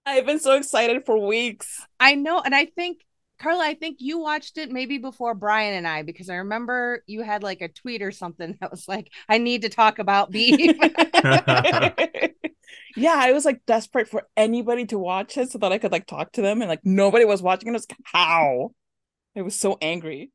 I've been so excited for weeks. I know. And I think, Carla, I think you watched it maybe before Brian and I, because I remember you had like a tweet or something that was like, I need to talk about beef. Yeah, I was like desperate for anybody to watch it so that I could like talk to them, and like nobody was watching it. I was like, how? I was so angry.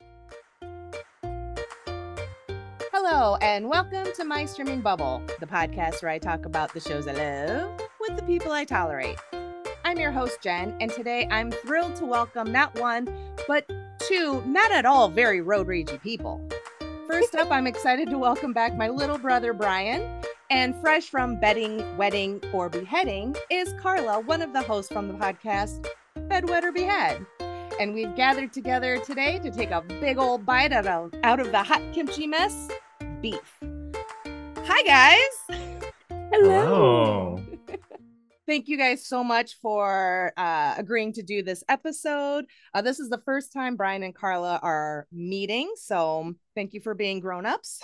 Hello, and welcome to My Streaming Bubble, the podcast where I talk about the shows I love with the people I tolerate. I'm your host, Jen, and today I'm thrilled to welcome not one, but two not at all very road ragey people. First up, I'm excited to welcome back my little brother, Brian. And fresh from bedding, wedding, or beheading is Carla, one of the hosts from the podcast, Bedwet or Behead. And we've gathered together today to take a big old bite out of the hot kimchi mess, beef. Hi, guys. Hello. Hello. Thank you guys so much for agreeing to do this episode. This is the first time Brian and Carla are meeting, so thank you for being grown-ups.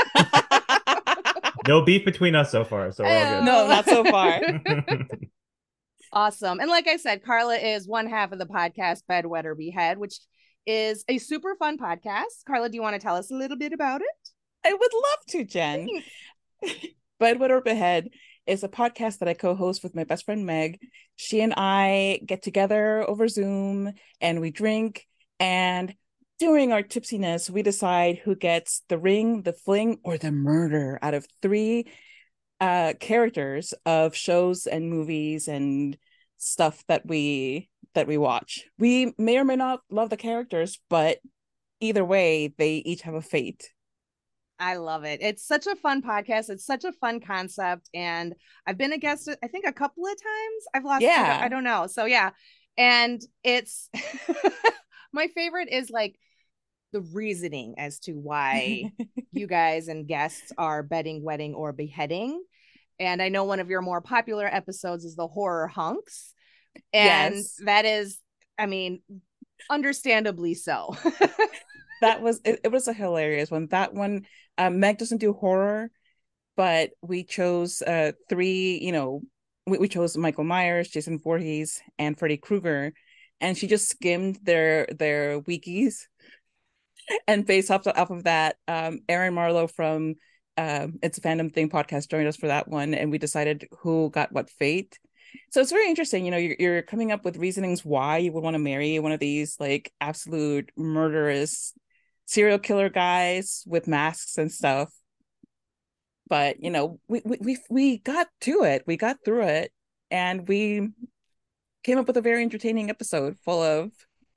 No beef between us so far, so we're all No, not so far. good. Awesome. And like I said, Carla is one half of the podcast Bedwet or Behead, which is a super fun podcast. Carla, do you want to tell us a little bit about it? I would love to, Jen. Bedwet or Behead is a podcast that I co-host with my best friend Meg. She and I get together over Zoom and we drink, and during our tipsiness, we decide who gets the ring, the fling, or the murder out of three characters of shows and movies and stuff that we watch. We may or may not love the characters, but either way, they each have a fate. I love it. It's such a fun podcast. It's such a fun concept. And I've been a guest, I think, a couple of times. I've lost count. I Yeah. don't know. So, yeah. And it's my favorite is like the reasoning as to why you guys and guests are bedding, wedding, or beheading. And I know one of your more popular episodes is the horror hunks. And Yes. that is, I mean, understandably so. That was it was a hilarious one. That one, Meg doesn't do horror, but we chose three, we chose Michael Myers, Jason Voorhees, and Freddy Krueger, and she just skimmed their wikis, and based off of that, Aaron Marlowe from It's a Fandom Thing podcast joined us for that one, and we decided who got what fate. So it's very interesting. You're coming up with reasonings why you would want to marry one of these like absolute murderous serial killer guys with masks and stuff. But we got to it. We got through it, and we came up with a very entertaining episode full of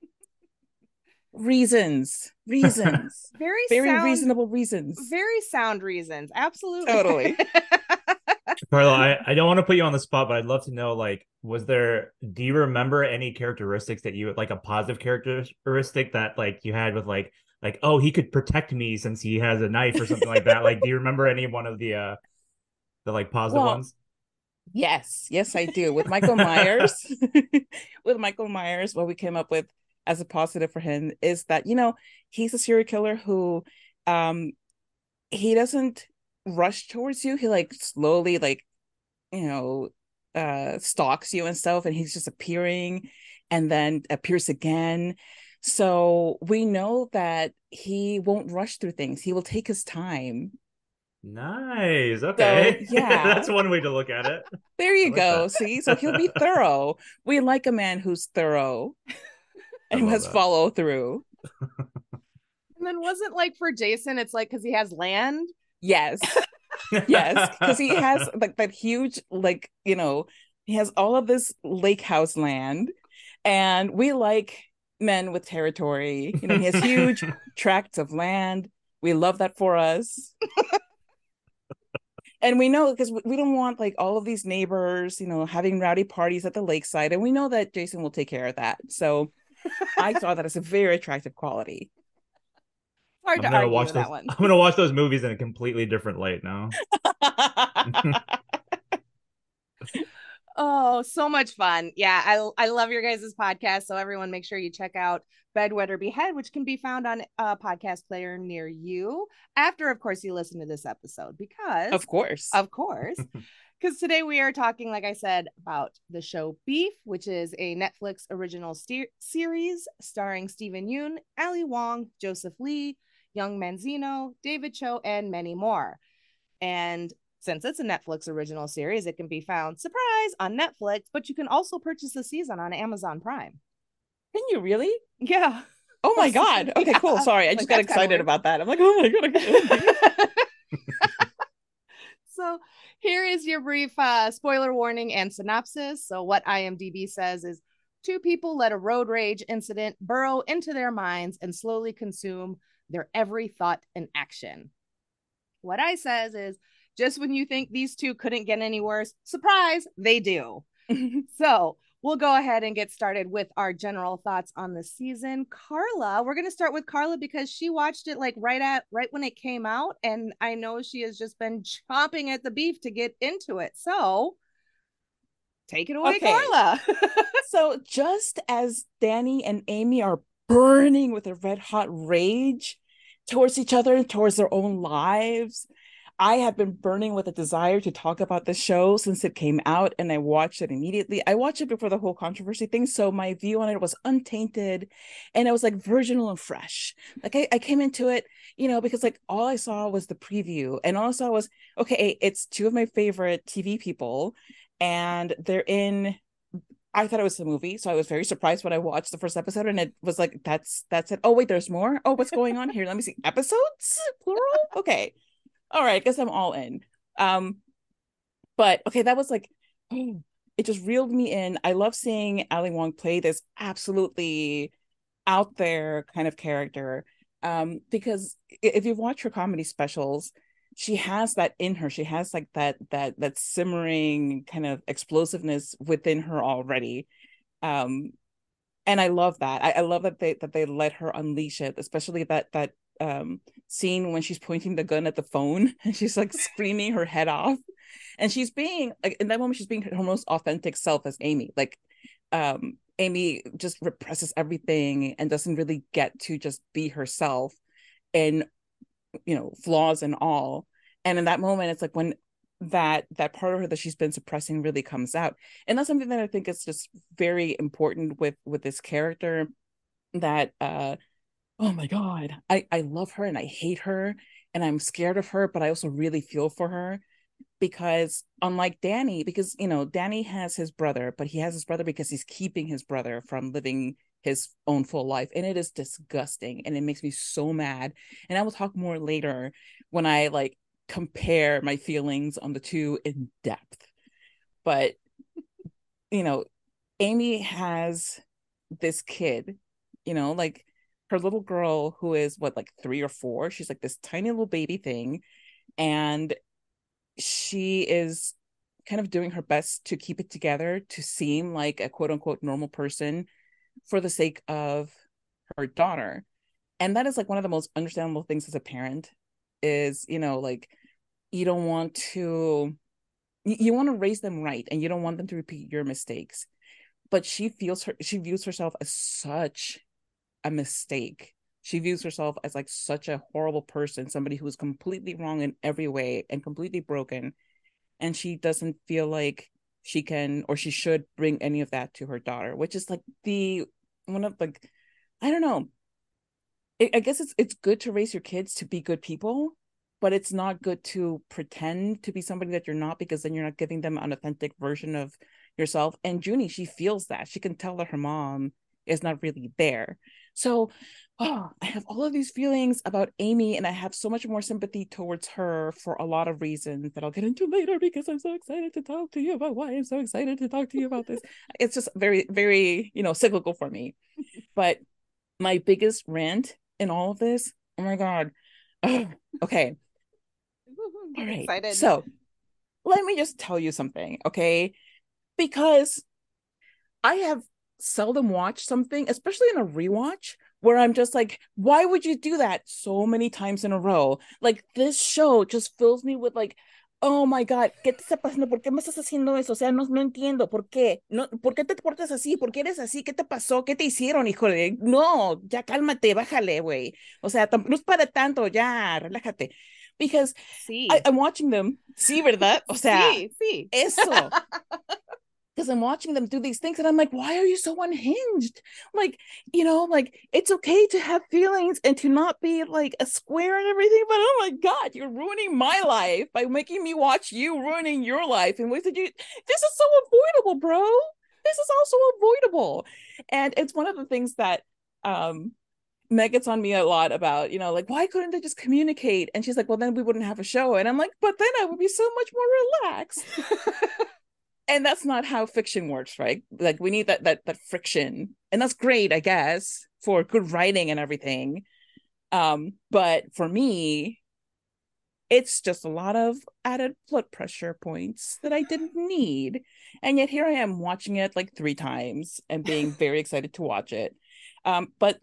reasons, very very sound reasonable reasons. very sound reasons. Absolutely. Totally. Carlo, I don't want to put you on the spot, but I'd love to know, like, do you remember any characteristics that you like a positive characteristic that like you had with like, oh, he could protect me since he has a knife or something like that? Like, do you remember any one of the like positive Well, ones? yes, I do. With Michael Myers, with Michael Myers, what we came up with as a positive for him is that, he's a serial killer who um he doesn't rush towards you. He like slowly like, you know, stalks you and stuff, and he's just appearing and then appears again. So we know that he won't rush through things. He will take his time. Nice. So Okay. yeah, That's one way to look at it. there I you like go. that. See, so he'll be thorough. We like a man who's thorough I and who love has that. follow through. And then wasn't like for Jason, it's like because he has land. Yes, yes, because he has like that huge, like, he has all of this lake house land, and we like men with territory. He has huge tracts of land. We love that for us. And we know because we don't want like all of these neighbors, having rowdy parties at the lakeside. And we know that Jason will take care of that. So I saw that as a very attractive quality. Hard I'm to gonna argue watch with those. that one. I'm gonna watch those movies in a completely different light now. Oh, so much fun. Yeah, I love your guys' podcast. So everyone make sure you check out Bedwetter Behead, which can be found on a podcast player near you after, of course, you listen to this episode Of course. of course, Because today we are talking, like I said, about the show Beef, which is a Netflix original series starring Steven Yeun, Ali Wong, Joseph Lee, Young Manzino, David Cho, and many more. And since it's a Netflix original series, it can be found, surprise, on Netflix, but you can also purchase the season on Amazon Prime. Can you really? Yeah. Oh my God. Okay, Yeah. cool. Sorry. I just got That's kinda excited weird. about that. I'm like, oh my God, I get it. So here is your brief spoiler warning and synopsis. So what IMDb says is 2 people let a road rage incident burrow into their minds and slowly consume their every thought and action. What I says is just when you think these 2 couldn't get any worse, surprise, they do. So we'll go ahead and get started with our general thoughts on the season. Carla, we're going to start with Carla because she watched it like right when it came out, and I know she has just been chomping at the beef to get into it. So take it away, Okay. Carla. So just as Danny and Amy are burning with a red hot rage towards each other and towards their own lives, I have been burning with a desire to talk about the show since it came out, and I watched it immediately. I watched it before the whole controversy thing, so my view on it was untainted, and it was like virginal and fresh. Like I came into it, because like all I saw was the preview, and all I saw was, okay, it's 2 of my favorite TV people, and they're in. I thought it was a movie, so I was very surprised when I watched the first episode, and it was like, that's it. Oh wait, there's more. Oh, what's going on here? Let me see. Episodes, plural. Okay, all right. I guess I'm all in. But okay, that was like, it just reeled me in. I love seeing Ali Wong play this absolutely out there kind of character. Because if you watch her comedy specials, she has that in her. She has like that simmering kind of explosiveness within her already. And I love that. I love that they let her unleash it, especially that scene when she's pointing the gun at the phone and she's like screaming her head off. And she's being like, in that moment, she's being her most authentic self as Amy. Like, Amy just represses everything and doesn't really get to just be herself, and flaws and all. And in that moment, it's like when that part of her that she's been suppressing really comes out. And that's something that I think is just very important with this character, that oh my God, I love her and I hate her and I'm scared of her, but I also really feel for her, because unlike Danny, because Danny has his brother, but he has his brother because he's keeping his brother from living his own full life, and it is disgusting and it makes me so mad. And I will talk more later when I like compare my feelings on the 2 in depth. But Amy has this kid, like her little girl who is what, like 3 or 4. She's like this tiny little baby thing, and she is kind of doing her best to keep it together, to seem like a quote unquote normal person for the sake of her daughter. And that is like one of the most understandable things as a parent is, like you don't want to, you want to raise them right, and you don't want them to repeat your mistakes. But she views herself as such a mistake. She views herself as like such a horrible person, somebody who is completely wrong in every way and completely broken. And she doesn't feel like she can or she should bring any of that to her daughter, which is like one of like, I don't know. I guess it's good to raise your kids to be good people, but it's not good to pretend to be somebody that you're not, because then you're not giving them an authentic version of yourself. And Junie, she feels that. She can tell that her mom is not really there. So I have all of these feelings about Amy, and I have so much more sympathy towards her for a lot of reasons that I'll get into later, because I'm so excited to talk to you about why I'm so excited to talk to you about this. It's just very, very, cyclical for me. But my biggest rant in all of this, oh my God. Okay. All right. Excited. So let me just tell you something, okay? Because I have seldom watched something, especially in a rewatch, where I'm just like, why would you do that so many times in a row? Like, this show just fills me with like, oh my God, ¿qué te está pasando? ¿Por qué me estás haciendo eso? O sea, no entiendo, ¿por qué? No, ¿por qué te portas así? ¿Por qué eres así? ¿Qué te pasó? ¿Qué te hicieron, híjole? No, ya cálmate, bájale, güey. O sea, no es para tanto, ya, relájate. because Sí. I'm watching them. Sí, ¿verdad? O sea, Sí, sí. eso. Because I'm watching them do these things and I'm like, why are you so unhinged? Like, like it's okay to have feelings and to not be like a square and everything, but oh my God, you're ruining my life by making me watch you ruining your life in ways that this is so avoidable, bro. This is also avoidable. And it's one of the things that Meg gets on me a lot about, like, why couldn't they just communicate? And she's like, well, then we wouldn't have a show. And I'm like, but then I would be so much more relaxed. And that's not how fiction works, right? Like we need that friction, and that's great, I guess, for good writing and everything. But for me, it's just a lot of added blood pressure points that I didn't need, and yet here I am watching it like 3 times and being very excited to watch it. But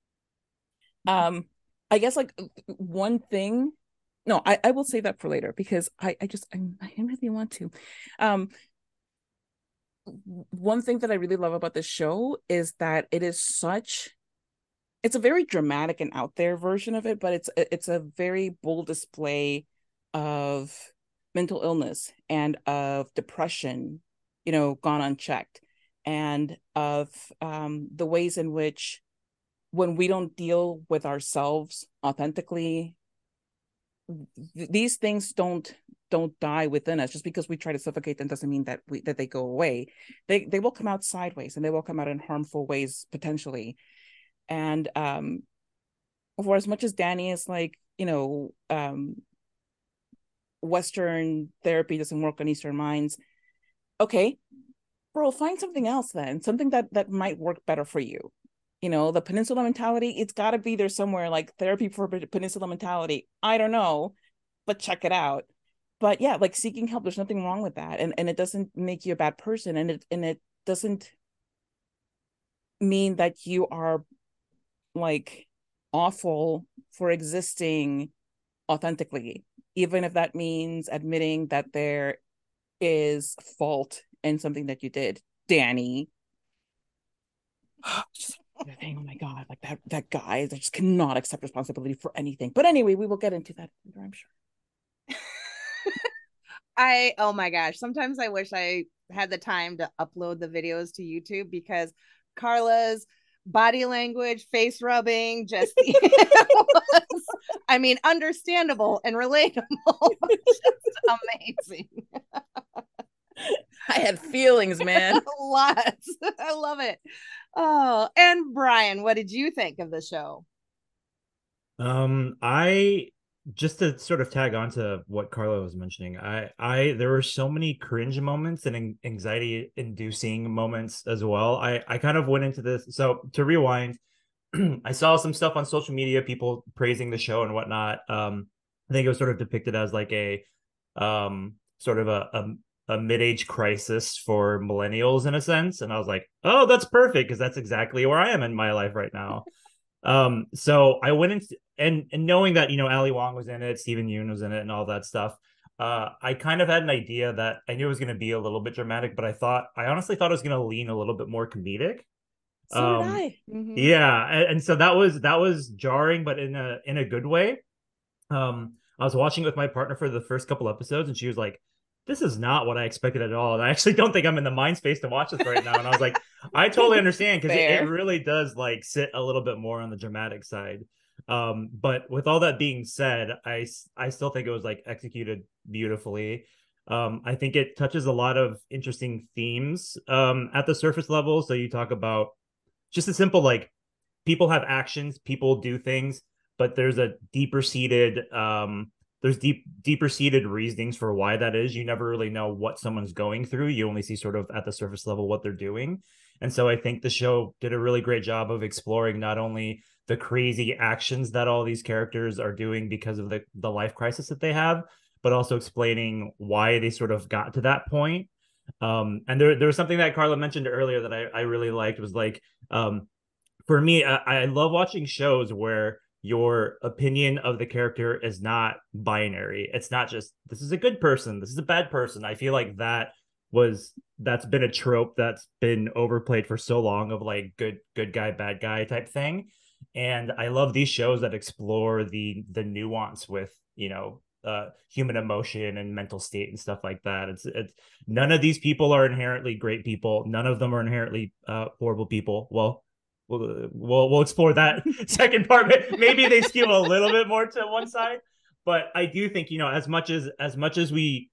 I guess like one thing. No, I will save that for later because I really want to. One thing that I really love about this show is that it's a very dramatic and out there version of it, but it's a very bold display of mental illness and of depression, gone unchecked, and of the ways in which when we don't deal with ourselves authentically, these things don't die within us. Just because we try to suffocate them doesn't mean that they go away. They will come out sideways, and they will come out in harmful ways potentially. And for as much as Danny is like, Western therapy doesn't work on Eastern minds, okay, bro, find something else then, something that might work better for you. The peninsula mentality, it's got to be there somewhere, like therapy for peninsula mentality. I don't know, but check it out. But yeah, like seeking help, there's nothing wrong with that. And it doesn't make you a bad person. And it doesn't mean that you are like awful for existing authentically, even if that means admitting that there is fault in something that you did, Danny. Thing. Oh my God, like that guy that just cannot accept responsibility for anything. But anyway, we will get into that later, I'm sure. Oh my gosh, sometimes I wish I had the time to upload the videos to YouTube because Carla's body language, face rubbing, just was, I mean, understandable and relatable. Just amazing. I had feelings, man. Lots. I love it. Oh, and Brian, what did you think of the show? I just to sort of tag on to what Carla was mentioning, there were so many cringe moments and anxiety inducing moments as well. I kind of went into this. So to rewind, I saw some stuff on social media, people praising the show and whatnot. I think it was sort of depicted as like a sort of a mid-age crisis for millennials in a sense. And I was like, oh, that's perfect, because that's exactly where I am in my life right now. So I went into and knowing that, Ali Wong was in it, Steven Yeun was in it, and all that stuff. I kind of had an idea that I knew it was going to be a little bit dramatic, but I honestly thought it was going to lean a little bit more comedic. So did I. Mm-hmm. Yeah, and so that was jarring, but in a good way. I was watching it with my partner for the first couple episodes, and she was like, this is not what I expected at all. And I actually don't think I'm in the mind space to watch this right now. And I was like, I totally understand, because it really does like sit a little bit more on the dramatic side. But with all that being said, I still think it was like executed beautifully. I think it touches a lot of interesting themes at the surface level. So you talk about just a simple like people have actions, people do things, but there's a deeper seated deeper seated reasonings for why that is. You never really know what someone's going through. You only see sort of at the surface level what they're doing. And so I think the show did a really great job of exploring not only the crazy actions that all these characters are doing because of the life crisis that they have, but also explaining why they sort of got to that point. And there was something that Carla mentioned earlier that I really liked, was like, for me, I love watching shows where your opinion of the character is not binary. It's not just, this is a good person, this is a bad person. I feel like that's been a trope that's been overplayed for so long, of like good guy, bad guy type thing. And I love these shows that explore the nuance with human emotion and mental state and stuff like that. It's none of these people are inherently great people. None of them are inherently horrible people. Well, we'll explore that second part. Maybe they skew a little bit more to one side, but I do think, as much as we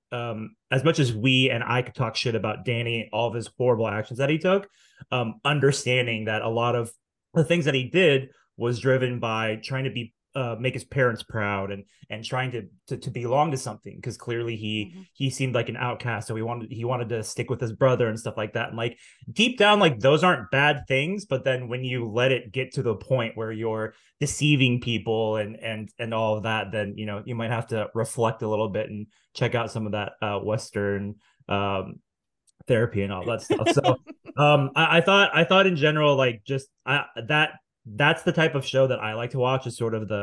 and I could talk shit about Danny, all of his horrible actions that he took, understanding that a lot of the things that he did was driven by trying to be make his parents proud and trying to belong to something, because clearly he seemed like an outcast, so he wanted to stick with his brother and stuff like that. And like deep down, like those aren't bad things, but then when you let it get to the point where you're deceiving people and all of that, then you might have to reflect a little bit and check out some of that Western therapy and all that stuff. So I thought in general, like just that's the type of show that I like to watch, is sort of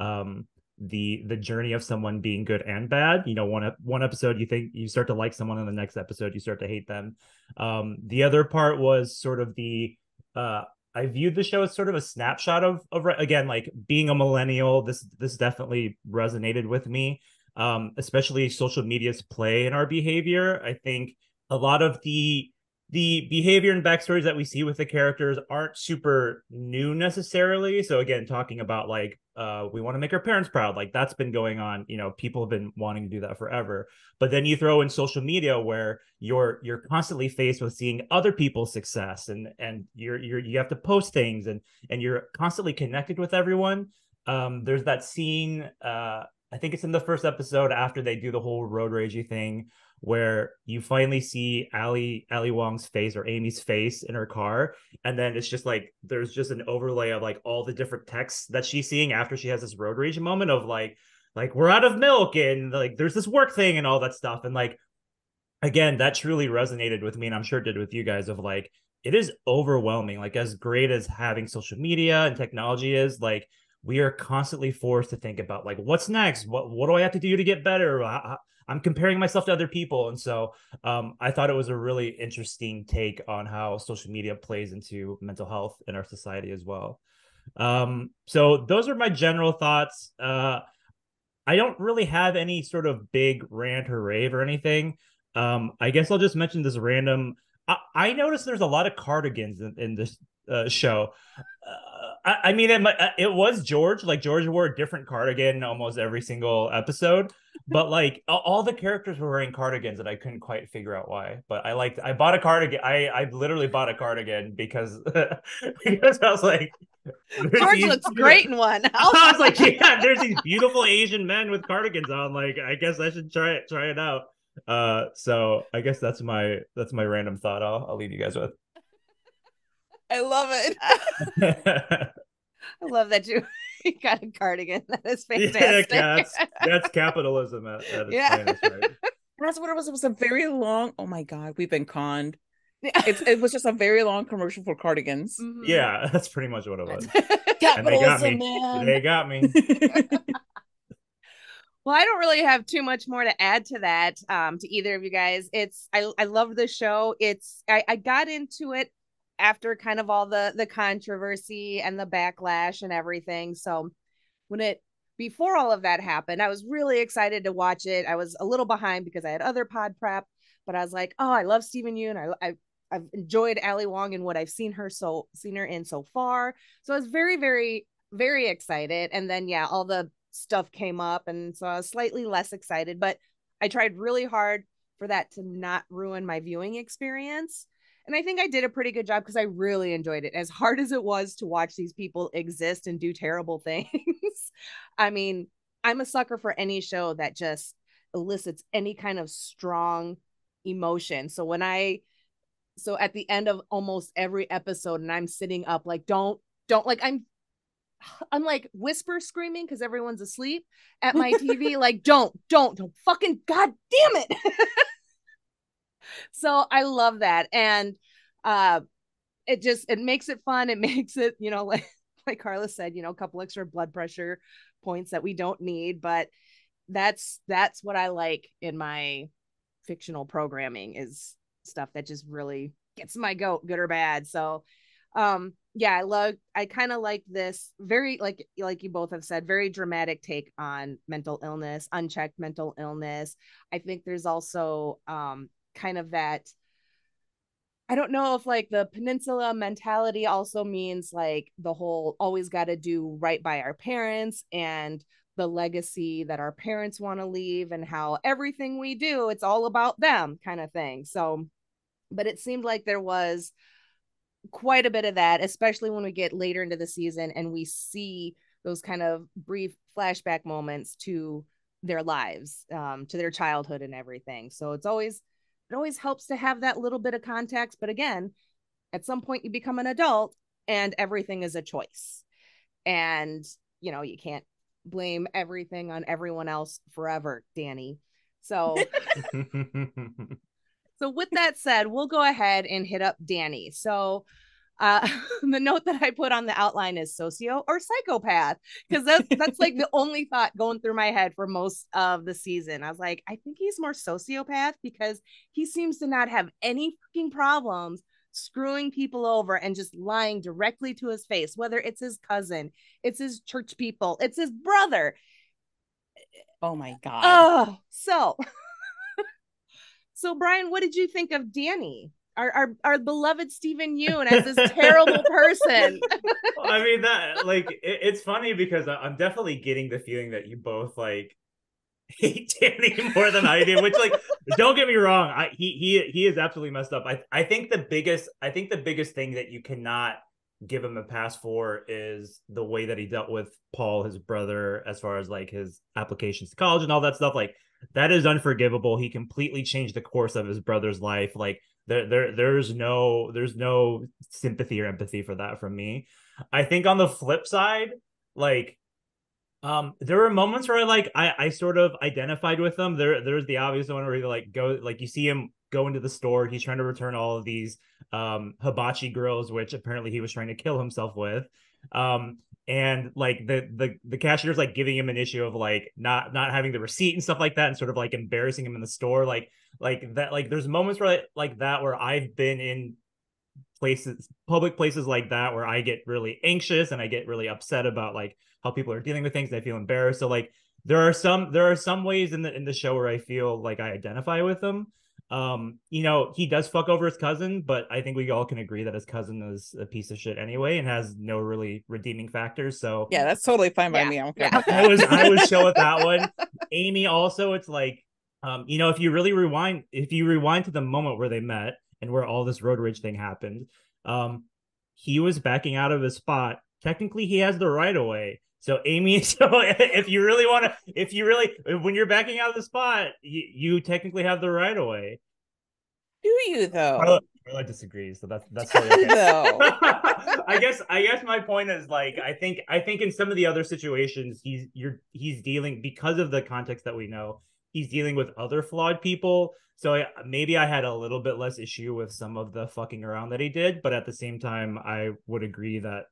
the journey of someone being good and bad. One episode you think you start to like someone, and the next episode you start to hate them. The other part was sort of I viewed the show as sort of a snapshot of again, like being a millennial. This definitely resonated with me, especially social media's play in our behavior. I think a lot of the behavior and backstories that we see with the characters aren't super new necessarily. So again, talking about like we want to make our parents proud, like that's been going on. People have been wanting to do that forever. But then you throw in social media, where you're constantly faced with seeing other people's success, and you have to post things, and you're constantly connected with everyone. There's that scene, I think it's in the first episode after they do the whole road ragey thing, where you finally see Ali Wong's face, or Amy's face, in her car, and then it's just like there's just an overlay of like all the different texts that she's seeing after she has this road rage moment of like we're out of milk, and like there's this work thing and all that stuff. And like again, that truly resonated with me, and I'm sure it did with you guys, of like it is overwhelming. Like as great as having social media and technology is, like we are constantly forced to think about like what's next, what do I have to do to get better. I'm comparing myself to other people. And so I thought it was a really interesting take on how social media plays into mental health in our society as well. So those are my general thoughts. I don't really have any sort of big rant or rave or anything. I guess I'll just mention this random. I noticed there's a lot of cardigans in this show. I mean, it was George. Like George wore a different cardigan almost every single episode, but like all the characters were wearing cardigans, and I couldn't quite figure out why. But I bought a cardigan. I literally bought a cardigan because because I was like, George looks great in one. I was like, yeah, there's these beautiful Asian men with cardigans on. Like, I guess I should try it out. So I guess that's my random thought. I'll leave you guys with. I love it. I love that you got a cardigan. That is fantastic. Yeah, that's capitalism at its finest, right? That's what it was. It was a very long. Oh my God, we've been conned. It was just a very long commercial for cardigans. Mm-hmm. Yeah, that's pretty much what it was. Capitalism, They got me. Well, I don't really have too much more to add to that, to either of you guys. I love the show. I got into it after kind of all the controversy and the backlash and everything. So before all of that happened, I was really excited to watch it. I was a little behind because I had other pod prep, but I was like, oh, I love Steven Yeun. I've enjoyed Ali Wong and what I've seen her in so far. So I was very, very, very excited. And then, yeah, all the stuff came up. And so I was slightly less excited, but I tried really hard for that to not ruin my viewing experience. And I think I did a pretty good job because I really enjoyed it. As hard as it was to watch these people exist and do terrible things. I mean, I'm a sucker for any show that just elicits any kind of strong emotion. So at the end of almost every episode, and I'm sitting up like, don't like I'm like whisper screaming because everyone's asleep at my TV. Like, don't fucking God damn it. So I love that. And it makes it fun. It makes it, like Carla said, a couple extra blood pressure points that we don't need. But that's what I like in my fictional programming, is stuff that just really gets my goat, good or bad. So Yeah, I kind of like this very, like you both have said, very dramatic take on mental illness, unchecked mental illness. I think there's also kind of that, I don't know if like the peninsula mentality also means like the whole always got to do right by our parents and the legacy that our parents want to leave, and how everything we do, it's all about them kind of thing. So, but it seemed like there was quite a bit of that, especially when we get later into the season and we see those kind of brief flashback moments to their lives, to their childhood and everything. So it always helps to have that little bit of context. But again, at some point you become an adult and everything is a choice. And, you can't blame everything on everyone else forever, Danny. So so with that said, we'll go ahead and hit up Danny. So the note that I put on the outline is socio or psychopath, because that's like the only thought going through my head for most of the season. I was like, I think he's more sociopath because he seems to not have any fucking problems screwing people over and just lying directly to his face, whether it's his cousin, it's his church people, it's his brother. Oh my God. Oh, so Brian, what did you think of Danny? Our beloved Stephen Yeun as this terrible person. I mean, that like it's funny because I'm definitely getting the feeling that you both like hate Danny more than I do. Which, like, don't get me wrong, he is absolutely messed up. I think the biggest thing that you cannot give him a pass for is the way that he dealt with Paul, his brother, as far as like his applications to college and all that stuff. Like, that is unforgivable. He completely changed the course of his brother's life. Like, there's no sympathy or empathy for that from me. I think on the flip side, like, there were moments where I sort of identified with them. There's the obvious one where he like go, like, you see him go into the store, he's trying to return all of these hibachi grills, which apparently he was trying to kill himself with. And like the cashier's like giving him an issue of like not having the receipt and stuff like that, and sort of like embarrassing him in the store, like that. Like, there's moments where like that where I've been in public places like that, where I get really anxious and I get really upset about like how people are dealing with things, and I feel embarrassed. So like there are some ways in the show where I feel like I identify with them. He does fuck over his cousin, but I think we all can agree that his cousin is a piece of shit anyway and has no really redeeming factors. So yeah, that's totally fine by me. I don't care about that. I was chill with that one. Amy also, it's like, if you rewind to the moment where they met and where all this road rage thing happened, he was backing out of his spot. Technically, he has the right of way. So Amy, if you really, when you're backing out of the spot, you technically have the right of way. Do you though? Carla disagrees, so that's totally okay. Though. I guess my point is, like, I think in some of the other situations he's dealing, because of the context that we know, he's dealing with other flawed people. So maybe I had a little bit less issue with some of the fucking around that he did, but at the same time, I would agree that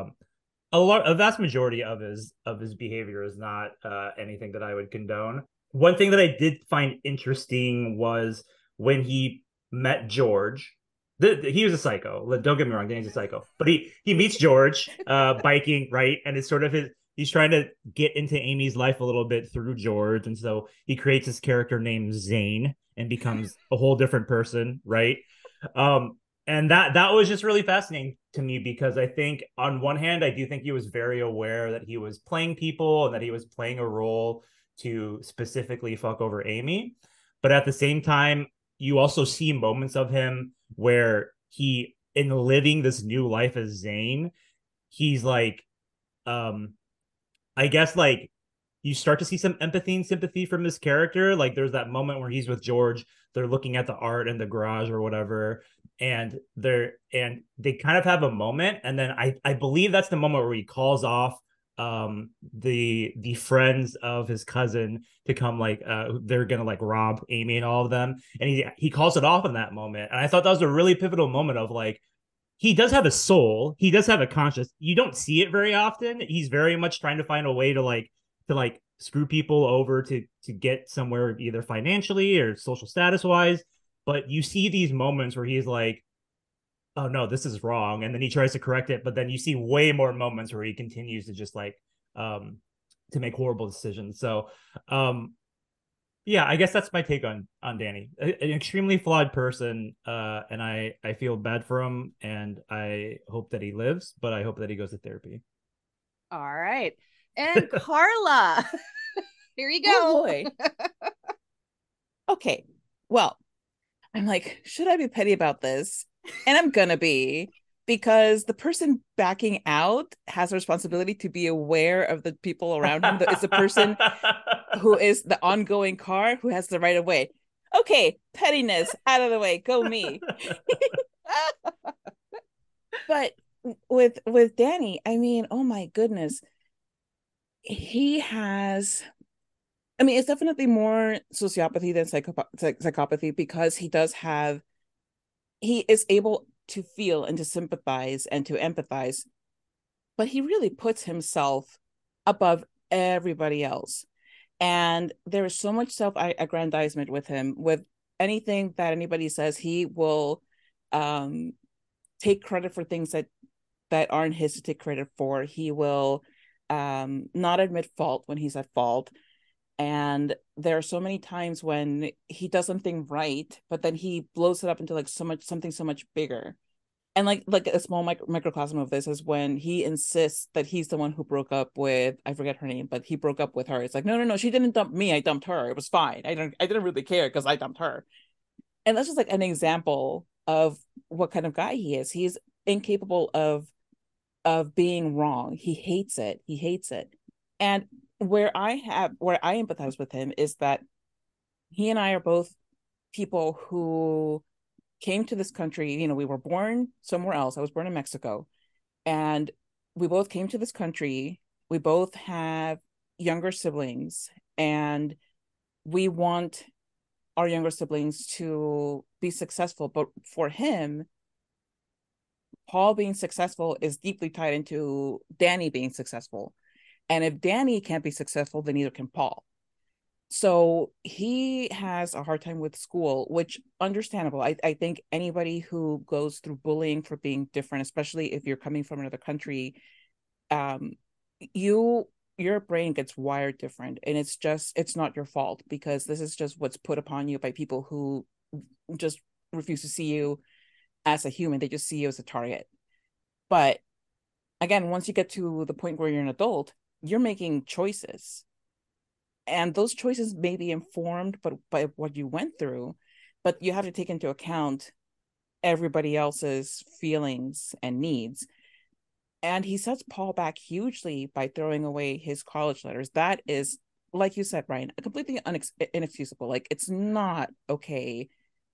a vast majority of his behavior is not anything that I would condone. One thing that I did find interesting was when he met George. He was a psycho. Don't get me wrong, Danny's a psycho. But he meets George biking, right? And it's sort of he's trying to get into Amy's life a little bit through George. And so he creates this character named Zane and becomes a whole different person, right? And that was just really fascinating to me, because I think on one hand, I do think he was very aware that he was playing people and that he was playing a role to specifically fuck over Amy. But at the same time, you also see moments of him where he, in living this new life as Zane, he's like, I guess, like, you start to see some empathy and sympathy from his character. Like, there's that moment where he's with George, they're looking at the art in the garage or whatever, and they kind of have a moment, and then I believe that's the moment where he calls off the friends of his cousin to come, like, they're gonna like rob Amy and all of them, and he calls it off in that moment. And I thought that was a really pivotal moment of, like, he does have a soul, he does have a conscience. You don't see it very often. He's very much trying to find a way to screw people over to get somewhere, either financially or social status wise. But you see these moments where he's like, oh no, this is wrong, and then he tries to correct it, but then you see way more moments where he continues to just like um to make horrible decisions. So um yeah, I guess that's my take on Danny. An extremely flawed person, and I feel bad for him, and I hope that he lives, but I hope that he goes to therapy. All right. And Carla, here you Oh go. boy. Okay. Well, I'm like, should I be petty about this? And I'm gonna be, because the person backing out has a responsibility to be aware of the people around him. It's the person who is the ongoing car who has the right of way. Okay, pettiness out of the way, go me. But with Danny, I mean, oh my goodness, he has. I mean, it's definitely more sociopathy than psychopathy, because he does have. He is able to feel and to sympathize and to empathize, but he really puts himself above everybody else. And there is so much self-aggrandizement with him. With anything that anybody says, he will um take credit for things that aren't his to take credit for. He will not admit fault when he's at fault. And there are so many times when he does something right, but then he blows it up into like something so much bigger. And like a small microcosm of this is when he insists that he's the one who broke up with, I forget her name, but he broke up with her. It's like, no, no, no, she didn't dump me, I dumped her. It was fine. I didn't really care because I dumped her. And that's just like an example of what kind of guy he is. He's incapable of being wrong. He hates it. He hates it. And where I empathize with him is that he and I are both people who came to this country. You know, we were born somewhere else. I was born in Mexico, and we both came to this country. We both have younger siblings, and we want our younger siblings to be successful. But for him, Paul being successful is deeply tied into Danny being successful. And if Danny can't be successful, then neither can Paul. So he has a hard time with school, which understandable. I think anybody who goes through bullying for being different, especially if you're coming from another country, um, you your brain gets wired different, and it's not your fault, because this is just what's put upon you by people who just refuse to see you as a human. They just see you as a target. But again, once you get to the point where you're an adult, you're making choices, and those choices may be informed but by what you went through, but you have to take into account everybody else's feelings and needs. And he sets Paul back hugely by throwing away his college letters. That is, like you said, Ryan, completely inexcusable. Like, it's not okay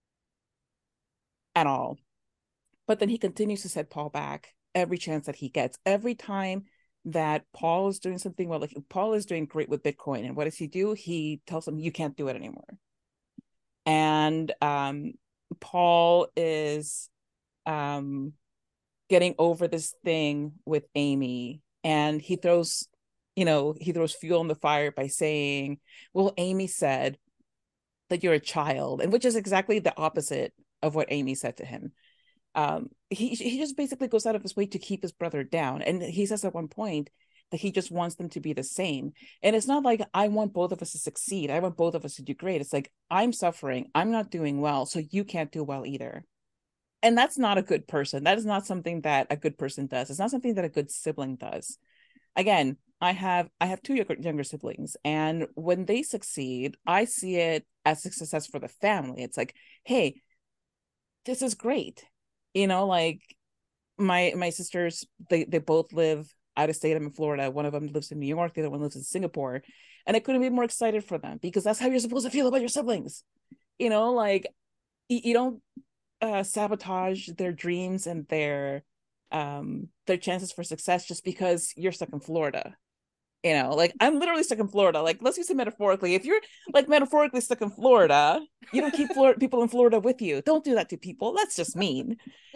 at all. But then he continues to set Paul back every chance that he gets. Every time that Paul is doing something well, like Paul is doing great with Bitcoin, and what does he do? He tells him, you can't do it anymore. And Paul is um getting over this thing with Amy, and he throws fuel on the fire by saying, well, Amy said that you're a child, and which is exactly the opposite of what Amy said to him. He just basically goes out of his way to keep his brother down, and he says at one point that he just wants them to be the same. And it's not like, I want both of us to succeed, I want both of us to do great. It's like, I'm suffering, I'm not doing well, so you can't do well either. And that's not a good person. That is not something that a good person does. It's not something that a good sibling does. Again, I have two younger siblings, and when they succeed, I see it as a success for the family. It's like, hey, this is great. Like, my sisters, they both live out of state. I'm in Florida. One of them lives in New York, the other one lives in Singapore. And I couldn't be more excited for them, because that's how you're supposed to feel about your siblings. Like, you don't sabotage their dreams and their chances for success just because you're stuck in Florida. Like, I'm literally stuck in Florida. Like, let's use it metaphorically. If you're like metaphorically stuck in Florida, you don't keep people in Florida with you. Don't do that to people. That's just mean.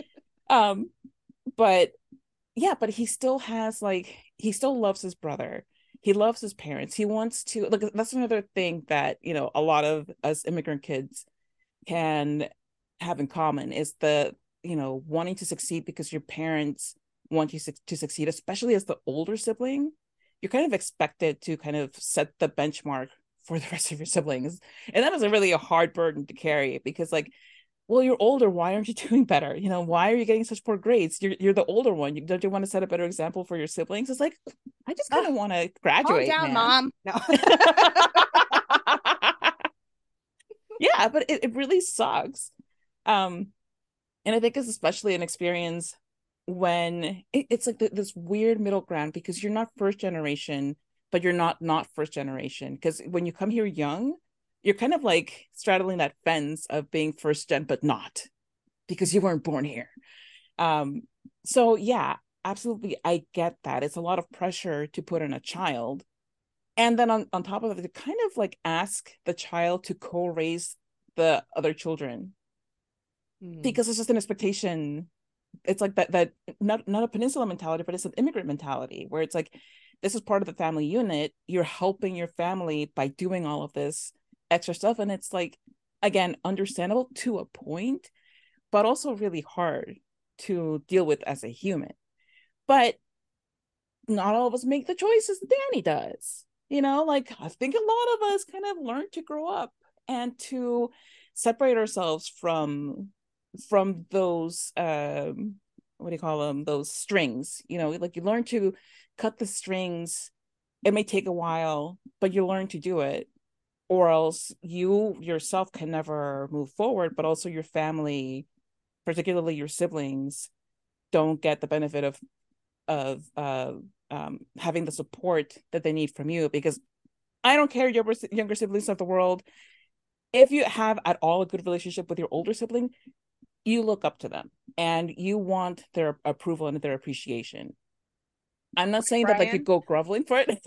But yeah, but he still loves his brother. He loves his parents. He wants to, like, that's another thing that, a lot of us immigrant kids can have in common, is wanting to succeed because your parents want you to succeed, especially as the older sibling, you're kind of expected to kind of set the benchmark for the rest of your siblings. And that is really a hard burden to carry because, like, well, you're older. Why aren't you doing better? Why are you getting such poor grades? You're the older one. Don't you want to set a better example for your siblings? It's like, I just kind of want to graduate, calm down, man. Mom. No. Yeah, but it really sucks. And I think it's especially an experience when it's like this weird middle ground because you're not first generation, but you're not first generation. Because when you come here young, you're kind of like straddling that fence of being first gen, but not because you weren't born here. So yeah, absolutely, I get that. It's a lot of pressure to put on a child. And then on top of it, to kind of like ask the child to co-raise the other children because it's just an expectation. It's like that not a peninsula mentality, but it's an immigrant mentality where it's like, this is part of the family unit. You're helping your family by doing all of this extra stuff. And it's like, again, understandable to a point, but also really hard to deal with as a human. But not all of us make the choices Danny does. Like I think a lot of us kind of learn to grow up and to separate ourselves from those what do you call them, those strings. Like you learn to cut the strings. It may take a while, but you learn to do it, or else you yourself can never move forward, but also your family, particularly your siblings, don't get the benefit of having the support that they need from you. Because I don't care, your younger siblings of the world, if you have at all a good relationship with your older sibling, you look up to them and you want their approval and their appreciation. I'm not saying that like you go groveling for it.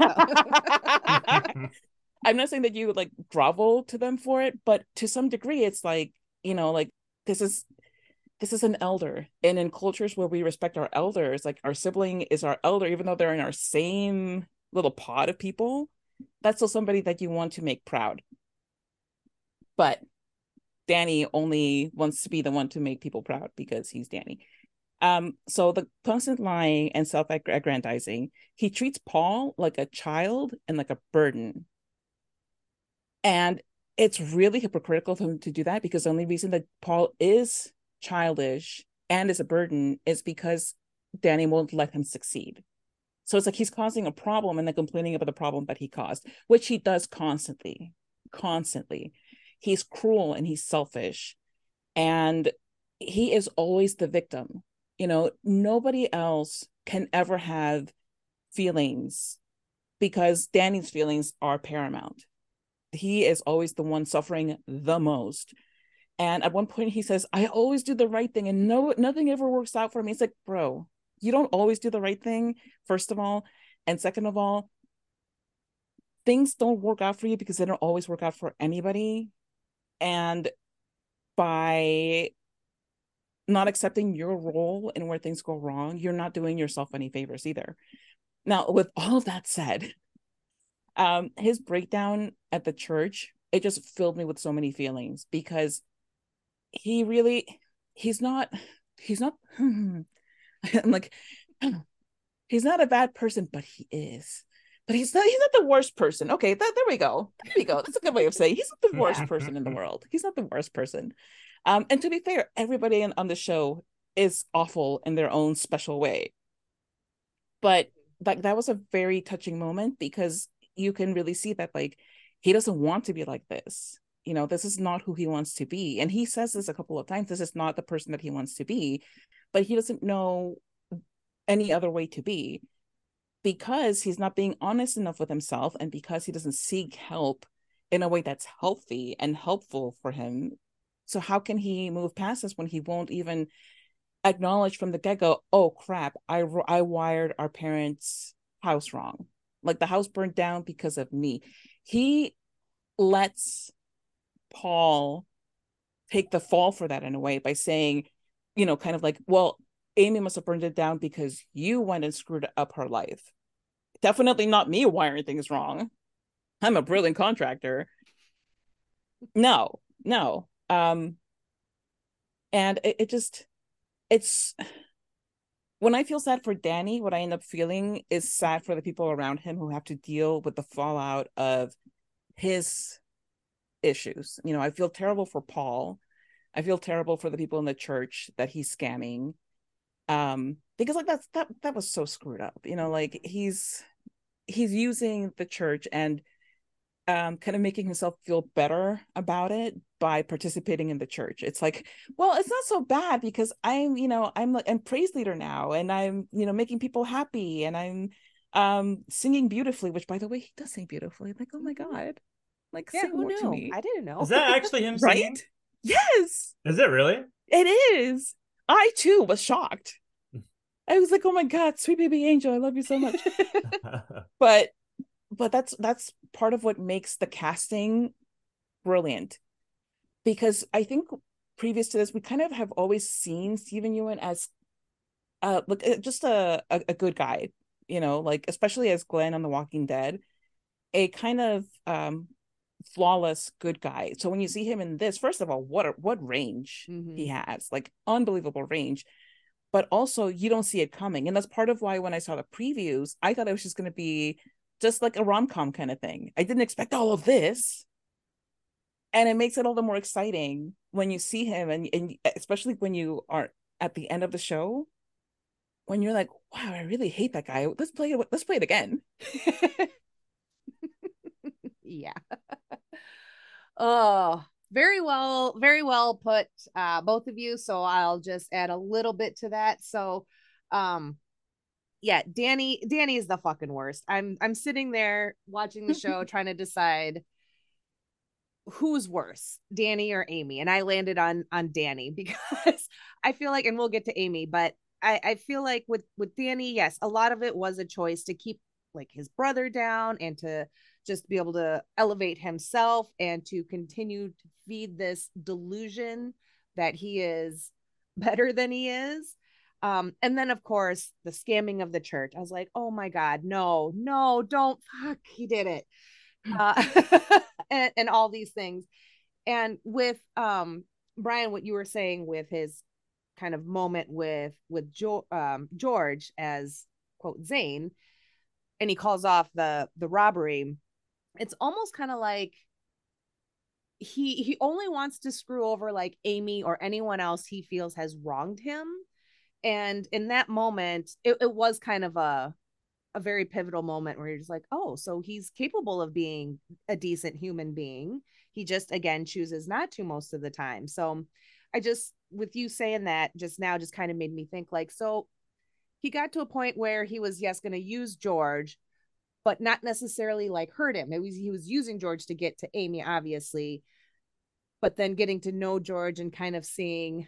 I'm not saying that you like grovel to them for it, but to some degree it's like, like this is an elder. And in cultures where we respect our elders, like our sibling is our elder, even though they're in our same little pod of people, that's still somebody that you want to make proud. But Danny only wants to be the one to make people proud because he's Danny. So the constant lying and self-aggrandizing, he treats Paul like a child and like a burden. And it's really hypocritical for him to do that because the only reason that Paul is childish and is a burden is because Danny won't let him succeed. So it's like he's causing a problem and then complaining about the problem that he caused, which he does constantly. He's cruel and he's selfish, and he is always the victim. Nobody else can ever have feelings because Danny's feelings are paramount. He is always the one suffering the most. And at one point he says, I always do the right thing and nothing ever works out for me. It's like, bro, you don't always do the right thing, first of all. And second of all, things don't work out for you because they don't always work out for anybody. And by not accepting your role in where things go wrong, you're not doing yourself any favors either. Now, with all of that said, his breakdown at the church, it just filled me with so many feelings because he's not I'm like, he's not a bad person, but he is. But he's not the worst person. Okay, there we go. That's a good way of saying he's not the worst person in the world. He's not the worst person. And to be fair, everybody on the show is awful in their own special way. But that was a very touching moment because you can really see that like he doesn't want to be like this. This is not who he wants to be. And he says this a couple of times. This is not the person that he wants to be, but he doesn't know any other way to be because he's not being honest enough with himself and because he doesn't seek help in a way that's healthy and helpful for him. So how can he move past this when he won't even acknowledge from the get-go, oh crap, I wired our parents' house wrong. Like the house burned down because of me. He lets Paul take the fall for that in a way by saying, kind of like, well, Amy must have burned it down because you went and screwed up her life. Definitely not me wiring things wrong. I'm a brilliant contractor. No. And it just, it's when I feel sad for Danny, what I end up feeling is sad for the people around him who have to deal with the fallout of his issues. You know, I feel terrible for Paul. I feel terrible for the people in the church that he's scamming. Because like that was so screwed up. You know, like he's using the church and kind of making himself feel better about it by participating in the church. It's like, well, it's not so bad because I'm praise leader now, and I'm, making people happy, and I'm singing beautifully, which by the way, he does sing beautifully. Like, oh my God, like Yeah, sing who more to knew? me. I didn't know. Is that actually him Right? singing? Yes, Is it really? it is. I too was shocked. I was like, oh my God, sweet baby angel, I love you so much. But that's part of what makes the casting brilliant, because I think previous to this we kind of have always seen Steven Yeun as just a good guy, like especially as Glenn on The Walking Dead, a kind of flawless good guy. So when you see him in this, first of all, what range he has, like unbelievable range, but also you don't see it coming. And that's part of why when I saw the previews, I thought it was just going to be just like a rom-com kind of thing. I didn't expect all of this. And it makes it all the more exciting when you see him, and especially when you are at the end of the show, when you're like, wow, I really hate that guy. Let's play it again. Yeah. Oh, very well put, both of you. So I'll just add a little bit to that. So, yeah, Danny is the fucking worst. I'm sitting there watching the show trying to decide who's worse, Danny or Amy, and I landed on Danny because I feel like, and we'll get to Amy, but I feel like with Danny, yes, a lot of it was a choice to keep like his brother down and to just be able to elevate himself and to continue to feed this delusion that he is better than he is. And then of course the scamming of the church. I was like, oh my God, no, don't, fuck, he did it. uh, and all these things. And with Brian, what you were saying with his kind of moment with George as quote Zane, and he calls off the robbery. It's almost kind of like he only wants to screw over like Amy or anyone else he feels has wronged him. And in that moment, it was kind of a very pivotal moment where you're just like, oh, so he's capable of being a decent human being. He just, again, chooses not to most of the time. So I just, with you saying that just now, just kind of made me think like, so he got to a point where he was, yes, going to use George, but not necessarily like hurt him. He was using George to get to Amy, obviously, but then getting to know George and kind of seeing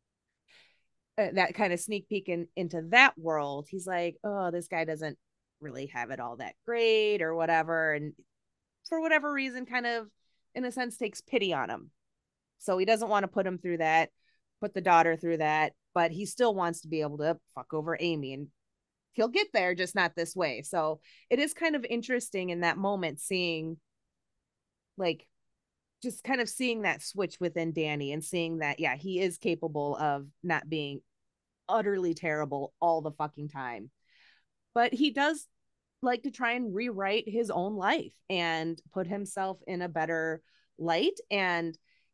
that kind of sneak peek into that world, he's like, oh, this guy doesn't really have it all that great or whatever. And for whatever reason, kind of, in a sense, takes pity on him. So he doesn't want to put him through that, put the daughter through that, but he still wants to be able to fuck over Amy. And he'll get there, just not this way. So it is kind of interesting in that moment, seeing like, just kind of seeing that switch within Danny and seeing that, yeah, he is capable of not being utterly terrible all the fucking time. But he does like to try and rewrite his own life and put himself in a better light. And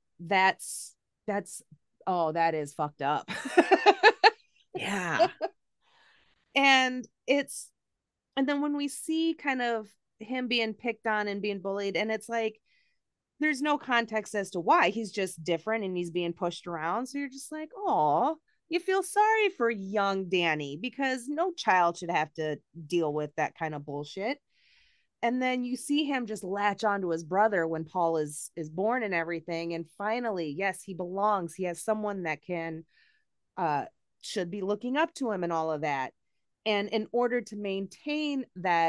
that's oh, that is fucked up. Yeah. And it's, and then when we see kind of him being picked on and being bullied, and it's like there's no context as to why. He's just different and he's being pushed around. So you're just like, oh, you feel sorry for young Danny because no child should have to deal with that kind of bullshit. And then you see him just latch onto his brother when Paul is born and everything. And finally, yes, he belongs. He has someone that can should be looking up to him and all of that. And in order to maintain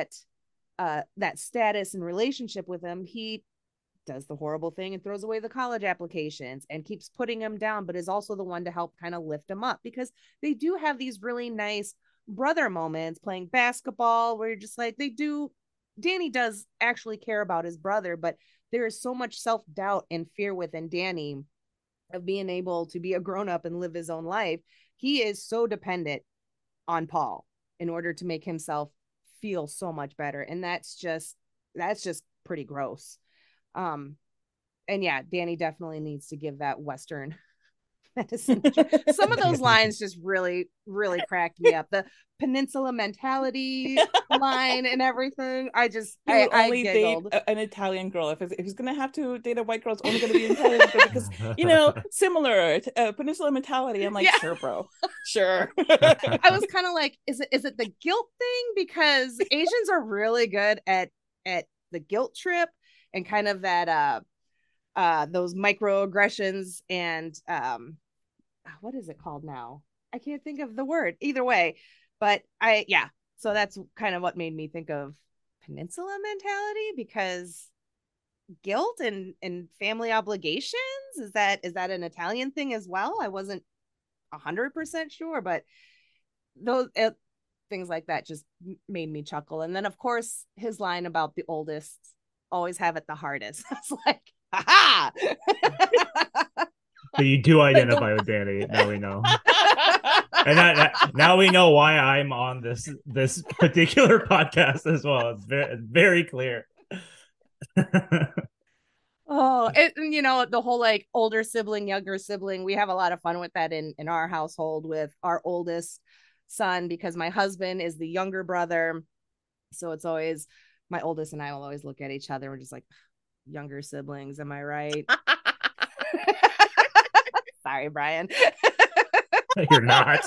that status and relationship with him, he does the horrible thing and throws away the college applications and keeps putting him down, but is also the one to help kind of lift him up, because they do have these really nice brother moments playing basketball where you're just like, Danny does actually care about his brother, but there is so much self-doubt and fear within Danny of being able to be a grown-up and live his own life he is so dependent on Paul in order to make himself feel so much better. And that's just pretty gross. And yeah, Danny definitely needs to give that Western medicine. Some of those lines just really, really cracked me up. The peninsula mentality line and everything. I only giggled. date an Italian girl. If he's gonna have to date a white girl, it's only gonna be an Italian girl because, you know, similar peninsula mentality. I'm like, yeah. Sure, bro, sure. I was kind of like, is it the guilt thing? Because Asians are really good at the guilt trip and kind of that those microaggressions and what is it called now? I can't think of the word. Either way, but so that's kind of what made me think of peninsula mentality, because guilt and family obligations, is that an Italian thing as well? I wasn't 100% sure, but those things like that just made me chuckle. And then of course his line about the oldest always have it the hardest. I was like, ha ha. So you do identify with Danny. Now we know. And now we know why I'm on this particular podcast as well. It's very clear. Oh, you know, the whole like older sibling, younger sibling. We have a lot of fun with that in our household with our oldest son, because my husband is the younger brother. So it's always my oldest and I will always look at each other. We're just like, younger siblings. Am I right? Sorry, Brian. You're not.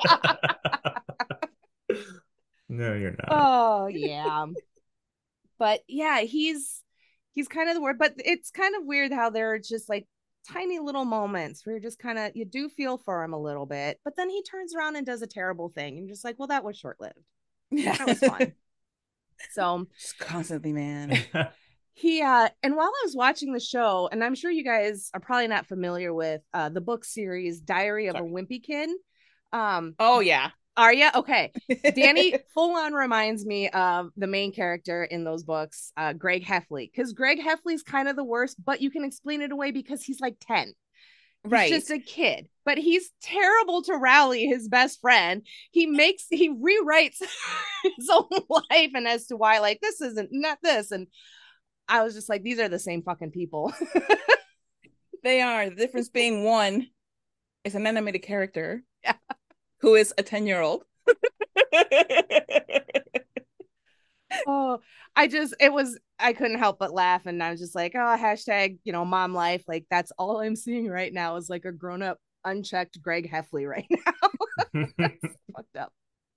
No, you're not. Oh, yeah. But yeah, he's kind of the word, but it's kind of weird how there are just like tiny little moments where you're just kind of, you do feel for him a little bit, but then he turns around and does a terrible thing. And you're just like, well, that was short-lived. Yeah. That was fun. So just constantly, man. He and while I was watching the show, and I'm sure you guys are probably not familiar with the book series Diary of a Wimpy Kid. Oh yeah. Are you? Okay. Danny full on reminds me of the main character in those books, Greg Heffley, because Greg Heffley's kind of the worst, but you can explain it away because he's like 10. He's just a kid, but he's terrible to rally his best friend. He rewrites his own life and as to why, like, this isn't not this. And I was just like, these are the same fucking people. They are. The difference being one is an animated character, yeah, who is a 10-year-old. Oh, I couldn't help but laugh. And I was just like, oh, hashtag, you know, mom life. Like, that's all I'm seeing right now is like a grown up, unchecked Greg Heffley right now. That's fucked up.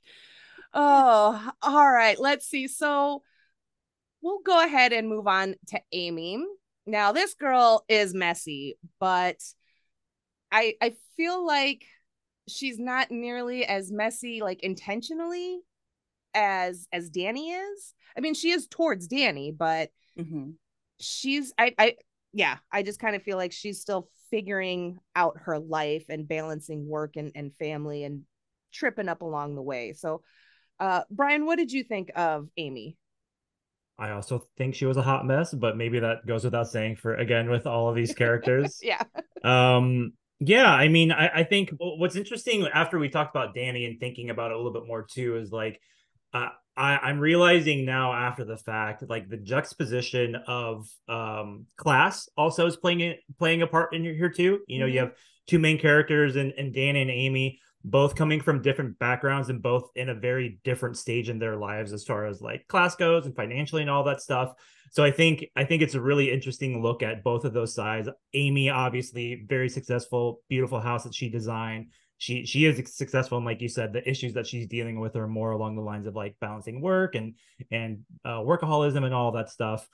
Oh, all right. Let's see. So we'll go ahead and move on to Amy. Now, this girl is messy, but I feel like she's not nearly as messy, like intentionally, as Danny is. I mean, she is towards Danny, but she's I just kind of feel like she's still figuring out her life and balancing work and family and tripping up along the way. So Brian, what did you think of Amy? I also think she was a hot mess, but maybe that goes without saying for, again, with all of these characters. Yeah. Yeah, I mean, I think what's interesting after we talked about Danny and thinking about it a little bit more too is like, I'm realizing now after the fact, like the juxtaposition of class also is playing a part in here too. You know, you have two main characters in Danny and Amy, both coming from different backgrounds and both in a very different stage in their lives as far as like class goes and financially and all that stuff. So I think it's a really interesting look at both of those sides. Amy, obviously very successful, beautiful house that she designed. She is successful, and like you said, the issues that she's dealing with are more along the lines of like balancing work and workaholism and all that stuff.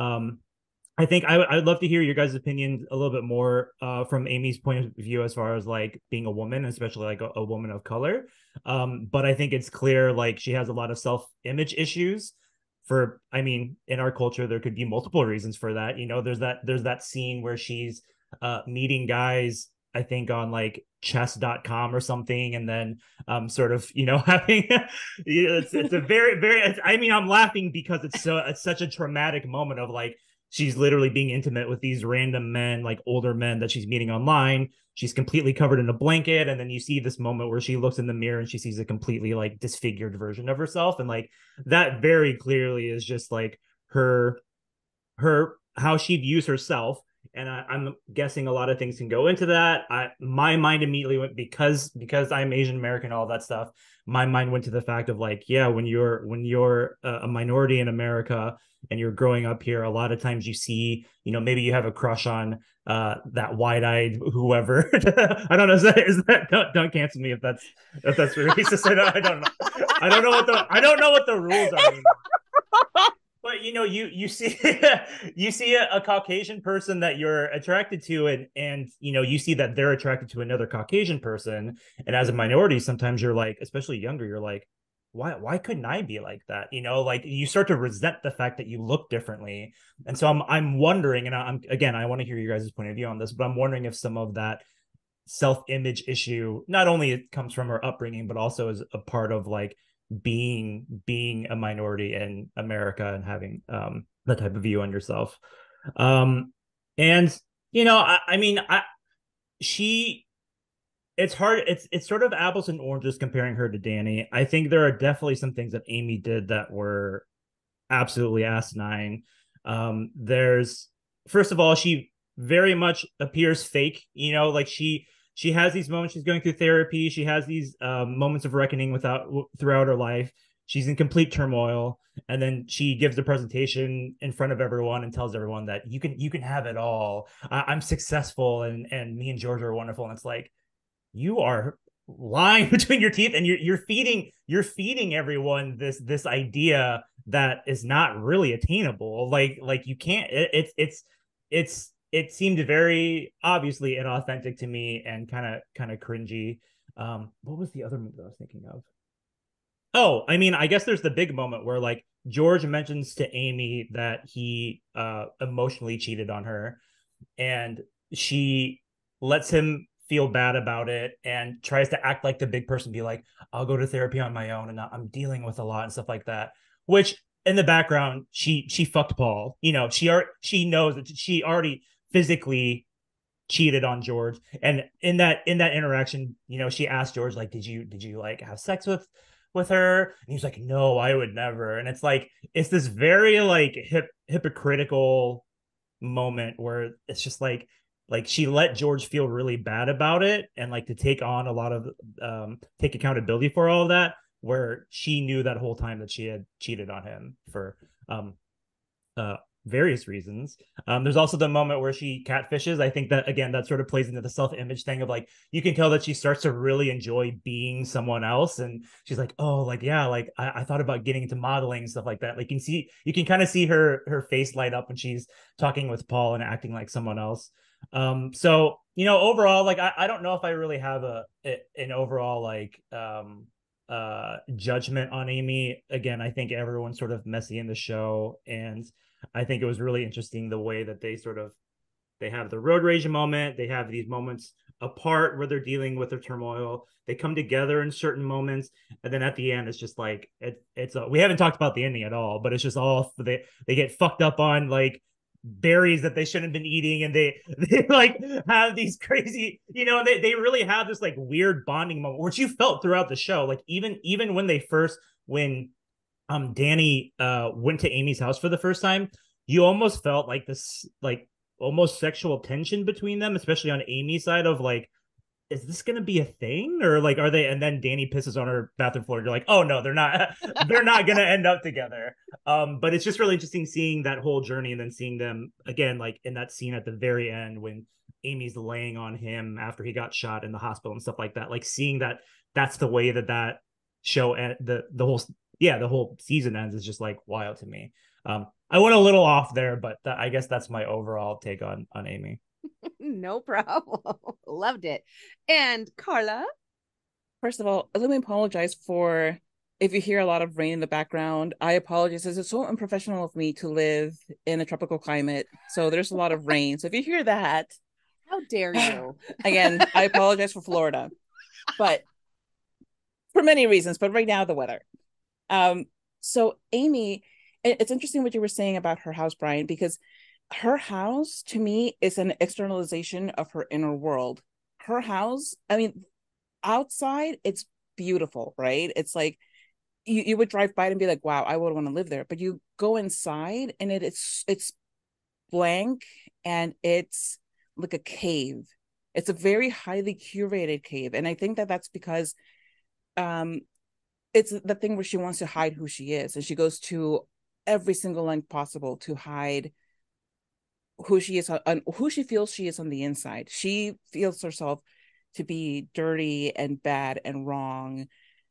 I think I'd love to hear your guys' opinion a little bit more from Amy's point of view as far as like being a woman, especially like a woman of color. But I think it's clear like she has a lot of self-image issues. I mean, in our culture, there could be multiple reasons for that. You know, there's that scene where she's meeting guys, I think on like chess.com or something, and then sort of, you know, having it's a very, very, I mean, I'm laughing because it's such a traumatic moment of like she's literally being intimate with these random men, like older men that she's meeting online. She's completely covered in a blanket, and then you see this moment where she looks in the mirror and she sees a completely like disfigured version of herself, and like that very clearly is just like her how she views herself. And I'm guessing a lot of things can go into that. My mind immediately went, because I'm Asian American, all that stuff. My mind went to the fact of like, yeah, when you're a minority in America and you're growing up here, a lot of times you see, maybe you have a crush on that wide-eyed whoever. I don't know. Is that don't cancel me if that's racist. I don't know. I don't know what the rules are anymore. But you see you see a Caucasian person that you're attracted to, and you see that they're attracted to another Caucasian person, and as a minority, sometimes you're like, especially younger, you're like, why couldn't I be like that? Like you start to resent the fact that you look differently, and so I'm wondering, and I want to hear you guys' point of view on this, but I'm wondering if some of that self-image issue not only it comes from her upbringing, but also is a part of like being a minority in America and having that type of view on yourself. And I mean, she it's hard, it's sort of apples and oranges comparing her to Danny. I think there are definitely some things that Amy did that were absolutely asinine. There's, first of all, she very much appears fake, like she has these moments, she's going through therapy, she has these moments of reckoning throughout her life. She's in complete turmoil, and then she gives a presentation in front of everyone and tells everyone that you can have it all. I'm successful, and me and George are wonderful. And it's like, you are lying between your teeth, and you're feeding everyone this idea that is not really attainable. Like you can't. It seemed very obviously inauthentic to me and kind of cringy. What was the other movie I was thinking of? Oh, I mean, I guess there's the big moment where like George mentions to Amy that he emotionally cheated on her, and she lets him feel bad about it and tries to act like the big person, be like, I'll go to therapy on my own and I'm dealing with a lot and stuff like that. Which in the background, she fucked Paul. She knows that she already physically cheated on George. And in that interaction, she asked George, like, did you like have sex with her? And he's like, no, I would never. And it's like, it's this very like hypocritical moment where it's just like she let George feel really bad about it, and like to take on a lot of take accountability for all of that, where she knew that whole time that she had cheated on him for various reasons. There's also the moment where she catfishes. I think that again, that sort of plays into the self-image thing of like, you can tell that she starts to really enjoy being someone else, and she's like, oh, like, yeah, like I thought about getting into modeling and stuff like that. Like you can kind of see her face light up when she's talking with Paul and acting like someone else. So overall, like I don't know if I really have an overall like judgment on Amy. Again, I think everyone's sort of messy in the show, and I think it was really interesting the way that they have the road rage moment. They have these moments apart where they're dealing with their turmoil. They come together in certain moments, and then at the end, it's just like we haven't talked about the ending at all, but it's just all they get fucked up on like berries that they shouldn't have been eating, and they like have these crazy, they really have this like weird bonding moment, which you felt throughout the show. Like even when Danny went to Amy's house for the first time, you almost felt like this like almost sexual tension between them, especially on Amy's side of like, is this gonna be a thing, or like are they? And then Danny pisses on her bathroom floor. You're like, oh no, they're not. They're not gonna end up together. But it's just really interesting seeing that whole journey, and then seeing them again, like in that scene at the very end when Amy's laying on him after he got shot in the hospital and stuff like that. Like seeing that's the way that show and the whole season ends is just like wild to me. I went a little off there, but I guess that's my overall take on Amy. No problem. Loved it. And Carla? First of all, let me apologize for if you hear a lot of rain in the background. I apologize. It's so unprofessional of me to live in a tropical climate. So there's a lot of rain. So if you hear that, how dare you? Again, I apologize for Florida, but for many reasons, but right now the weather. So Amy, it's interesting what you were saying about her house, Brian, because her house to me is an externalization of her inner world. Her house, I mean, outside it's beautiful, right? It's like you would drive by it and be like, wow, I would want to live there. But you go inside and it's blank, and it's like a cave. It's a very highly curated cave. And I think that that's because um it's the thing where she wants to hide who she is, and she goes to every single length possible to hide who she is on who she feels she is on the inside. She feels herself to be dirty and bad and wrong.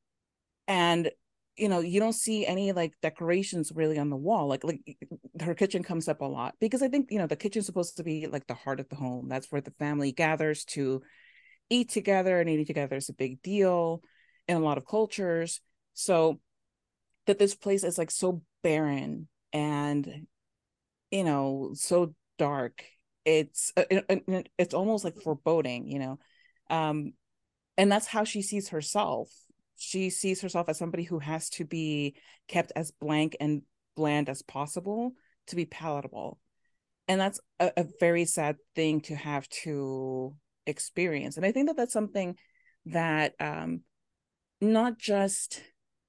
And you don't see any like decorations really on the wall. Like her kitchen comes up a lot because I think the kitchen's supposed to be like the heart of the home. That's where the family gathers to eat together, and eating together is a big deal in a lot of cultures. So that this place is like so barren and so dark, it's almost like foreboding. um and that's how she sees herself. She sees herself as somebody who has to be kept as blank and bland as possible to be palatable. And that's a very sad thing to have to experience. And I think that that's something that not just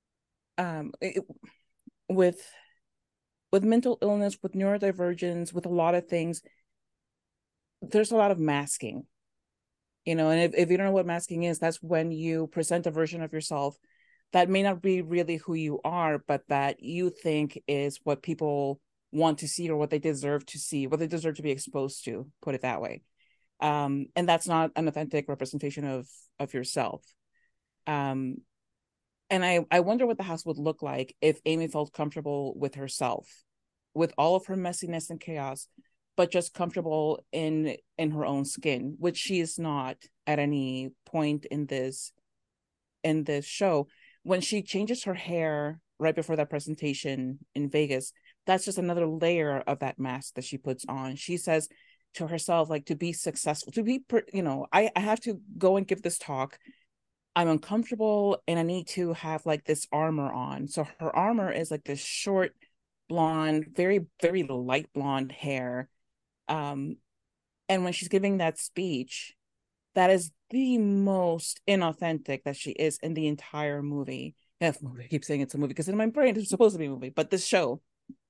it, with mental illness, with neurodivergence, with a lot of things, there's a lot of masking. And if you don't know what masking is, that's when you present a version of yourself that may not be really who you are, but that you think is what people want to see, or what they deserve to see, what they deserve to be exposed to, put it that way. And that's not an authentic representation of yourself. um and I wonder what the house would look like if Amy felt comfortable with herself, with all of her messiness and chaos, but just comfortable in her own skin, which she is not at any point in this show. When she changes her hair right before that presentation in Vegas, that's just another layer of that mask that she puts on. She says to herself, like, to be successful, to be, I have to go and give this talk. I'm uncomfortable and I need to have like this armor on. So her armor is like this short, blonde, very, very light blonde hair. Um, and when she's giving that speech, that is the most inauthentic that she is in the entire movie. Yeah, movie. I keep saying it's a movie because in my brain it's supposed to be a movie, but this show,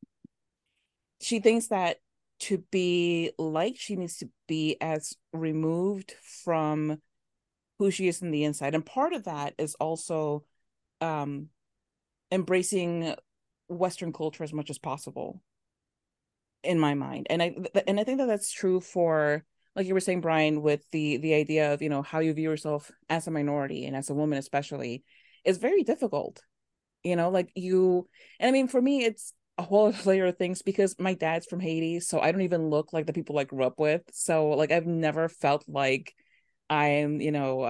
she thinks that to be liked, she needs to be as removed from who she is in the inside. And part of that is also um embracing Western culture as much as possible, in my mind. And I think that that's true for, like you were saying, Brian, with the idea of how you view yourself as a minority and as a woman especially is very difficult. Like you, and I mean, for me it's a whole layer of things because my dad's from Haiti, so I don't even look like the people I grew up with. So like I've never felt like I'm,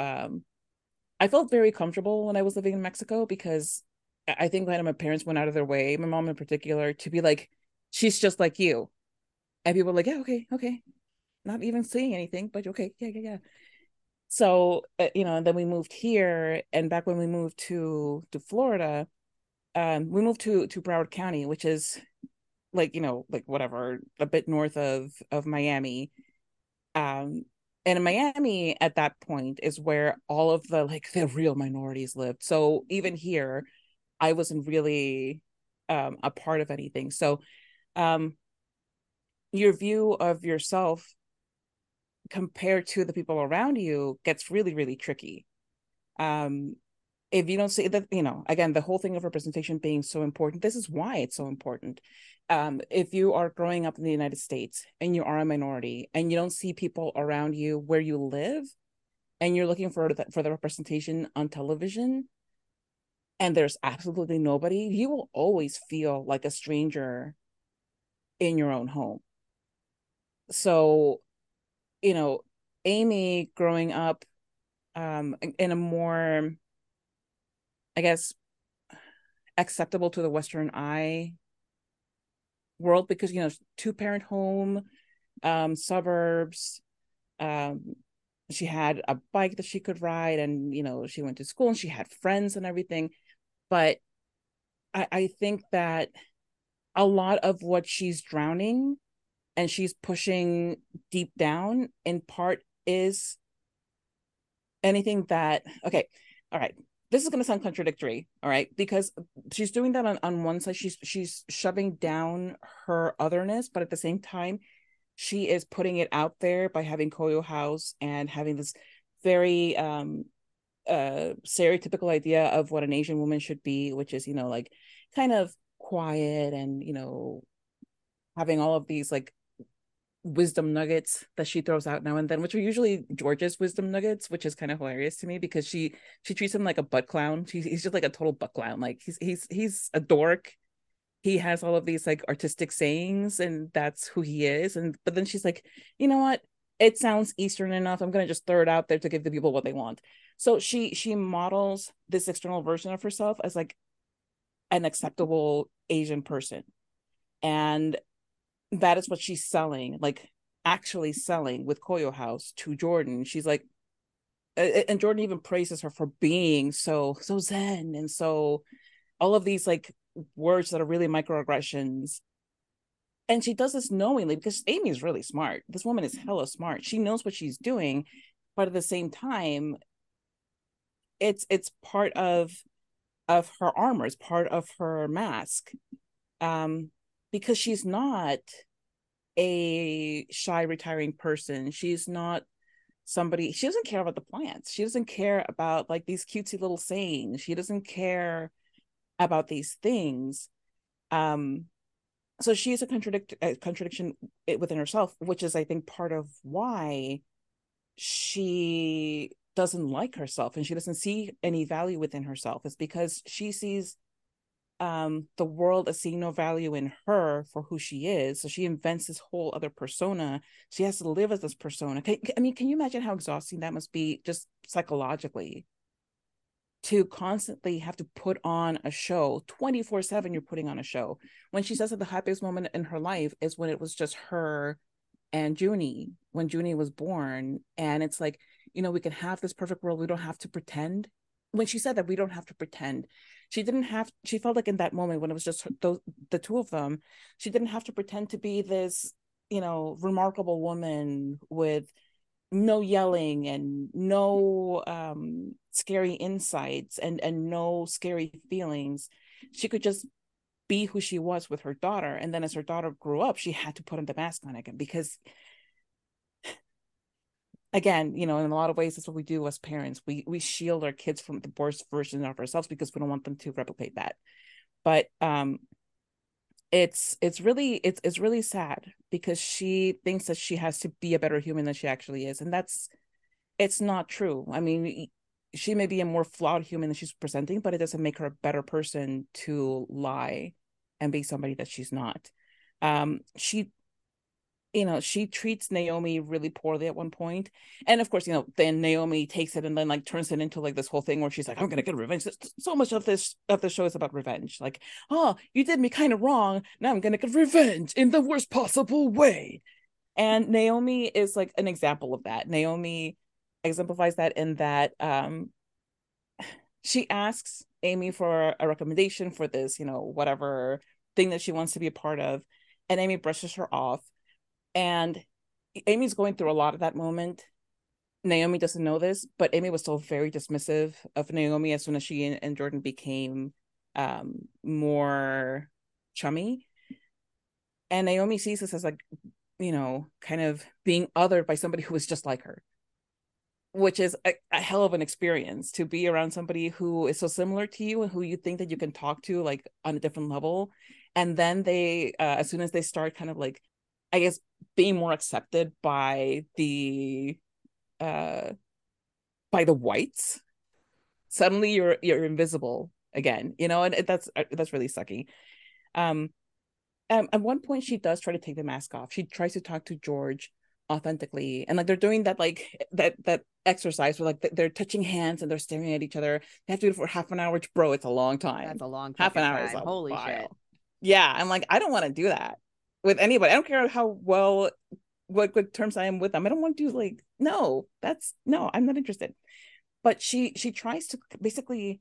I felt very comfortable when I was living in Mexico because I think when my parents went out of their way, my mom in particular, to be like, she's just like you. And people were like, yeah, okay, okay. Not even saying anything, but okay, yeah, yeah, yeah. So, and then we moved here. And back when we moved to Florida, we moved to Broward County, which is like, like whatever, a bit north of Miami. Um, and in Miami at that point is where all of the real minorities lived. So even here, I wasn't really a part of anything. So um, your view of yourself compared to the people around you gets really, really tricky. Um, if you don't see that, again, the whole thing of representation being so important, this is why it's so important. If you are growing up in the United States and you are a minority and you don't see people around you where you live, and you're looking for the representation on television, and there's absolutely nobody, you will always feel like a stranger in your own home. So, you know, Amy growing up in a more, I guess, acceptable to the Western eye world, because two-parent home, suburbs, um she had a bike that she could ride, and she went to school and she had friends and everything. But I think that a lot of what she's drowning and she's pushing deep down, in part is anything that, okay, all right, this is going to sound contradictory, all right, because she's doing that on one side, she's shoving down her otherness, but at the same time she is putting it out there by having Koyo House and having this very stereotypical idea of what an Asian woman should be, which is, like kind of quiet and, having all of these like wisdom nuggets that she throws out now and then, which are usually George's wisdom nuggets, which is kind of hilarious to me because she treats him like a butt clown. He's just like a total butt clown. Like he's a dork. He has all of these like artistic sayings, and that's who he is. And but then she's like, you know what? It sounds Eastern enough. I'm gonna just throw it out there to give the people what they want. So she models this external version of herself as like an acceptable Asian person. And that is what she's selling, like actually selling with Koyo House to Jordan. She's like, and Jordan even praises her for being so zen and so all of these like words that are really microaggressions. And she does this knowingly because Amy's really smart. This woman is hella smart. She knows what she's doing, but at the same time, it's part of her armor, it's part of her mask. Because she's not a shy retiring person. She's not somebody, she doesn't care about the plants. She doesn't care about like these cutesy little sayings. She doesn't care about these things. So she is a contradiction within herself, which is I think part of why she doesn't like herself and she doesn't see any value within herself. Is because she sees the world as seeing no value in her for who she is. So she invents this whole other persona. She has to live as this persona. Can you imagine how exhausting that must be just psychologically? To constantly have to put on a show 24/7. You're putting on a show. When she says that the happiest moment in her life is when it was just her and Junie, when Junie was born. And it's like, we can have this perfect world. We don't have to pretend. When she said that we don't have to pretend, she felt like in that moment when it was just the two of them, she didn't have to pretend to be this, remarkable woman with no yelling and no scary insights and no scary feelings. She could just be who she was with her daughter. And then as her daughter grew up, she had to put on the mask on again because, again, in a lot of ways, that's what we do as parents. We shield our kids from the worst version of ourselves because we don't want them to replicate that. But it's really sad because she thinks that she has to be a better human than she actually is, and it's not true. I mean, she may be a more flawed human than she's presenting, but it doesn't make her a better person to lie and be somebody that she's not. She treats Naomi really poorly at one point. And of course, then Naomi takes it and then like turns it into like this whole thing where she's like, I'm gonna get revenge. So much of the show is about revenge. Like, oh, you did me kind of wrong. Now I'm gonna get revenge in the worst possible way. And Naomi is like an example of that. Naomi exemplifies that in that she asks Amy for a recommendation for this, whatever thing that she wants to be a part of. And Amy brushes her off. And Amy's going through a lot of that moment. Naomi doesn't know this, but Amy was still very dismissive of Naomi as soon as she and Jordan became more chummy. And Naomi sees this as like, kind of being othered by somebody who was just like her, which is a hell of an experience to be around somebody who is so similar to you and who you think that you can talk to like on a different level. And then they, as soon as they start kind of like, I guess, being more accepted by the whites, suddenly you're invisible again, and that's really sucky. At one point she does try to take the mask off. She tries to talk to George authentically, and like they're doing that like that exercise where like they're touching hands and they're staring at each other. They have to do it for half an hour, which, bro, it's a long time. That's a long half an hour time. is a Holy while. shit. Yeah, I'm like, I don't want to do that with anybody. I don't care how well what good terms I am with them. I don't want to do like, no, I'm not interested. But she tries to basically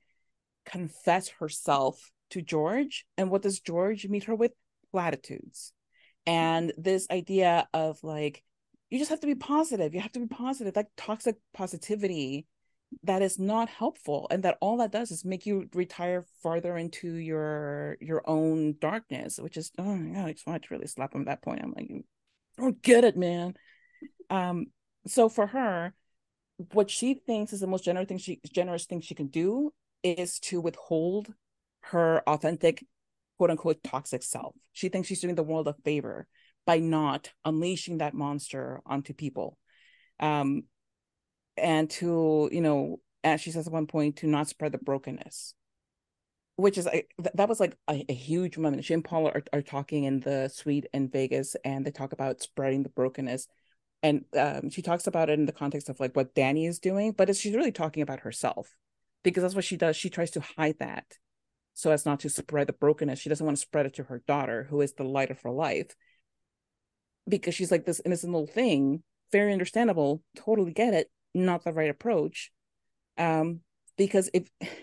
confess herself to George. And what does George meet her with? Platitudes. And this idea of like, you just have to be positive. You have to be positive. Like toxic positivity that is not helpful, and that all that does is make you retire farther into your own darkness, which is, oh my god, I just wanted to really slap him at that point. I'm like, you don't get it, man. um so for her, what she thinks is the most generous thing she can do is to withhold her authentic, quote unquote, toxic self. She thinks she's doing the world a favor by not unleashing that monster onto people. um and to, as she says at one point, to not spread the brokenness, which is that was like a huge moment. She and Paula are talking in the suite in Vegas, and they talk about spreading the brokenness. And she talks about it in the context of like what Danny is doing, but she's really talking about herself, because that's what she does. She tries to hide that so as not to spread the brokenness. She doesn't want to spread it to her daughter, who is the light of her life, because she's like this innocent little thing. Very understandable, totally get it, not the right approach. um because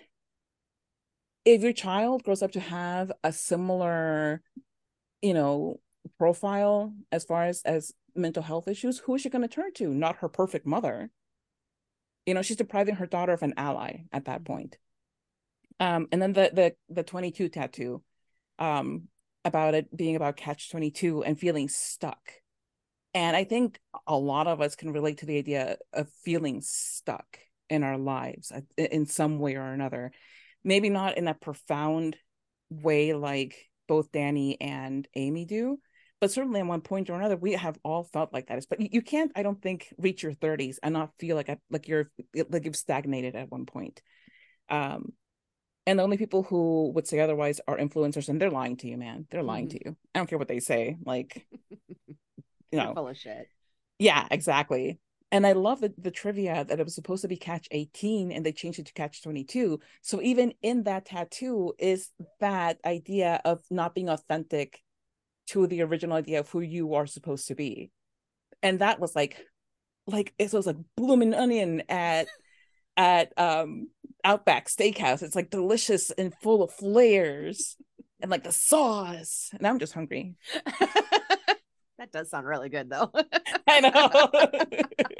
if your child grows up to have a similar, you know profile as far as mental health issues, who is she going to turn to? Not her perfect mother. She's depriving her daughter of an ally at that point. And then the 22 tattoo, um about it being about catch 22 and feeling stuck. And I think a lot of us can relate to the idea of feeling stuck in our lives in some way or another. Maybe not in a profound way like both Danny and Amy do, but certainly at one point or another, we have all felt like that. But you can't, I don't think, reach your 30s and not feel like you've stagnated at one point. Um, and the only people who would say otherwise are influencers, and they're lying to you, man. They're lying to you. I don't care what they say. Like, They're full of shit. Yeah, exactly. And I love the trivia that it was supposed to be catch 18 and they changed it to catch 22. So even in that tattoo is that idea of not being authentic to the original idea of who you are supposed to be. And that was like it was like blooming onion at Outback Steakhouse. It's like delicious and full of flavors and like the sauce. And I'm just hungry. That does sound really good, though. I know.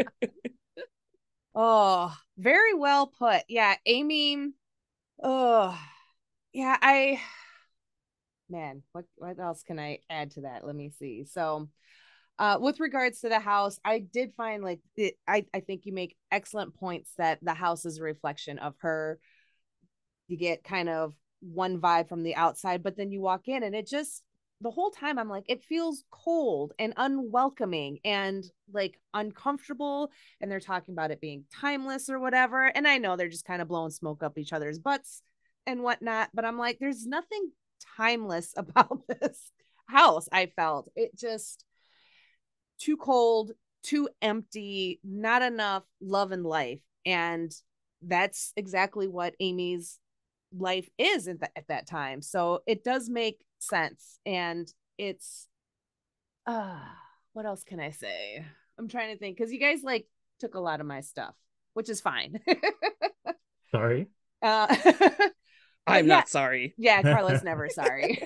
Oh, very well put. Yeah, Amy. Oh, yeah. Man, what else can I add to that? Let me see. So, with regards to the house, I did find like I think you make excellent points that the house is a reflection of her. You get kind of one vibe from the outside, but then you walk in and it just, the whole time I'm like, it feels cold and unwelcoming and like uncomfortable. And they're talking about it being timeless or whatever. And I know they're just kind of blowing smoke up each other's butts and whatnot, but I'm like, there's nothing timeless about this house. I felt it just too cold, too empty, not enough love and life. And that's exactly what Amy's life is at that time. So it does make sense. And it's what else can I say? I'm trying to think, because you guys like took a lot of my stuff, which is fine. Sorry. I'm yeah, not sorry. yeah, Carla's never sorry.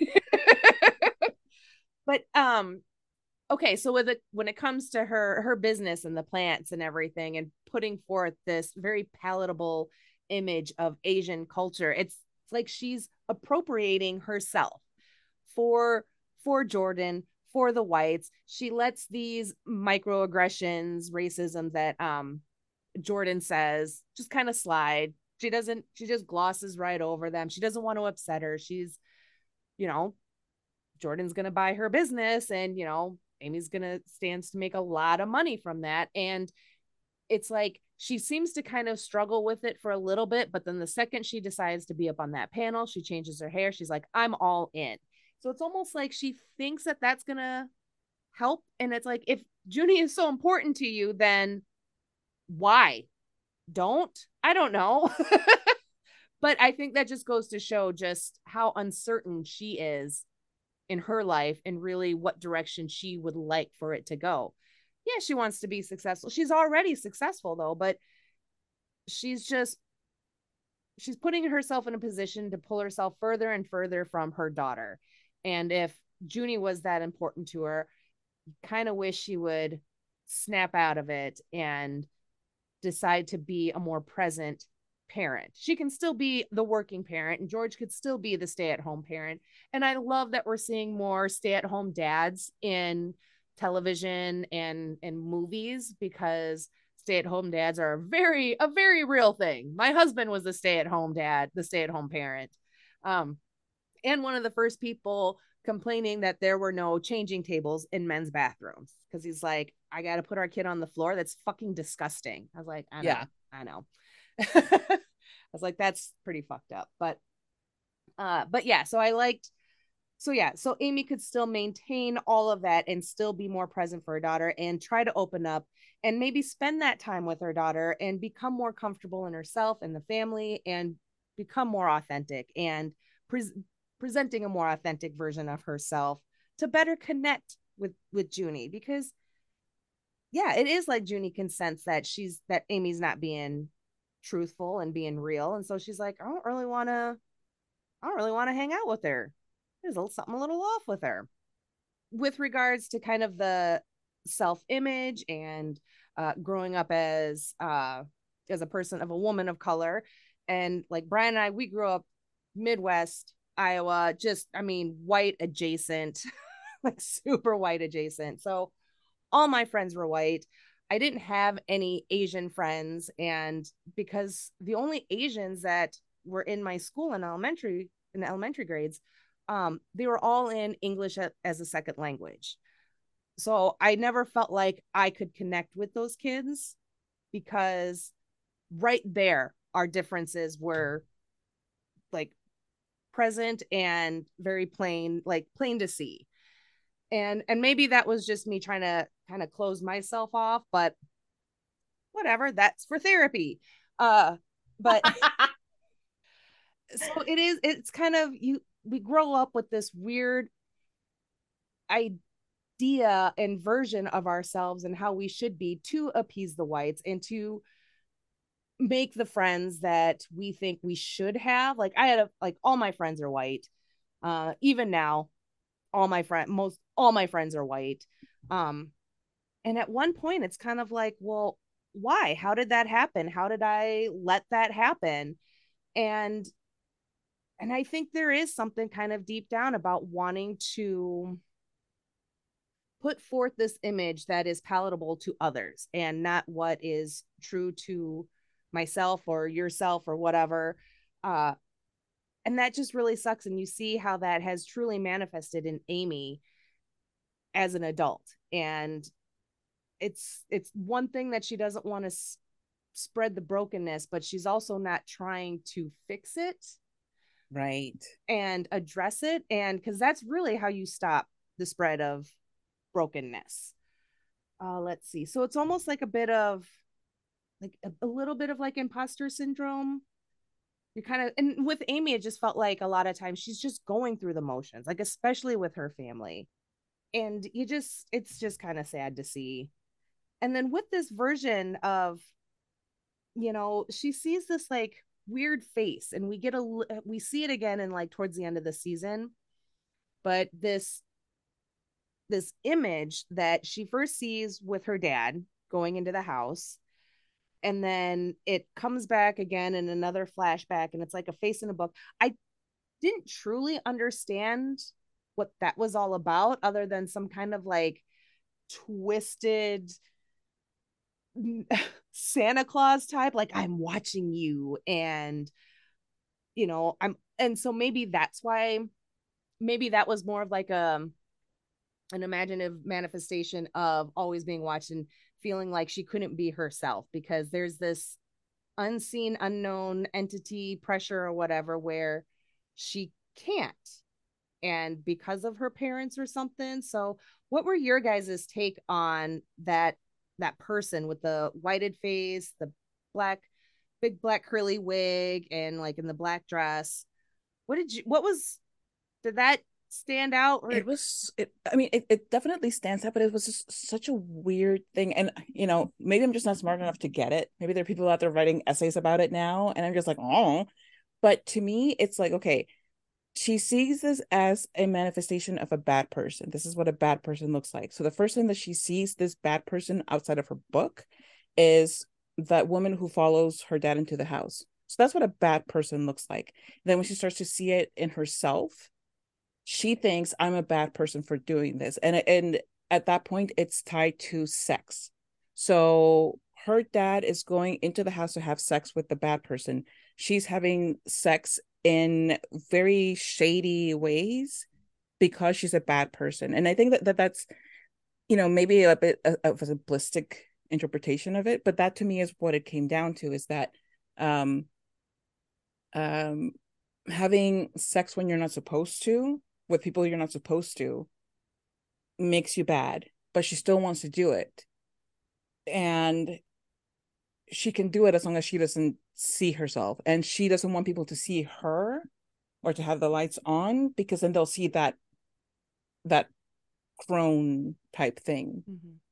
But okay, so when it comes to her business and the plants and everything and putting forth this very palatable image of Asian culture, it's like she's appropriating herself for Jordan, for the whites. She lets these microaggressions, racism that Jordan says just kind of slide. She just glosses right over them. She doesn't want to upset her. She's, you know, Jordan's going to buy her business and, Amy's going to stands to make a lot of money from that. And it's like she seems to kind of struggle with it for a little bit, but then the second she decides to be up on that panel, she changes her hair. She's like, I'm all in. So it's almost like she thinks that that's going to help. And it's like, if Junie is so important to you, then why? I don't know. But I think that just goes to show just how uncertain she is in her life and really what direction she would like for it to go. Yeah, she wants to be successful. She's already successful though, but she's putting herself in a position to pull herself further and further from her daughter. And if Junie was that important to her. Kind of wish she would snap out of it and decide to be a more present parent. She can still be the working parent, and George could still be the stay-at-home parent. And I love that we're seeing more stay-at-home dads in television and movies, because stay-at-home dads are a very real thing. My husband was the stay-at-home dad, the stay-at-home parent. And one of the first people complaining that there were no changing tables in men's bathrooms, because he's like, I got to put our kid on the floor. That's fucking disgusting. I was like, I know, Yeah. I know. I was like, that's pretty fucked up. But yeah, so so Amy could still maintain all of that and still be more present for her daughter and try to open up and maybe spend that time with her daughter and become more comfortable in herself and the family and become more authentic and presenting a more authentic version of herself to better connect with Junie. Because yeah, it is like Junie can sense that Amy's not being truthful and being real, and so she's like, I don't really want to hang out with her. There's something a little off with her. With regards to kind of the self-image and growing up as a person, of a woman of color, and like Brian and I, we grew up Midwest Iowa, just, I mean, white adjacent, like super white adjacent. So all my friends were white. I didn't have any Asian friends. And because the only Asians that were in my school in the elementary grades, they were all in English as a second language. So I never felt like I could connect with those kids, because right there, our differences were like present and very plain, like plain to see. And maybe that was just me trying to kind of close myself off, but whatever, that's for therapy. But so it's kind of, we grow up with this weird idea and version of ourselves and how we should be to appease the whites and to make the friends that we think we should have. Like like all my friends are white. Even now, all my friends are white. And at one point it's kind of like, well, why? How did that happen? How did I let that happen? And I think there is something kind of deep down about wanting to put forth this image that is palatable to others and not what is true to myself or yourself or whatever. And that just really sucks. And you see how that has truly manifested in Amy as an adult. And it's one thing that she doesn't want to spread the brokenness, but she's also not trying to fix it, right, and address it. And because that's really how you stop the spread of brokenness. Let's see. So it's almost like a bit of like a little bit of like imposter syndrome. You kind of, and with Amy, it just felt like a lot of times she's just going through the motions, like especially with her family. And it's just kind of sad to see. And then with this version of, she sees this like weird face, and we see it again in like towards the end of the season. But this image that she first sees with her dad going into the house, and then it comes back again in another flashback, and it's like a face in a book. I didn't truly understand what that was all about, other than some kind of like twisted Santa Claus type, like, I'm watching you, and and so maybe that's why, maybe that was more of like an imaginative manifestation of always being watched and feeling like she couldn't be herself, because there's this unseen, unknown entity pressure or whatever where she can't, and because of her parents or something. So what were your guys' take on that person with the whited face, the big black curly wig, and like in the black dress? Did that stand out? Or it definitely stands out, but it was just such a weird thing. And maybe I'm just not smart enough to get it. Maybe there are people out there writing essays about it now, and I'm just like, oh. But to me, it's like, okay, she sees this as a manifestation of a bad person. This is what a bad person looks like. So the first time that she sees this bad person outside of her book is that woman who follows her dad into the house. So that's what a bad person looks like. Then when she starts to see it in herself, she thinks I'm a bad person for doing this. And at that point it's tied to sex. So her dad is going into the house to have sex with the bad person. She's having sex in very shady ways because she's a bad person. And I think that's, maybe a bit of a simplistic interpretation of it, but that to me is what it came down to, is that um um having sex when you're not supposed to, with people you're not supposed to, makes you bad, but she still wants to do it. And she can do it as long as she doesn't see herself, and she doesn't want people to see her or to have the lights on, because then they'll see that crone type thing.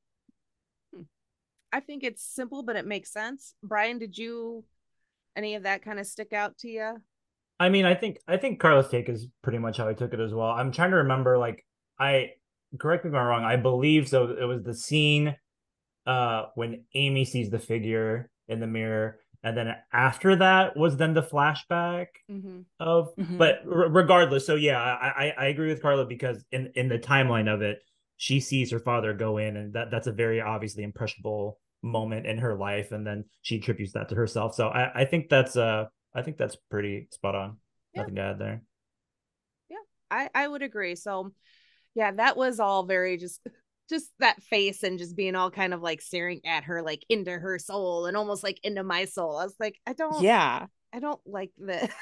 I think it's simple, but it makes sense. Brian, did you any of that kind of stick out to you? I mean, I think Carlos' take is pretty much how I took it as well. I'm trying to remember, like, I correct me if I'm wrong. I believe so. It was the scene when Amy sees the figure in the mirror, and then after that was then the flashback of. But regardless, so yeah, I agree with Carla, because in the timeline of it, she sees her father go in, and that's a very obviously impressionable moment in her life, and then she attributes that to herself. So I think that's pretty spot on. Yeah. Nothing to add there. Yeah, I would agree. So yeah, that was all very just that face, and just being all kind of like staring at her, like into her soul, and almost like into my soul. I was like, I don't like this.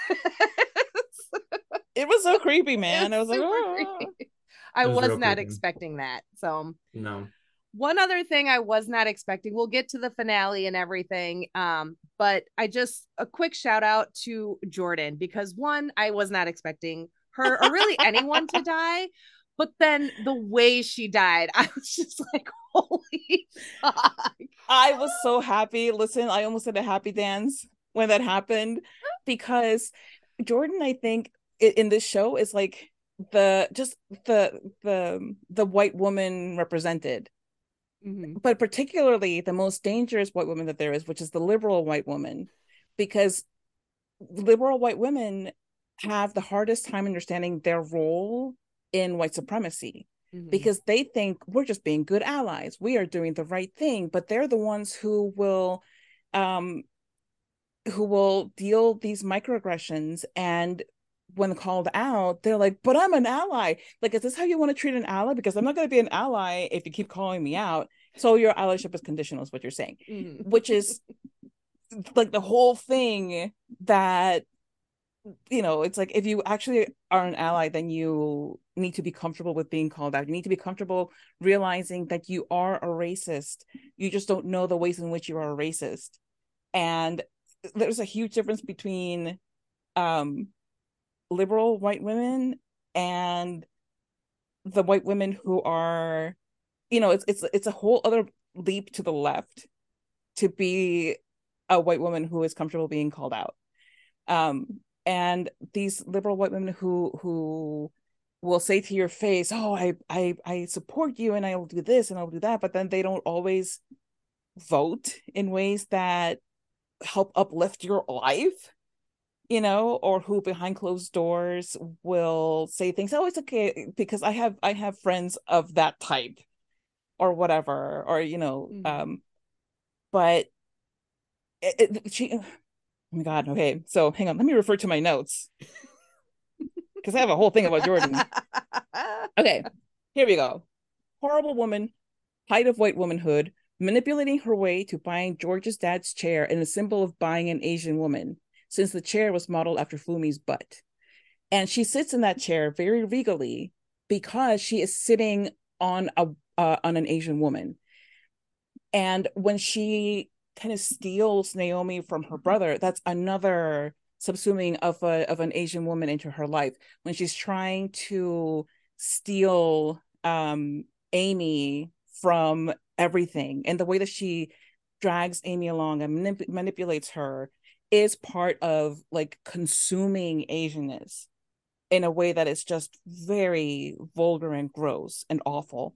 It was so creepy, man. I was like, creepy. I was not expecting that. So no. One other thing I was not expecting, we'll get to the finale and everything. But a quick shout out to Jordan, because one, I was not expecting her or really anyone to die. But then the way she died, I was just like, holy fuck. I was so happy. Listen, I almost did a happy dance when that happened, because Jordan, I think, in this show is like the white woman represented. But particularly the most dangerous white woman that there is, which is the liberal white woman, because liberal white women have the hardest time understanding their role in white supremacy, because they think we're just being good allies, we are doing the right thing, but they're the ones who will deal these microaggressions, and when called out, they're like, but I'm an ally. Like, is this how you want to treat an ally? Because I'm not going to be an ally if you keep calling me out. So your allyship is conditional, is what you're saying. Which is like the whole thing that, it's like, if you actually are an ally, then you need to be comfortable with being called out. You need to be comfortable realizing that you are a racist. You just don't know the ways in which you are a racist. And there's a huge difference between liberal white women and the white women who are, it's a whole other leap to the left to be a white woman who is comfortable being called out. And these liberal white women who will say to your face, oh, I support you and I will do this and I will do that, but then they don't always vote in ways that help uplift your life, or who behind closed doors will say things, oh, it's okay because I have friends of that type or whatever, or but she, oh my god, okay, so hang on, let me refer to my notes because I have a whole thing about Jordan. Okay, here we go. Horrible woman, height of white womanhood, manipulating her way to buying George's dad's chair, and a symbol of buying an Asian woman, since the chair was modeled after Fumi's butt. And she sits in that chair very regally because she is sitting on an Asian woman. And when she kind of steals Naomi from her brother, that's another subsuming of an Asian woman into her life. When she's trying to steal Amy from everything, and the way that she drags Amy along and manipulates her is part of like consuming Asianness. in a way that is just very vulgar and gross and awful.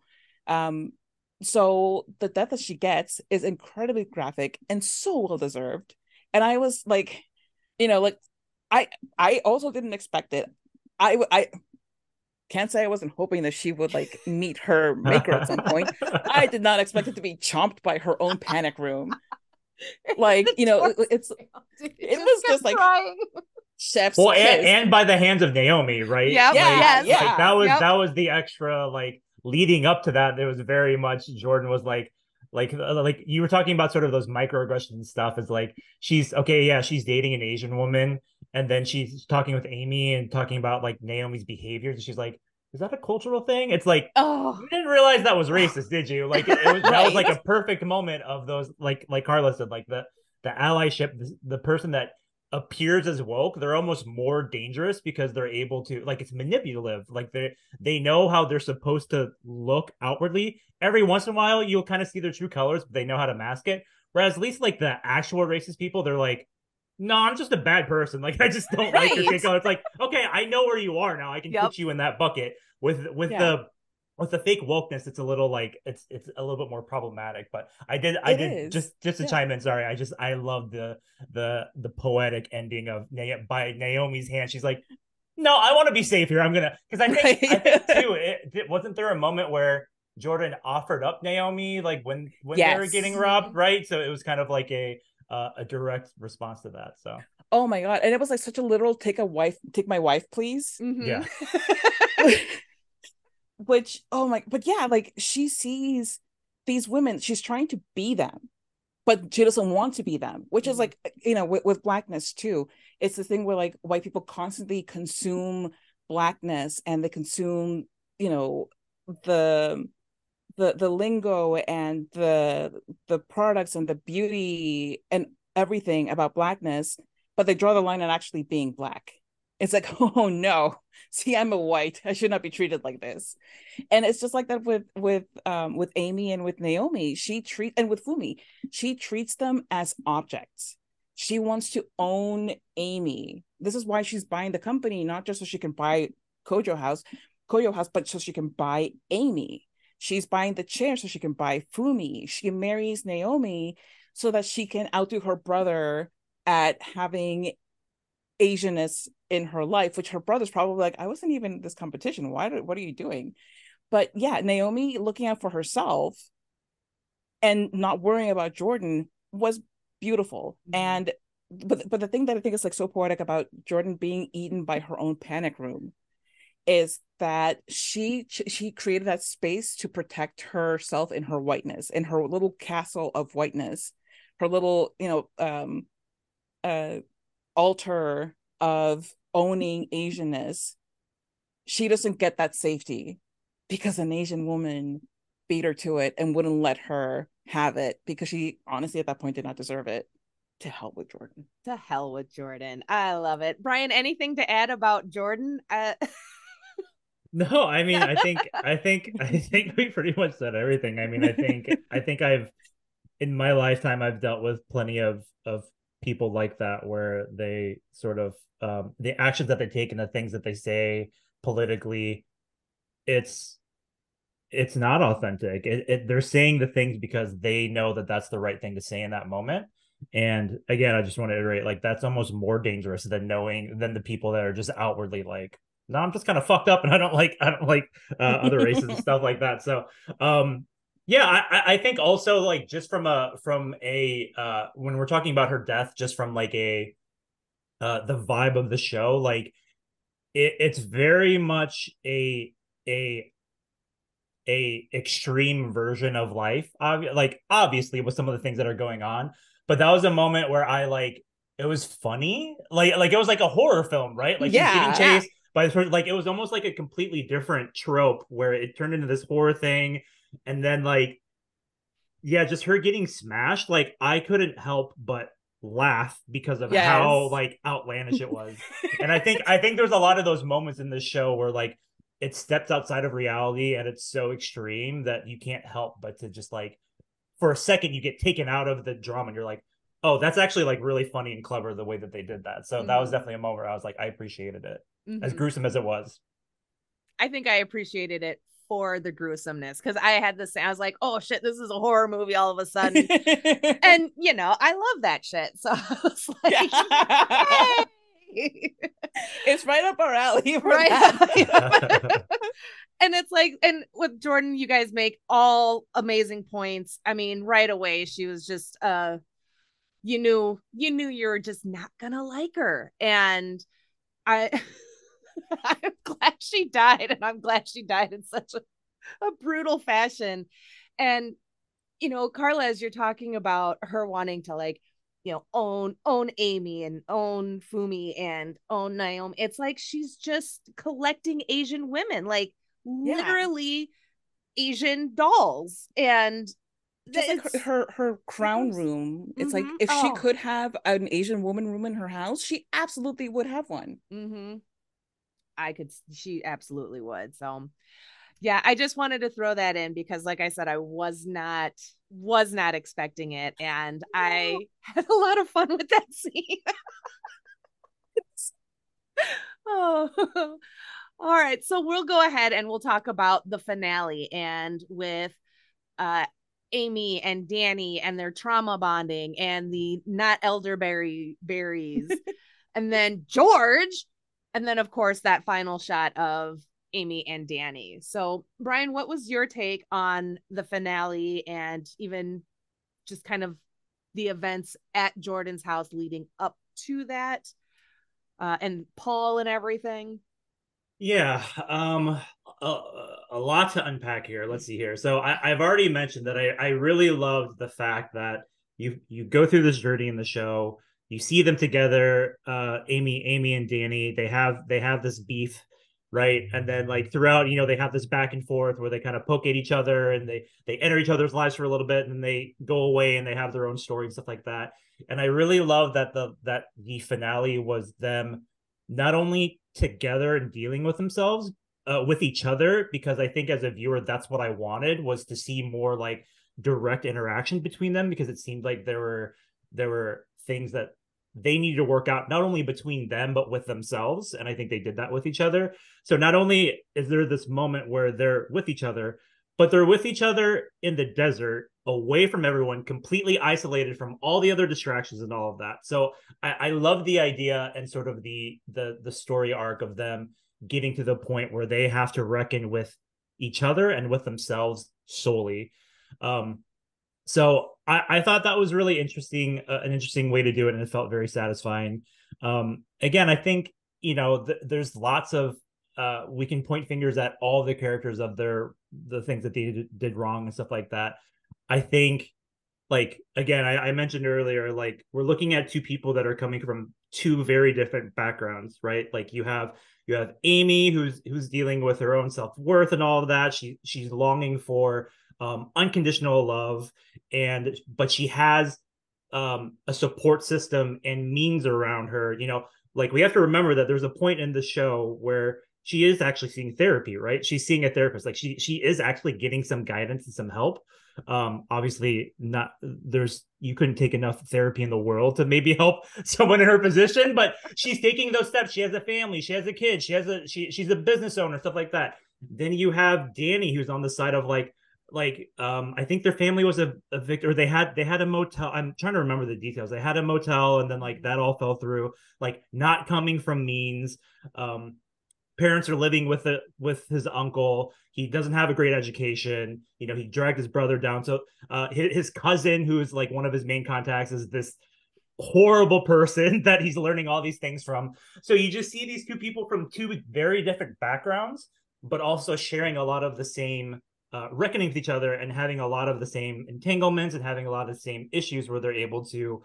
So the death that she gets is incredibly graphic and so well deserved. And I was like, like I also didn't expect it. I can't say I wasn't hoping that she would like meet her maker at some point. I did not expect it to be chomped by her own panic room. Like, it was just like crying. chef's Well, kiss. and by the hands of Naomi, right? Yep. Yeah, Yes. Like that Yep. was the extra, like, leading up to that. There was very much Jordan was like you were talking about sort of those microaggressions and stuff. Is like she's okay, yeah, she's dating an Asian woman, and then she's talking with Amy and talking about like Naomi's behaviors, and she's like, "Is that a cultural thing?" It's like Oh, you didn't realize that was racist, did you? Like it was that was Right. like a perfect moment of those, like Carla said, like the allyship, the person that appears as woke, they're almost more dangerous because they're able to, like, it's manipulative. Like they know how they're supposed to look outwardly. Every once in a while you'll kind of see their true colors, but they know how to mask it. Whereas at least like the actual racist people, they're like, no, I'm just a bad person. Like I just don't like your skin Right. color. It's like, okay, I know where you are now. I can Yep. put you in that bucket. Yeah. With the fake wokeness, it's a little like it's a little bit more problematic. But I did It did is. just to Yeah. chime in. Sorry, I love the poetic ending of by Naomi's hand. She's like, no, I want to be safe here. I'm gonna, because I think Right. too. Wasn't there a moment where Jordan offered up Naomi like when they were getting Yes. robbed, right? So it was kind of like a direct response to that. So Oh my God. And it was like such a literal take my wife, please. mhm. yeah. Which, oh my, but yeah, like she sees these women, she's trying to be them, but she doesn't want to be them, which is Mhm. like, with blackness too. It's the thing where like white people constantly consume blackness, and they consume, the the lingo and the products and the beauty and everything about blackness, but they draw the line on actually being black. It's like, oh no, see, I'm a white, I should not be treated like this. And it's just like that with Amy and with Naomi. And with Fumi, she treats them as objects. She wants to own Amy. This is why she's buying the company, not just so she can buy Kojo House, but so she can buy Amy. She's buying the chair so she can buy Fumi. She marries Naomi so that she can outdo her brother at having Asianness in her life, which her brother's probably like, I wasn't even in this competition. What are you doing? But yeah, Naomi looking out for herself and not worrying about Jordan was beautiful. Mhm. And but the thing that I think is like so poetic about Jordan being eaten by her own panic room is that she created that space to protect herself in her whiteness, in her little castle of whiteness, her little, uh altar of owning Asianness. She doesn't get that safety because an Asian woman beat her to it and wouldn't let her have it because she honestly at that point did not deserve it. To hell with Jordan. To hell with Jordan. I love it. Brian, anything to add about Jordan? No, I mean, I think we pretty much said everything. I mean, I think I've in my lifetime I've dealt with plenty of people like that where they sort of the actions that they take and the things that they say politically, it's it's not authentic. They're saying the things because they know that that's the right thing to say in that moment. And again, I just want to iterate, like that's almost more dangerous than the people that are just outwardly like, no, I'm just kind of fucked up and I don't like other races and stuff like that. So yeah, I think also like just from a when we're talking about her death, just from like a the vibe of the show, like it's very much a a extreme version of life. Like obviously with some of the things that are going on, but that was a moment where I like it was funny, like it was like a horror film, right? Like she's getting Yeah. chased by this person. Like it was almost like a completely different trope where it turned into this horror thing, and then like yeah, just her getting smashed. Like I couldn't help but laugh because of how Yes. like outlandish it was. And I think there's a lot of those moments in this show where like it steps outside of reality and it's so extreme that you can't help but to just like for a second you get taken out of the drama and you're like, oh, that's actually like really funny and clever the way that they did that. So that was Mhm. definitely a moment where I was like, I appreciated it. as gruesome as it was. I think I appreciated it for the gruesomeness because I had this. I was like, "Oh shit, this is a horror movie!" All of a sudden, and I love that shit. So I was like, "Yay!" It's right up our alley, right? That. And it's like, and with Jordan, you guys make all amazing points. I mean, right away, she was just, you knew you were just not gonna like her, and I. I'm glad she died, and I'm glad she died in such a brutal fashion. And Carla, as you're talking about her wanting to like, own Amy and own Fumi and own Naomi, it's like she's just collecting Asian women, like literally Asian dolls, and just like her crown room. It's like if she could have an Asian woman room in her house, she absolutely would have one. She absolutely would. So yeah, I just wanted to throw that in because like I said, I was not expecting it, and I had a lot of fun with that scene. Oh. All right, so we'll go ahead and we'll talk about the finale, and with Amy and Danny and their trauma bonding and the not elderberry berries and then George, and then of course that final shot of Amy and Danny. So Brian, what was your take on the finale and even just kind of the events at Jordan's house leading up to that, and Paul and everything? Yeah, a lot to unpack here. Let's see here. So I've already mentioned that I really loved the fact that you go through this journey in the show, you see them together, Amy and Danny. They have this beef, right? And then like throughout, they have this back and forth where they kind of poke at each other and they enter each other's lives for a little bit, and then they go away and they have their own story and stuff like that. And I really love that the finale was them not only together and dealing with themselves, with each other, because I think as a viewer that's what I wanted, was to see more like direct interaction between them, because it seemed like there were things that they needed to work out not only between them but with themselves, and I think they did that with each other. So not only is there this moment where they're with each other, but they're with each other in the desert, away from everyone, completely isolated from all the other distractions and all of that. So I love the idea and sort of the story arc of them getting to the point where they have to reckon with each other and with themselves solely. So I thought that was really interesting, an interesting way to do it, and it felt very satisfying. Again, I think there's lots of we can point fingers at all the characters of the things that they did wrong and stuff like that. I think, like, again, I mentioned earlier, like, we're looking at two people that are coming from two very different backgrounds, right? Like you have Amy who's dealing with her own self-worth and all of that. She's longing for unconditional love, but she has a support system and means around her. Like, we have to remember that there's a point in the show where she is actually seeing therapy, right? She's seeing a therapist. Like she is actually getting some guidance and some help. Obviously not, you couldn't take enough therapy in the world to maybe help someone in her position, but she's taking those steps. She has a family, she has a kid, she's a business owner, stuff like that. Then you have Danny, who's on the side of like I think their family was a victor. They had a motel. I'm trying to remember the details. They had a motel, and then like that all fell through. Like, not coming from means. Parents are living with his uncle. He doesn't have a great education. He dragged his brother down. So his cousin, who is like one of his main contacts, is this horrible person that he's learning all these things from. So you just see these two people from two very different backgrounds, but also sharing a lot of the same, reckoning with each other and having a lot of the same entanglements and having a lot of the same issues, where they're able to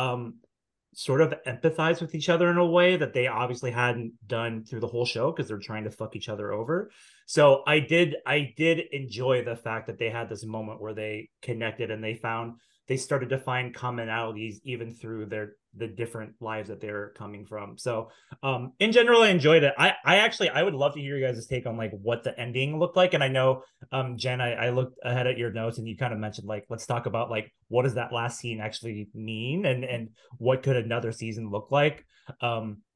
sort of empathize with each other in a way that they obviously hadn't done through the whole show, because they're trying to fuck each other over. So I did enjoy the fact that they had this moment where they connected and they started to find commonalities even through the different lives that they're coming from. So in general, I enjoyed it. I would love to hear you guys' take on like what the ending looked like. And I know, Jen, I looked ahead at your notes and you kind of mentioned like, let's talk about like, what does that last scene actually mean, and what could another season look like?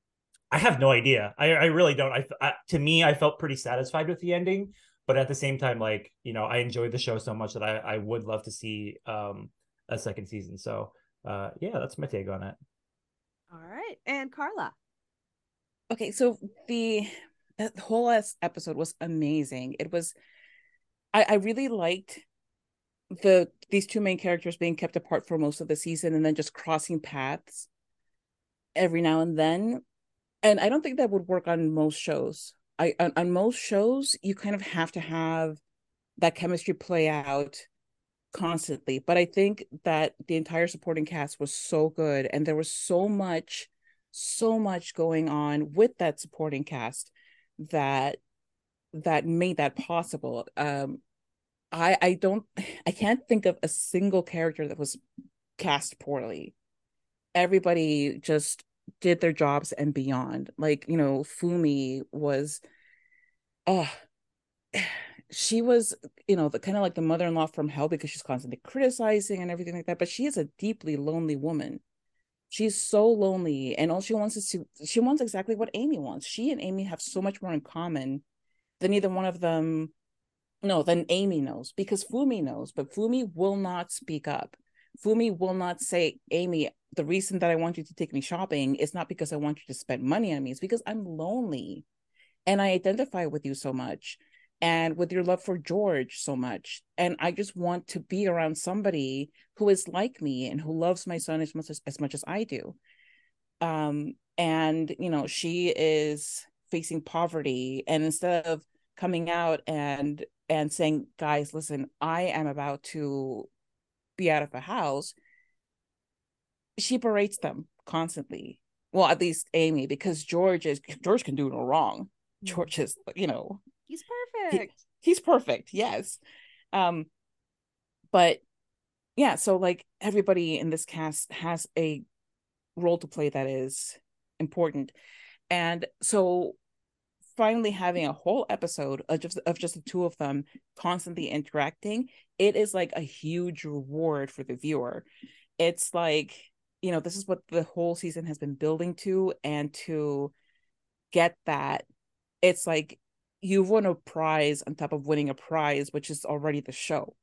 I have no idea. I really don't. To me, I felt pretty satisfied with the ending, but at the same time, like, I enjoyed the show so much that I would love to see a second season. So yeah, that's my take on it. All right. And Carla. Okay, so the that whole last episode was amazing. It was I really liked these two main characters being kept apart for most of the season and then just crossing paths every now and then. And I don't think that would work on most shows. On most shows, you kind of have to have that chemistry play out constantly. But I think that the entire supporting cast was so good, and there was so much going on with that supporting cast that made that possible. I don't I can't think of a single character that was cast poorly. Everybody just did their jobs and beyond. Like, Fumi was oh she was, the kind of like the mother-in-law from hell because she's constantly criticizing and everything like that. But she is a deeply lonely woman. She's so lonely, and all she wants exactly what Amy wants. She and Amy have so much more in common than either one of them no, than Amy knows, because Fumi knows, but Fumi will not speak up. Fumi will not say, Amy, the reason that I want you to take me shopping is not because I want you to spend money on me, it's because I'm lonely and I identify with you so much and with your love for George so much. And I just want to be around somebody who is like me and who loves my son as much as I do. And she is facing poverty, and instead of coming out and saying, guys, listen, I am about to be out of the house, she berates them constantly. Well, at least Amy, because George can do no wrong. George is, He's perfect. He's perfect, yes. um but yeah, so like everybody in this cast has a role to play that is important. And so finally having a whole episode of just the two of them constantly interacting, it is like a huge reward for the viewer. It's like, this is what the whole season has been building to, and to get that, it's like you've won a prize on top of winning a prize, which is already the show.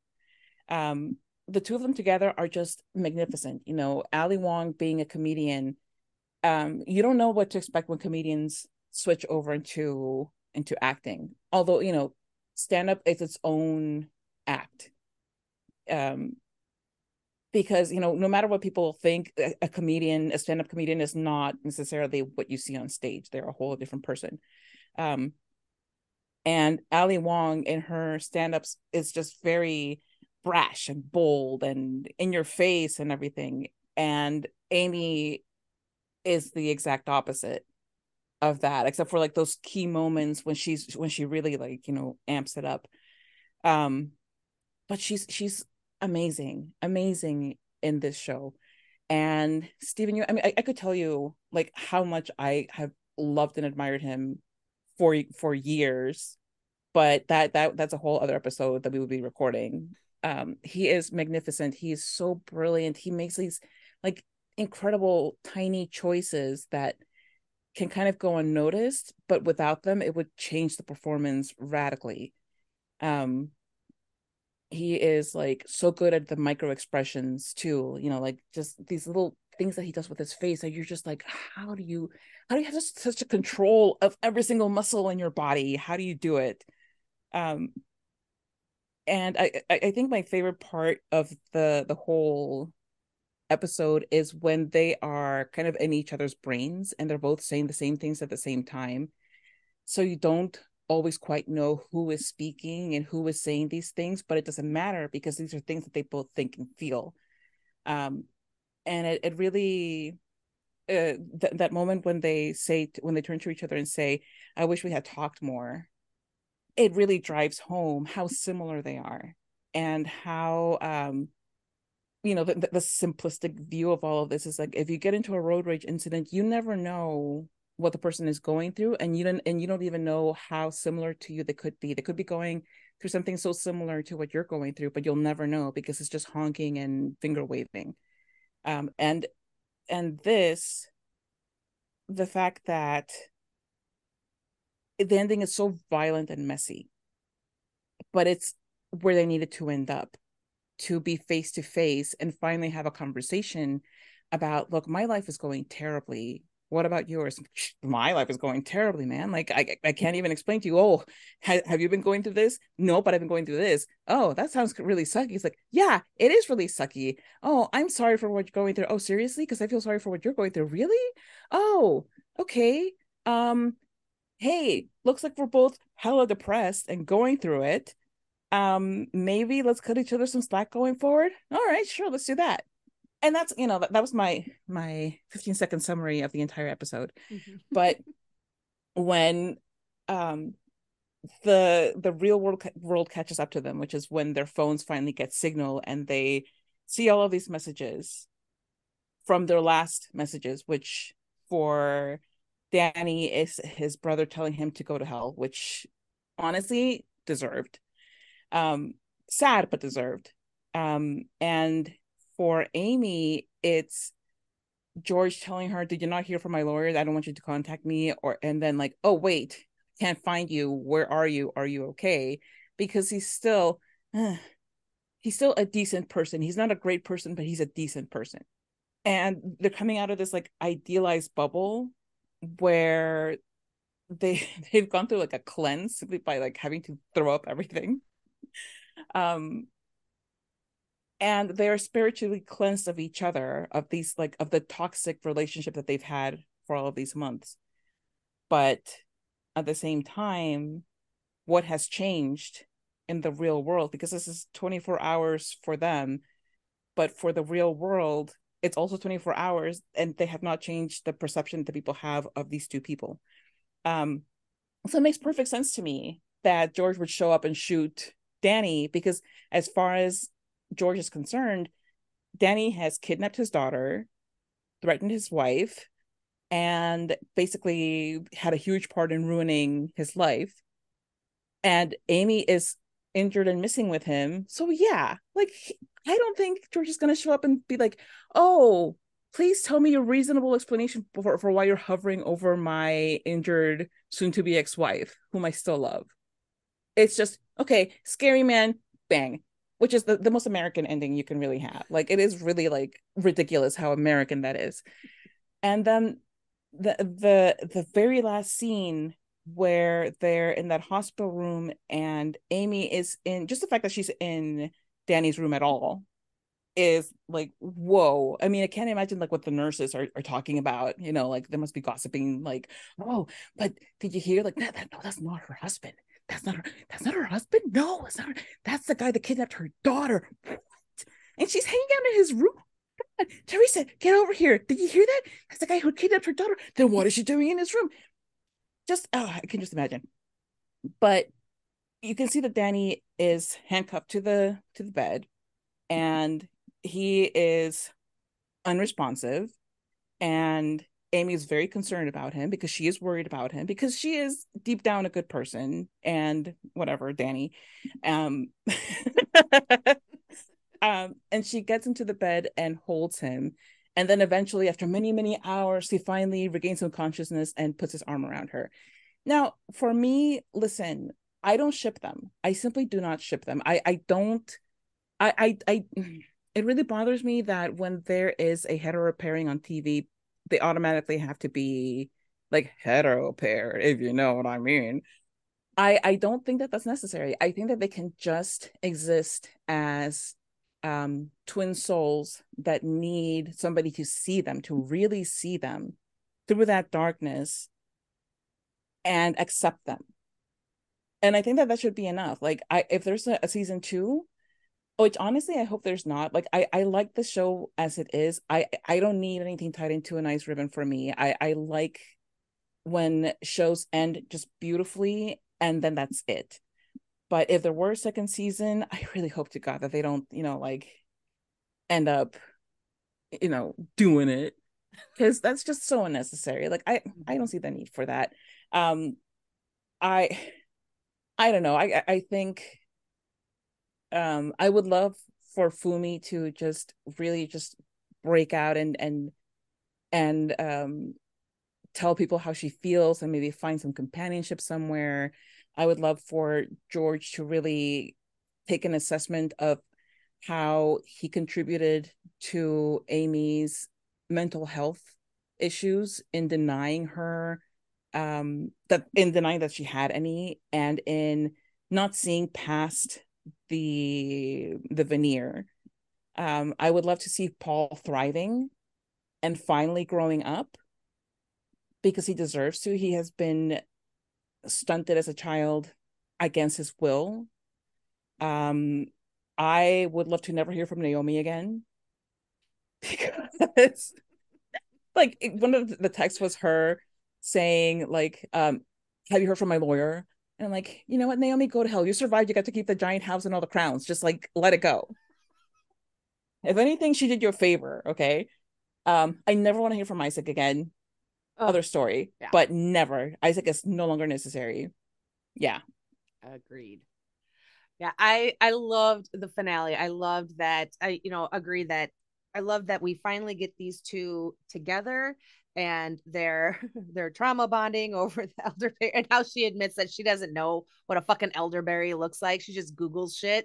The two of them together are just magnificent. Ali Wong being a comedian, you don't know what to expect when comedians switch over into acting. Although, stand up is its own act. Um, because, no matter what people think, a stand-up comedian is not necessarily what you see on stage. They're a whole different person. Um, and Ali Wong in her stand-ups is just very brash and bold and in your face and everything. And Amy is the exact opposite of that, except for like those key moments when she really, like, amps it up. um but she's amazing in this show. And Stephen, I mean, I could tell you like how much I have loved and admired him for years, but that's a whole other episode that we will be recording. He is magnificent. He is so brilliant. He makes these like incredible tiny choices that can kind of go unnoticed, but without them, it would change the performance radically. Um, he is like so good at the micro expressions too, like just these little things that he does with his face that you're just like, how do you have such a control of every single muscle in your body? How do you do it? Um, and I think my favorite part of the whole episode is when they are kind of in each other's brains and they're both saying the same things at the same time. So you don't always quite know who is speaking and who is saying these things, but it doesn't matter because these are things that they both think and feel. Um, and it really, that moment when when they turn to each other and say, I wish we had talked more, it really drives home how similar they are, and how the simplistic view of all of this is like, if you get into a road rage incident, you never know what the person is going through, and you don't even know how similar to you they could be going through something so similar to what you're going through, but you'll never know because it's just honking and finger waving. And this the fact that the ending is so violent and messy, but it's where they needed to end up, to be face to face and finally have a conversation about, look, my life is going terribly. What about yours? My life is going terribly, man. Like, I can't even explain to you. Oh, have you been going through this? No, but I've been going through this. Oh, that sounds really sucky. It's like, yeah, it is really sucky. Oh, I'm sorry for what you're going through. Oh, seriously? Because I feel sorry for what you're going through. Really? Oh, okay. Um, hey, looks like we're both hella depressed and going through it. Maybe let's cut each other some slack going forward. All right, sure, let's do that. And that's, that was my 15-second summary of the entire episode. But when um the real world catches up to them, which is when their phones finally get signal and they see all of these messages from their last messages, which for Danny is his brother telling him to go to hell, which honestly deserved. um Sad but deserved. And for Amy, it's George telling her, did you not hear from my lawyers? I don't want you to contact me. Or and then like, oh wait, can't find you, where are you okay? Because he's still a decent person. He's not a great person, but he's a decent person. And they're coming out of this like idealized bubble where they've gone through like a cleanse simply by like having to throw up everything. um and they're spiritually cleansed of each other, of these like of the toxic relationship that they've had for all of these months. But at the same time, what has changed in the real world, because this is 24 hours for them, but for the real world it's also 24 hours, and they have not changed the perception that people have of these two people. um so it makes perfect sense to me that George would show up and shoot Danny, because as far as George is concerned, Danny has kidnapped his daughter, threatened his wife, and basically had a huge part in ruining his life. And Amy is injured and missing with him. So yeah, like I don't think George is going to show up and be like, "Oh, please tell me a reasonable explanation for why you're hovering over my injured soon-to-be ex-wife, whom I still love." It's just, okay, scary man, bang, which is the most American ending you can really have. Like, it is really like ridiculous how American that is. And then the very last scene where they're in that hospital room and Amy is in, just the fact that she's in Danny's room at all is like, whoa. I mean, I can't imagine like what the nurses are talking about, like they must be gossiping like, oh, but did you hear like that no, that's not her husband. That's not her husband. No, it's not her. That's the guy that kidnapped her daughter. What? And she's hanging out in his room. Teresa, get over here. Did you hear that? That's the guy who kidnapped her daughter. Then what is she doing in his room? Just, oh, I can just imagine. But you can see that Danny is handcuffed to the bed, and he is unresponsive, and Amy is very concerned about him because she is worried about him, because she is deep down a good person, and whatever, Danny. Um and she gets into the bed and holds him. And then eventually, after many, many hours, he finally regains some consciousness and puts his arm around her. Now, for me, listen, I don't ship them. I simply do not ship them. I don't, I it really bothers me that when there is a hetero pairing on TV, they automatically have to be like hetero pair, if you know what I mean. I don't think that that's necessary. I think that they can just exist as twin souls that need somebody to see them, to really see them through that darkness and accept them. And I think that that should be enough. Like, if there's a season two, which honestly I hope there's not. Like, I like the show as it is. I don't need anything tied into a nice ribbon for me. I like when shows end just beautifully and then that's it. But if there were a second season, I really hope to God that they don't, like end up, doing it, because that's just so unnecessary. Like, I don't see the need for that. Um, I I don't know. I think I would love for Fumi to just really just break out and tell people how she feels and maybe find some companionship somewhere. I would love for George to really take an assessment of how he contributed to Amy's mental health issues in denying her that she had any, and in not seeing past the veneer. I would love to see Paul thriving and finally growing up, because he deserves to. He has been stunted as a child against his will. I would love to never hear from Naomi again, because like one of the texts was her saying like, have you heard from my lawyer? And I'm like, you know what, Naomi, go to hell. You survived. You got to keep the giant house and all the crowns. Just like let it go. If anything, she did you a favor. Okay. I never want to hear from Isaac again. Other story, yeah. But never. Isaac is no longer necessary. Yeah. Agreed. Yeah, I loved the finale. I loved that. Agree that I love that we finally get these two together, and they're trauma bonding over the elderberry, and how she admits that she doesn't know what a fucking elderberry looks like. She just Googles shit.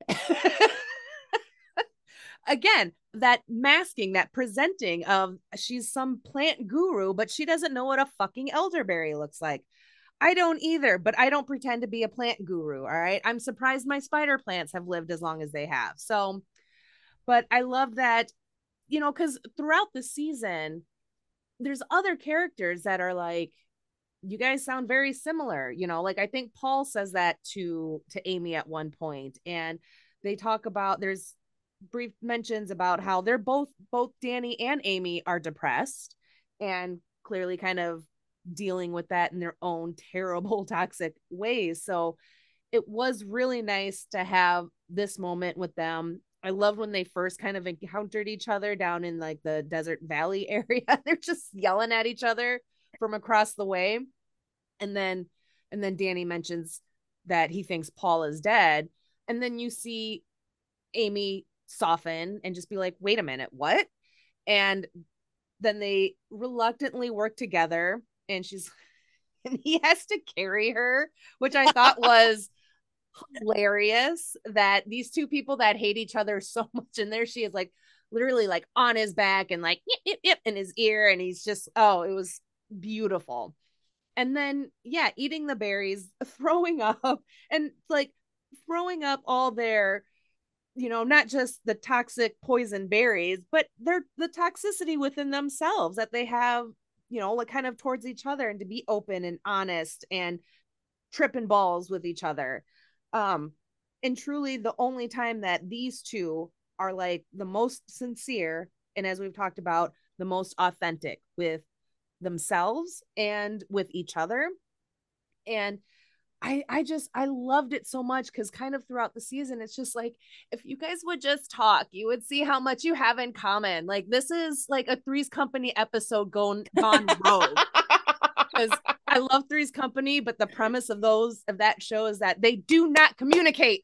Again, that masking, that presenting of she's some plant guru, but she doesn't know what a fucking elderberry looks like. I don't either, but I don't pretend to be a plant guru. All right. I'm surprised my spider plants have lived as long as they have. So, but I love that, because throughout the season, there's other characters that are like, you guys sound very similar. Like I think Paul says that to Amy at one point, and they talk about, there's brief mentions about how they're both Danny and Amy are depressed and clearly kind of dealing with that in their own terrible toxic ways. So it was really nice to have this moment with them. I loved when they first kind of encountered each other down in like the desert valley area. They're just yelling at each other from across the way. And then Danny mentions that he thinks Paul is dead. And then you see Amy soften and just be like, wait a minute, what? And then they reluctantly work together, and he has to carry her, which I thought was hilarious, that these two people that hate each other so much, and there she is, like literally like on his back and like yip, yip, yip, in his ear, and he's just, oh, it was beautiful. And then eating the berries, throwing up, and like throwing up all their, not just the toxic poison berries, but they're the toxicity within themselves that they have, like kind of towards each other, and to be open and honest and tripping balls with each other. And truly the only time that these two are like the most sincere, and as we've talked about, the most authentic with themselves and with each other. And I loved it so much, because kind of throughout the season, it's just like, if you guys would just talk, you would see how much you have in common. Like this is like a Three's Company episode gone rogue. Because I love Three's Company, but the premise of that show is that they do not communicate.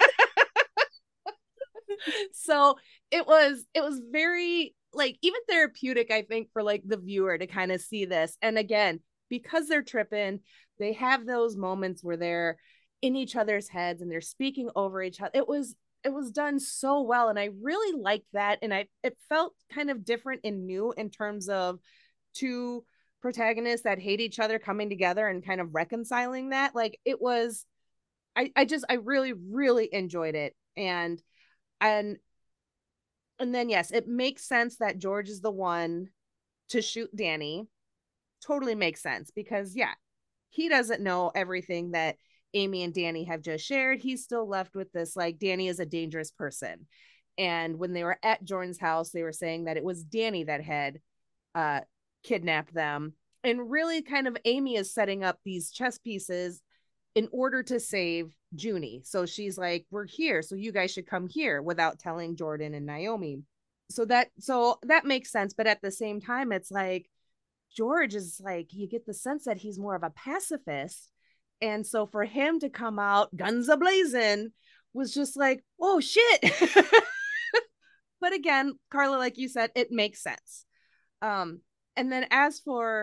So it was very like even therapeutic, I think, for like the viewer to kind of see this. And again, because they're tripping, they have those moments where they're in each other's heads and they're speaking over each other. It was done so well, and I really liked that. And it felt kind of different and new in terms of two protagonists that hate each other coming together and kind of reconciling that. Like it was, I really really enjoyed it. And then yes, it makes sense that George is the one to shoot Danny. Totally makes sense, because he doesn't know everything that Amy and Danny have just shared. He's still left with this, like, Danny is a dangerous person. And when they were at Jordan's house, they were saying that it was Danny that had kidnapped them. And really kind of Amy is setting up these chess pieces in order to save Junie. So she's like, we're here, so you guys should come here, without telling Jordan and Naomi. So that makes sense. But at the same time, it's like, George is like, you get the sense that he's more of a pacifist. And so for him to come out guns a-blazing was just like, oh shit. But again, Carla, like you said, it makes sense. And then as for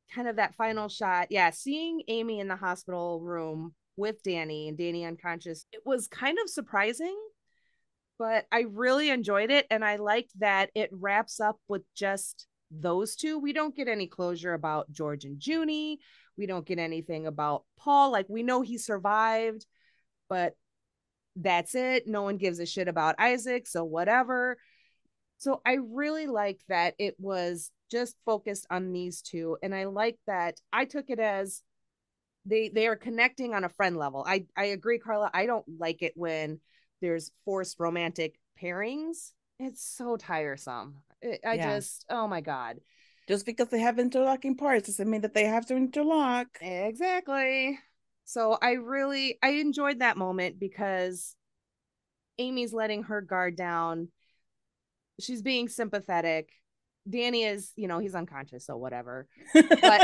kind of that final shot. Yeah, seeing Amy in the hospital room with Danny and Danny unconscious, it was kind of surprising, but I really enjoyed it. And I liked that it wraps up with just those two. We don't get any closure about George and Junie. We don't get anything about Paul. Like, we know he survived, but that's it. No one gives a shit about Isaac, so whatever. So I really liked that it was just focused on these two. And I like that I took it as they are connecting on a friend level. I agree, Carla. I don't like it when there's forced romantic pairings. It's so tiresome. I Yeah. just, oh my God. Just because they have interlocking parts doesn't mean that they have to interlock. Exactly. So I enjoyed that moment because Amy's letting her guard down. She's being sympathetic. Danny is, he's unconscious, so whatever. But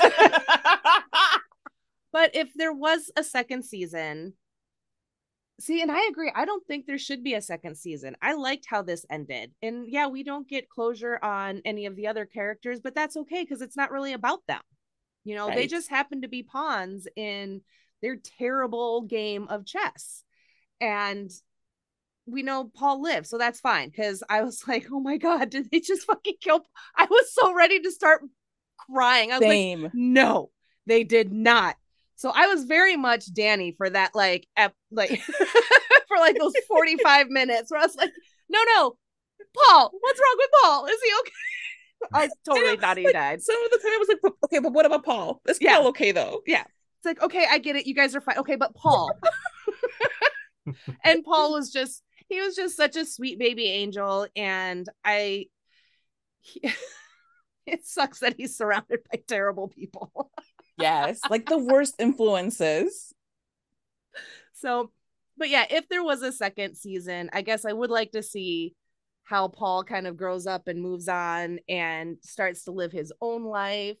but if there was a second season, see, and I agree, I don't think there should be a second season. I liked how this ended. And yeah, we don't get closure on any of the other characters, but that's okay because it's not really about them. Right. They just happen to be pawns in their terrible game of chess. And we know Paul lives, so that's fine. Because I was like, oh my God, did they just fucking kill? I was so ready to start crying. I was like, no, they did not. So I was very much Danny for that, like for like those 45 minutes where I was like, no, Paul, what's wrong with Paul? Is he okay? I totally thought he died. Some of the time I was like, okay, but what about Paul? Is Paul okay though? Yeah. It's like, okay, I get it. You guys are fine. Okay, but Paul. And Paul was just, he was just such a sweet baby angel. And it sucks that he's surrounded by terrible people. Yes, like the worst influences. So, but yeah, if there was a second season, I guess I would like to see how Paul kind of grows up and moves on and starts to live his own life.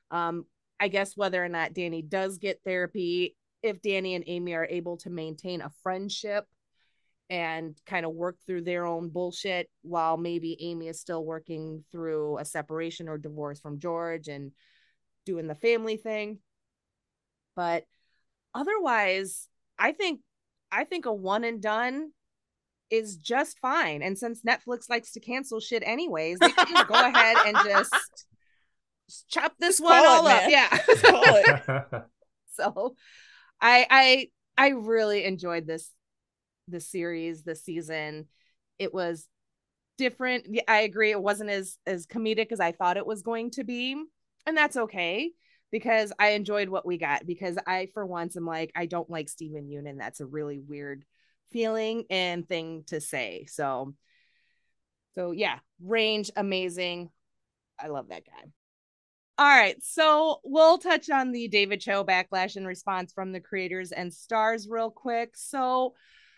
I guess whether or not Danny does get therapy, if Danny and Amy are able to maintain a friendship and kind of work through their own bullshit while maybe Amy is still working through a separation or divorce from George and doing the family thing. But otherwise, I think a one and done is just fine. And since Netflix likes to cancel shit anyways, they could just go ahead and just chop this one all up. Yeah. Just call it. So I really enjoyed this series, this season. It was different. I agree. It wasn't as comedic as I thought it was going to be. And that's okay because I enjoyed what we got, because I, for once, am like, I don't like Steven Yeun. That's a really weird feeling and thing to say. So yeah, Range, amazing. I love that guy. All right, so we'll touch on the David Cho backlash and response from the creators and stars real quick. So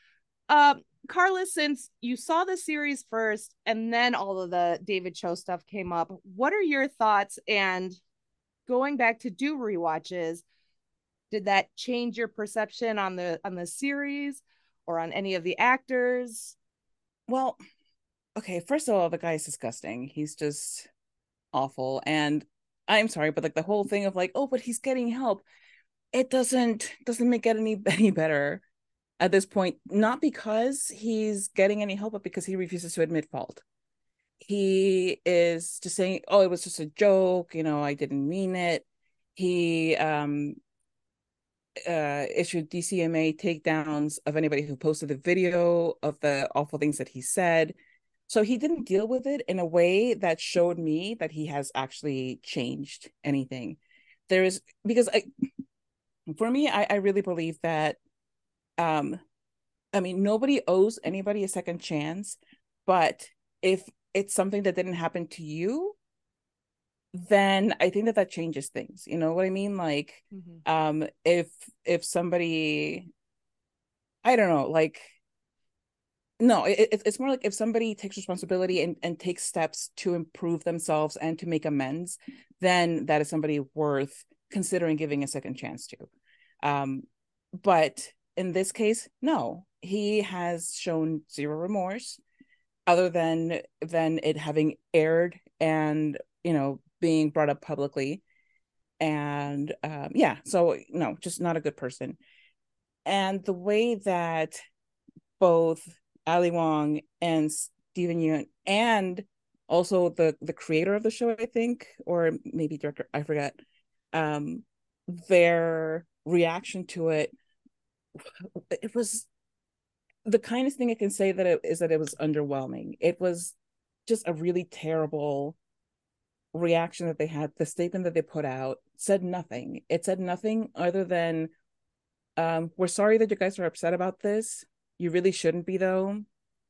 Carla, since you saw the series first and then all of the David Cho stuff came up, what are your thoughts? And going back to do rewatches, did that change your perception on the series or on any of the actors? Well, okay, first of all, the guy's disgusting. He's just awful. And I'm sorry, but like the whole thing of like, oh, but he's getting help. It doesn't make it any better at this point, not because he's getting any help, but because he refuses to admit fault. He is just saying, oh, it was just a joke, I didn't mean it. He issued DCMA takedowns of anybody who posted the video of the awful things that he said. So he didn't deal with it in a way that showed me that he has actually changed anything. For me, I really believe that nobody owes anybody a second chance, but if it's something that didn't happen to you, then I think that changes things. You know what I mean? Like, if somebody, I don't know, like, no, it's more like if somebody takes responsibility and takes steps to improve themselves and to make amends, then that is somebody worth considering giving a second chance to. But in this case, no, he has shown zero remorse other than it having aired and, being brought up publicly. And yeah, so no, just not a good person. And the way that both Ali Wong and Steven Yeun and also the creator of the show, I think, or maybe director, I forget, um, their reaction to it was the kindest thing I can say that it is that it was underwhelming. It was just a really terrible reaction that they had. The statement that they put out said nothing. It said nothing other than, we're sorry that you guys are upset about this. You really shouldn't be, though.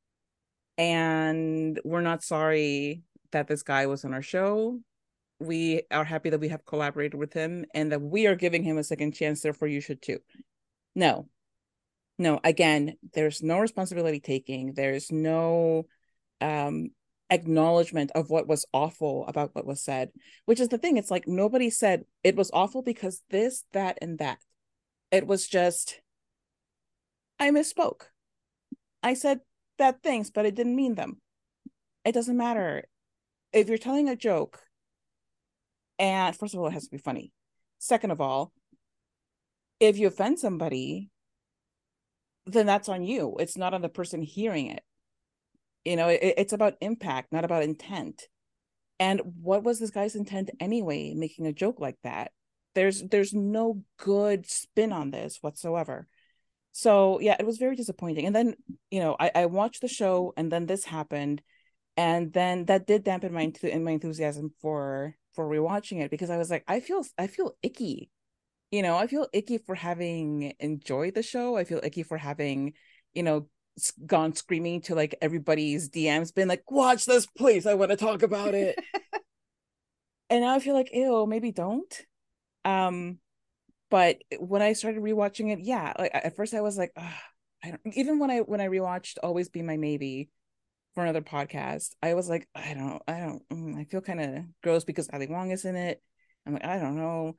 And we're not sorry that this guy was on our show. We are happy that we have collaborated with him and that we are giving him a second chance. Therefore, you should too. No, no. Again, there's no responsibility taking. There's no um acknowledgement of what was awful about what was said, which is the thing. It's like nobody said it was awful because this, that, and that. It was just, I misspoke. I said bad things, but I didn't mean them. It doesn't matter. If you're telling a joke, and first of all, it has to be funny. Second of all, if you offend somebody, then that's on you. It's not on the person hearing it. It's about impact, not about intent. And what was this guy's intent anyway, making a joke like that? There's no good spin on this whatsoever. So yeah, it was very disappointing. And then, I watched the show and then this happened. And then that did dampen my enthusiasm for rewatching it, because I was like, I feel icky. I feel icky for having enjoyed the show. I feel icky for having, gone screaming to like everybody's DMs, been like, watch this, please. I want to talk about it. And now I feel like, ew, maybe don't. But when I started rewatching it, yeah, like at first I was like, I don't. Even when I rewatched Always Be My Maybe for another podcast, I was like, I don't. I feel kind of gross because Ali Wong is in it. I'm like, I don't know.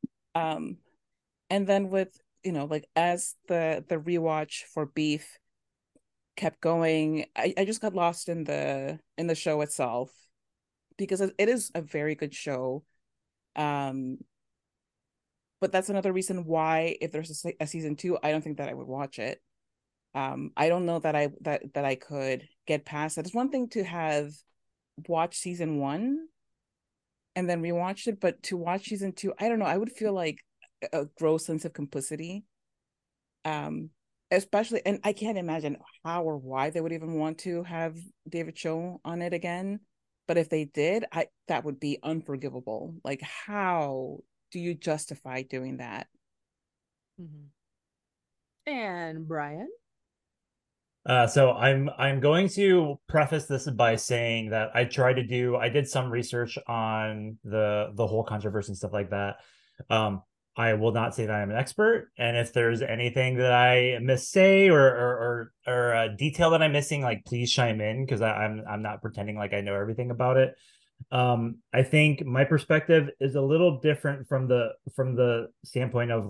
And then with like as the rewatch for Beef kept going, I just got lost in the show itself, because it is a very good show. Um, but that's another reason why, if there's a season two, I don't think that I would watch it. I don't know that I could get past that. It's one thing to have watched season one and then rewatched it, but to watch season two, I don't know. I would feel like a gross sense of complicity. Especially, and I can't imagine how or why they would even want to have David Cho on it again. But if they did, that would be unforgivable. Like, how do you justify doing that? Mm-hmm. And Brian? So I'm going to preface this by saying that I did some research on the whole controversy and stuff like that. I will not say that I'm an expert, and if there's anything that I missay or a detail that I'm missing, like please chime in, because I'm not pretending like I know everything about it. I think my perspective is a little different from the standpoint of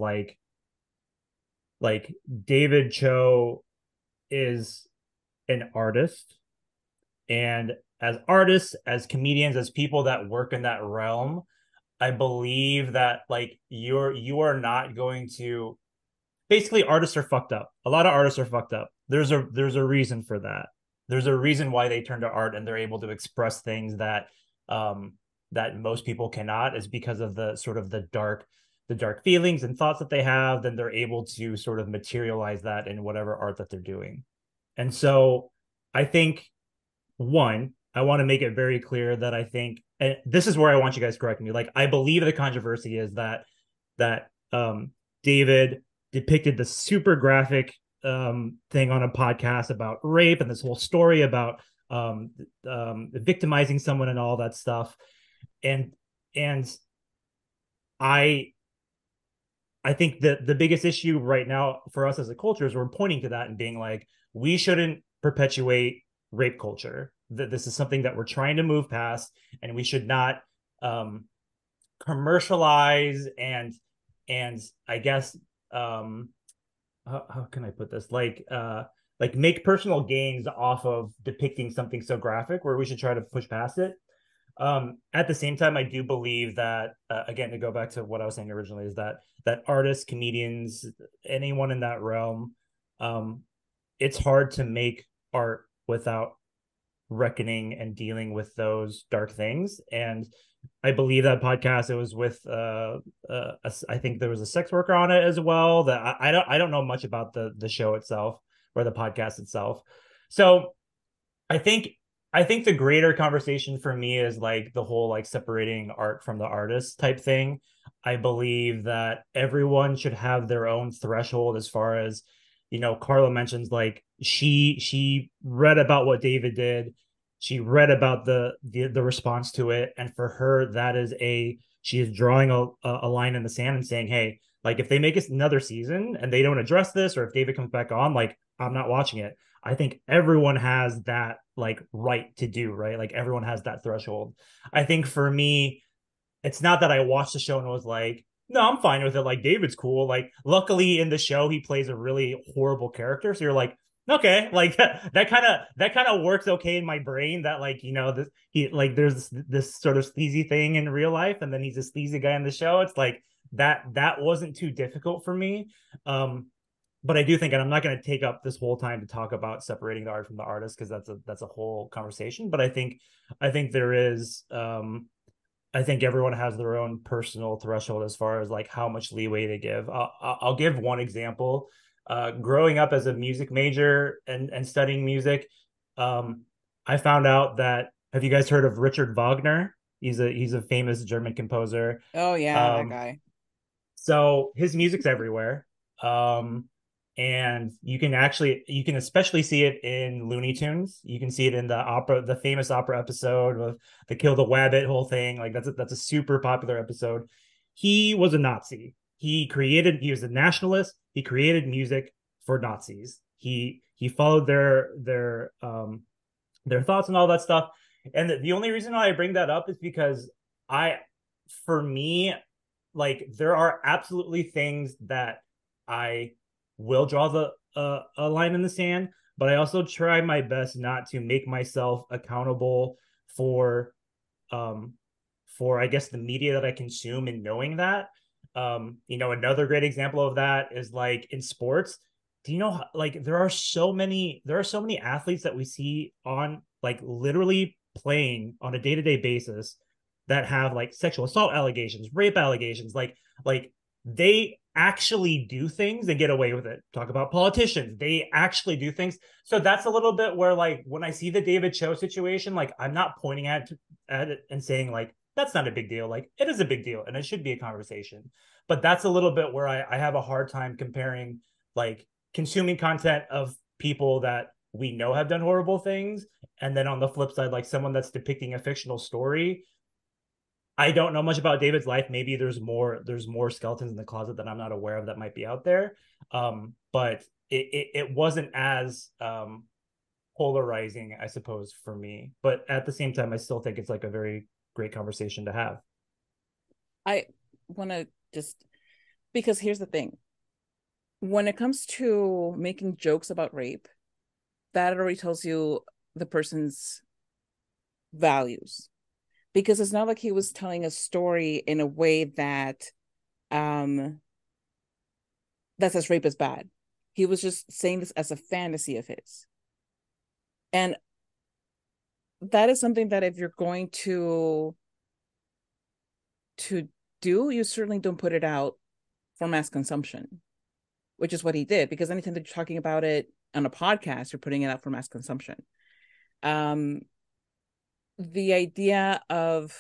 like David Cho is an artist, and as artists, as comedians, as people that work in that realm, I believe that like you are not going to, basically, artists are fucked up. A lot of artists are fucked up. There's a reason for that. There's a reason why they turn to art and they're able to express things that most people cannot, is because of the sort of the dark feelings and thoughts that they have. Then they're able to sort of materialize that in whatever art that they're doing. And so I think, one, I want to make it very clear that I think, and this is where I want you guys to correct me. Like, I believe the controversy is that David depicted the super graphic thing on a podcast about rape and this whole story about victimizing someone and all that stuff. And I think that the biggest issue right now for us as a culture is we're pointing to that and being like, we shouldn't perpetuate rape culture. That this is something that we're trying to move past, and we should not commercialize and I guess how can I put this, like make personal gains off of depicting something so graphic, where we should try to push past it. At the same time, I do believe that again, to go back to what I was saying originally, is that artists, comedians, anyone in that realm, um, it's hard to make art without reckoning and dealing with those dark things. And I believe that podcast, it was with I think there was a sex worker on it as well. That I don't know much about the show itself or the podcast itself. So I think I think the greater conversation for me is like the whole like separating art from the artist type thing. I believe that everyone should have their own threshold as far as, Carla mentions like she read about what David did. She read about the response to it, and for her that is she is drawing a line in the sand and saying, "Hey, like if they make us another season and they don't address this, or if David comes back on, like I'm not watching it." I think everyone has that like right to do, right? Like everyone has that threshold. I think for me, it's not that I watched the show and was like, no, I'm fine with it. Like David's cool. Like luckily in the show, he plays a really horrible character. So you're like, okay, like that kind of works okay in my brain that like, this he like there's this sort of sleazy thing in real life, and then he's a sleazy guy in the show. It's like that wasn't too difficult for me. But I do think, and I'm not going to take up this whole time to talk about separating the art from the artist because that's a whole conversation. But I think there is, I think everyone has their own personal threshold as far as like how much leeway they give. I'll give one example. Growing up as a music major and studying music, I found out that, have you guys heard of Richard Wagner? He's a famous German composer. Oh yeah, that Um, guy. so his music's everywhere. Um, and you can especially see it in Looney Tunes. You can see it in the famous opera episode of the Kill the Wabbit whole thing. Like that's a super popular episode. He was a Nazi. He was a nationalist. He created music for Nazis. He followed their thoughts and all that stuff. And the only reason why I bring that up is because I for me, like there are absolutely things that I will draw a line in the sand, but I also try my best not to make myself accountable for um for I guess the media that I consume, and knowing that. Another great example of that is like in sports. Do you know, like there are so many athletes that we see on like literally playing on a day-to-day basis that have like sexual assault allegations, rape allegations, like they actually do things and get away with it. Talk about politicians. They actually do things. So that's a little bit where like when I see the David Cho situation, like I'm not pointing at it and saying like that's not a big deal. Like it is a big deal and it should be a conversation. But that's a little bit where I have a hard time comparing like consuming content of people that we know have done horrible things, and then on the flip side, like someone that's depicting a fictional story. I don't know much about David's life. Maybe there's more skeletons in the closet that I'm not aware of that might be out there. But it wasn't as polarizing, I suppose, for me. But at the same time, I still think it's like a very great conversation to have. I want to just, because here's the thing. When it comes to making jokes about rape, that already tells you the person's values, because it's not like he was telling a story in a way um that says rape is bad. He was just saying this as a fantasy of his. And that is something that if you're going to do, you certainly don't put it out for mass consumption, which is what he did. Because anytime that you're talking about it on a podcast, you're putting it out for mass consumption. The idea of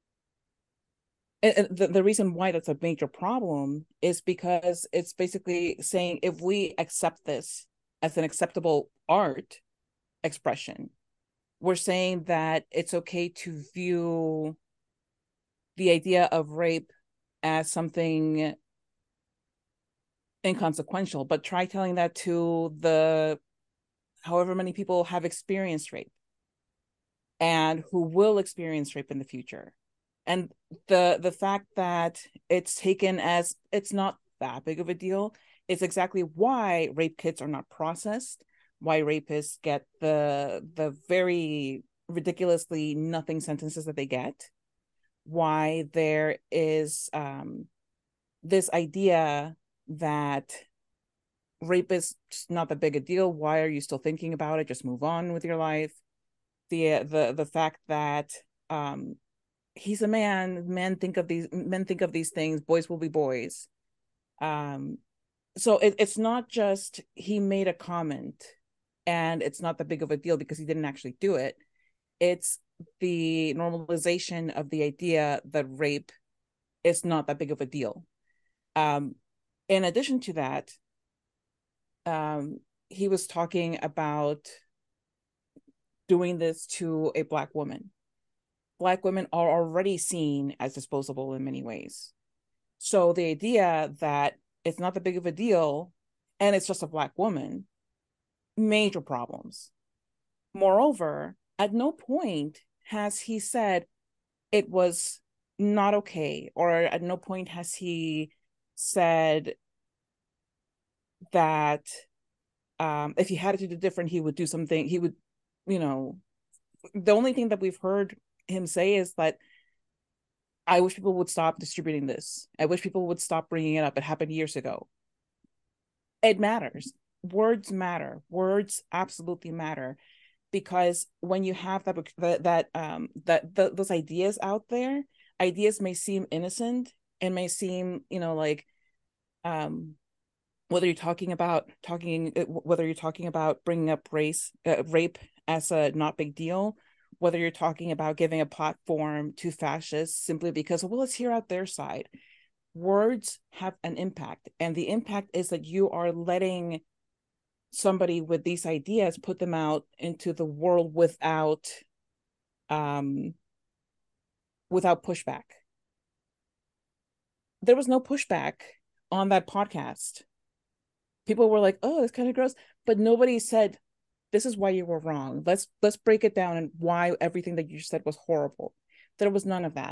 the reason why that's a major problem is because it's basically saying if we accept this as an acceptable art expression, we're saying that it's okay to view the idea of rape as something inconsequential. But try telling that to the however many people have experienced rape and who will experience rape in the future. And the fact that it's taken as it's not that big of a deal is exactly why rape kits are not processed, why rapists get the very ridiculously nothing sentences that they get, why there is this idea that rape is just not that big a deal. Why are you still thinking about it? Just move on with your life. The fact that he's a man. Men think of these things. Boys will be boys. So it's not just he made a comment and it's not that big of a deal because he didn't actually do it. It's the normalization of the idea that rape is not that big of a deal. In addition to that, he was talking about doing this to a Black woman. Black women are already seen as disposable in many ways. So the idea that it's not that big of a deal and it's just a Black woman, major problems. Moreover, at no point has he said it was not okay, or at no point has he said that if he had to do different, he would do something. He would, the only thing that we've heard him say is that I wish people would stop distributing this. I wish people would stop bringing it up. It happened years ago. It matters. Words matter. Words absolutely matter, because when you have those ideas out there, ideas may seem innocent and may seem, whether you're talking about bringing up rape as a not big deal, whether you're talking about giving a platform to fascists simply because, well, let's hear out their side. Words have an impact, and the impact is that you are letting somebody with these ideas put them out into the world without pushback. There was no pushback on that podcast. People were like, "Oh, it's kind of gross," but nobody said, "This is why you were wrong. Let's break it down and why everything that you said was horrible." There was none of that.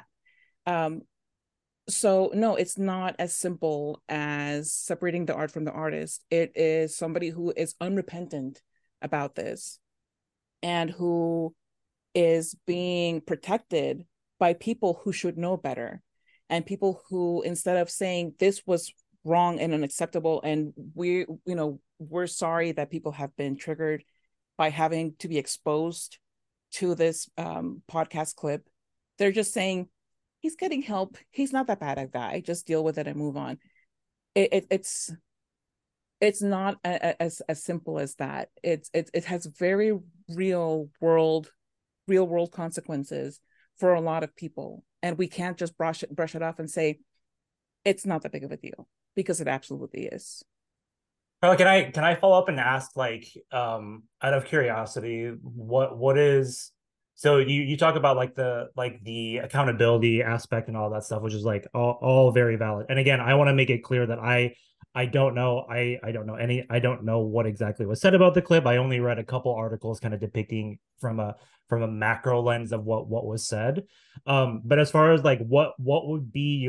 So no, it's not as simple as separating the art from the artist. It is somebody who is unrepentant about this and who is being protected by people who should know better, and people who, instead of saying this was wrong and unacceptable, and we're sorry that people have been triggered by having to be exposed to this podcast clip, they're just saying he's getting help. He's not that bad a guy. Just deal with it and move on. It's not as simple as that. It has very real world consequences for a lot of people, and we can't just brush it off and say it's not that big of a deal, because it absolutely is. Carla, can I follow up and ask, like, out of curiosity, what is, so you talk about like the accountability aspect and all that stuff, which is like all very valid. And again, I want to make it clear that I don't know I don't know what exactly was said about the clip. I only read a couple articles kind of depicting from a macro lens of what was said. But as far as like what would be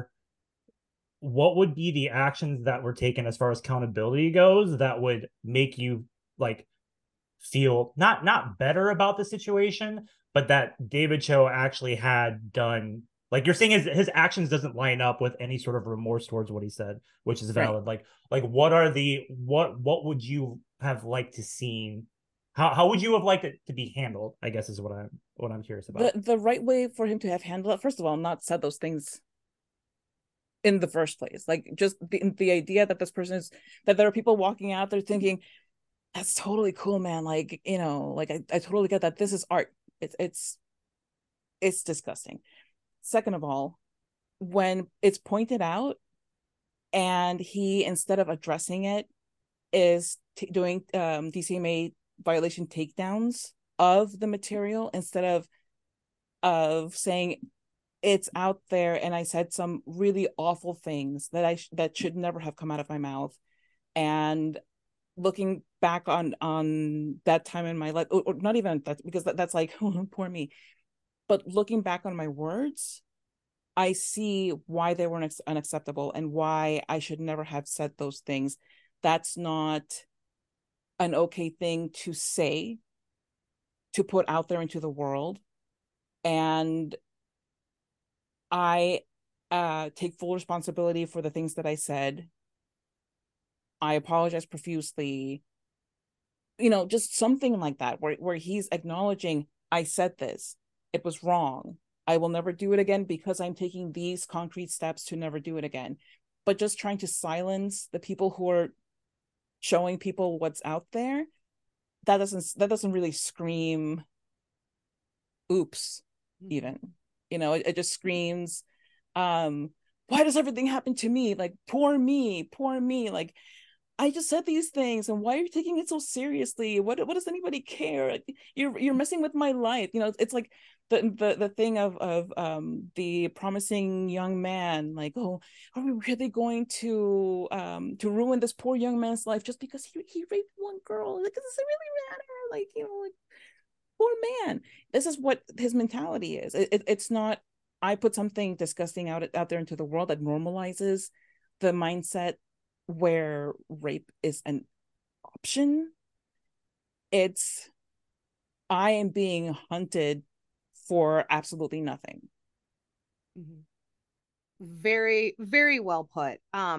the actions that were taken as far as accountability goes that would make you like feel not better about the situation, but that David Cho actually had done, like you're saying his actions doesn't line up with any sort of remorse towards what he said, which is valid. Right. Like what would you have liked to see? How would you have liked it to be handled, I guess, is what I'm curious about. The right way for him to have handled it, first of all, not said those things in the first place. Like, just the idea that that there are people walking out there thinking, that's totally cool, man. Like, like I totally get that. This is art. It's disgusting. Second of all, when it's pointed out and he, instead of addressing it, is doing DCMA violation takedowns of the material, instead of saying it's out there and I said some really awful things that should never have come out of my mouth, and looking back on that time in my life, or not even that, because that's like, oh, poor me, but looking back on my words, I see why they were unacceptable and why I should never have said those things. That's not an okay thing to say to put out there into the world. And I take full responsibility for the things that I said. I apologize profusely. Just something like that, where he's acknowledging, I said this, it was wrong. I will never do it again because I'm taking these concrete steps to never do it again. But just trying to silence the people who are showing people what's out there, that doesn't really scream oops, even. It just screams, why does everything happen to me? Like, poor me, poor me. Like, I just said these things, and why are you taking it so seriously? What does anybody care? You're messing with my life. It's like the thing of the promising young man, like, oh, are we really going to ruin this poor young man's life just because he raped one girl? Like, does it really matter? Like, like, poor man. This is what his mentality is. It's not, I put something disgusting out there into the world that normalizes the mindset where rape is an option. It's, I am being hunted for absolutely nothing. Mm-hmm. Very, very well put.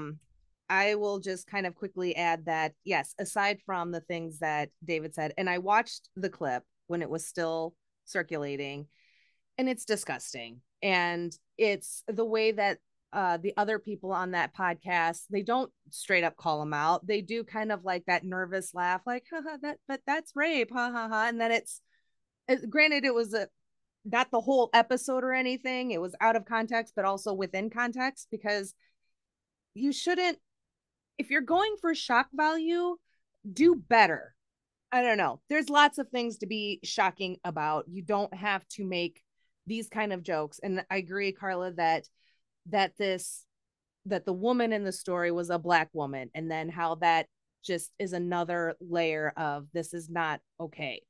I will just kind of quickly add that, yes, aside from the things that David said, and I watched the clip when it was still circulating, and it's disgusting. And it's the way that the other people on that podcast, they don't straight up call him out. They do kind of like that nervous laugh, like, haha, but that's rape, ha ha ha. And then granted, it was not the whole episode or anything. It was out of context, but also within context, because you shouldn't, if you're going for shock value, do better. I don't know. There's lots of things to be shocking about. You don't have to make these kind of jokes. And I agree, Carla, that the woman in the story was a Black woman, and then how that just is another layer of this is not okay.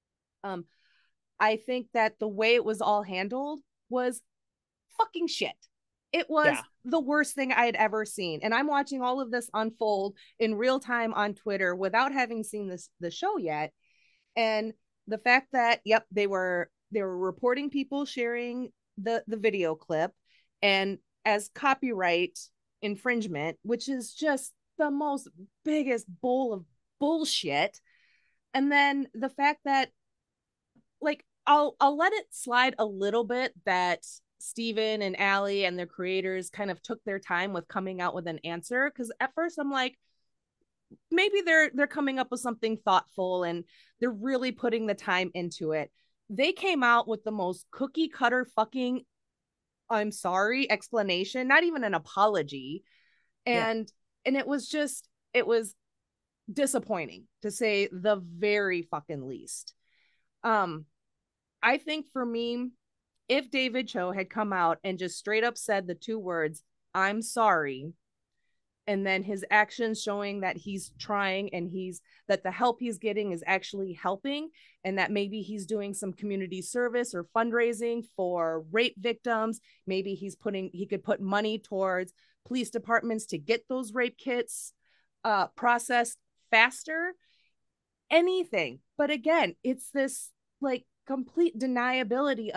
I think that the way it was all handled was fucking shit. It was Yeah. the worst thing I had ever seen. And I'm watching all of this unfold in real time on Twitter without having seen the show yet. And the fact that, yep, they were reporting people sharing the video clip, and as copyright infringement, which is just the most biggest bowl of bullshit. And then the fact that, like, I'll let it slide a little bit that Steven and Allie and their creators kind of took their time with coming out with an answer, because at first I'm like, maybe they're coming up with something thoughtful and they're really putting the time into it. They came out with the most cookie cutter fucking I'm sorry explanation, not even an apology. Yeah. And it was disappointing, to say the very fucking least. um I think for me, if David Cho had come out and just straight up said the two words, I'm sorry, and then his actions showing that he's trying, and that the help he's getting is actually helping, and that maybe he's doing some community service or fundraising for rape victims, maybe he could put money towards police departments to get those rape kits processed faster, anything. But again, it's this like complete deniability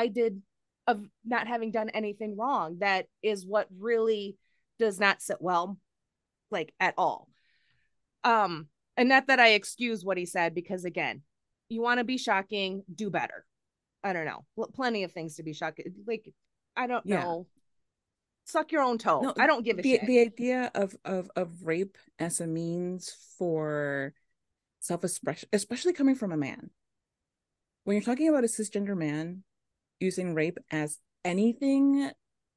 of not having done anything wrong, that is what really does not sit well, like, at all. And not that I excuse what he said, because again, you want to be shocking, do better. I don't know, plenty of things to be shocking, like, I don't Yeah. know, suck your own toe, No, I don't give a shit. the idea of rape as a means for self-expression, especially coming from a man. When you're talking about a cisgender man using rape as anything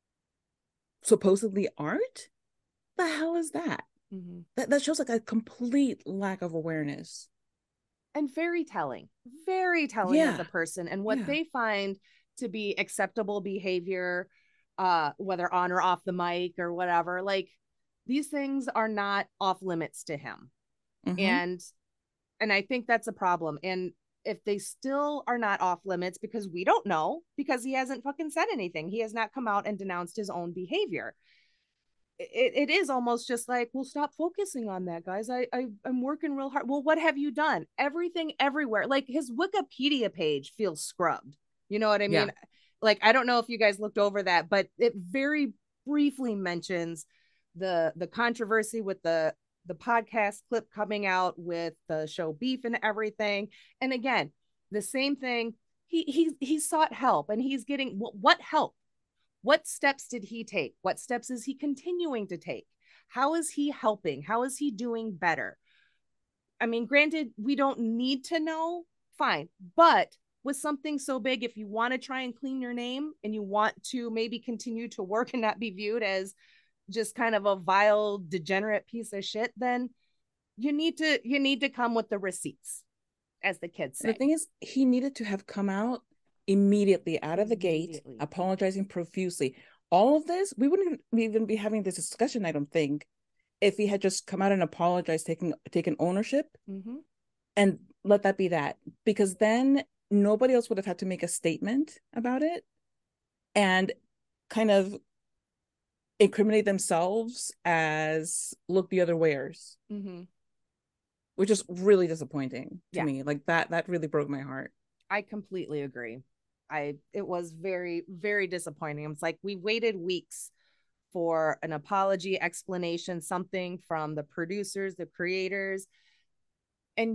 supposedly art, the hell is that? Mm-hmm. That shows like a complete lack of awareness. And very telling of Yeah. the person and what Yeah. they find to be acceptable behavior, whether on or off the mic or whatever. Like, these things are not off limits to him. Mm-hmm. And I think that's a problem. And if they still are not off limits, because we don't know, because he hasn't fucking said anything, he has not come out and denounced his own behavior. it is almost just like, well, stop focusing on that, guys. I'm working real hard. Well, what have you done? Everything, everywhere. Like his Wikipedia page feels scrubbed. You know what I Yeah. mean? Like, I don't know if you guys looked over that, but it very briefly mentions the controversy with the podcast clip coming out with the show Beef and everything. And again, the same thing. He sought help, and he's getting what help? What steps did he take? What steps is he continuing to take? How is he helping? How is he doing better? I mean, granted, we don't need to know, fine. But with something so big, if you want to try and clean your name and you want to maybe continue to work and not be viewed as just kind of a vile, degenerate piece of shit, then you need to come with the receipts, as the kids The say. thing is, he needed to have come out immediately out of the gate, Immediately. apologizing profusely. All of this, we wouldn't even be having this discussion, I don't think, if he had just come out and apologized, taken ownership, Mm-hmm. and let that be that. Because then nobody else would have had to make a statement about it and kind of incriminate themselves as look the other wayers, Mm-hmm. which is really disappointing to Yeah. me. Like that really broke my heart. I completely agree. It was very, very disappointing. It's like we waited weeks for an apology, explanation, something from the producers, the creators, and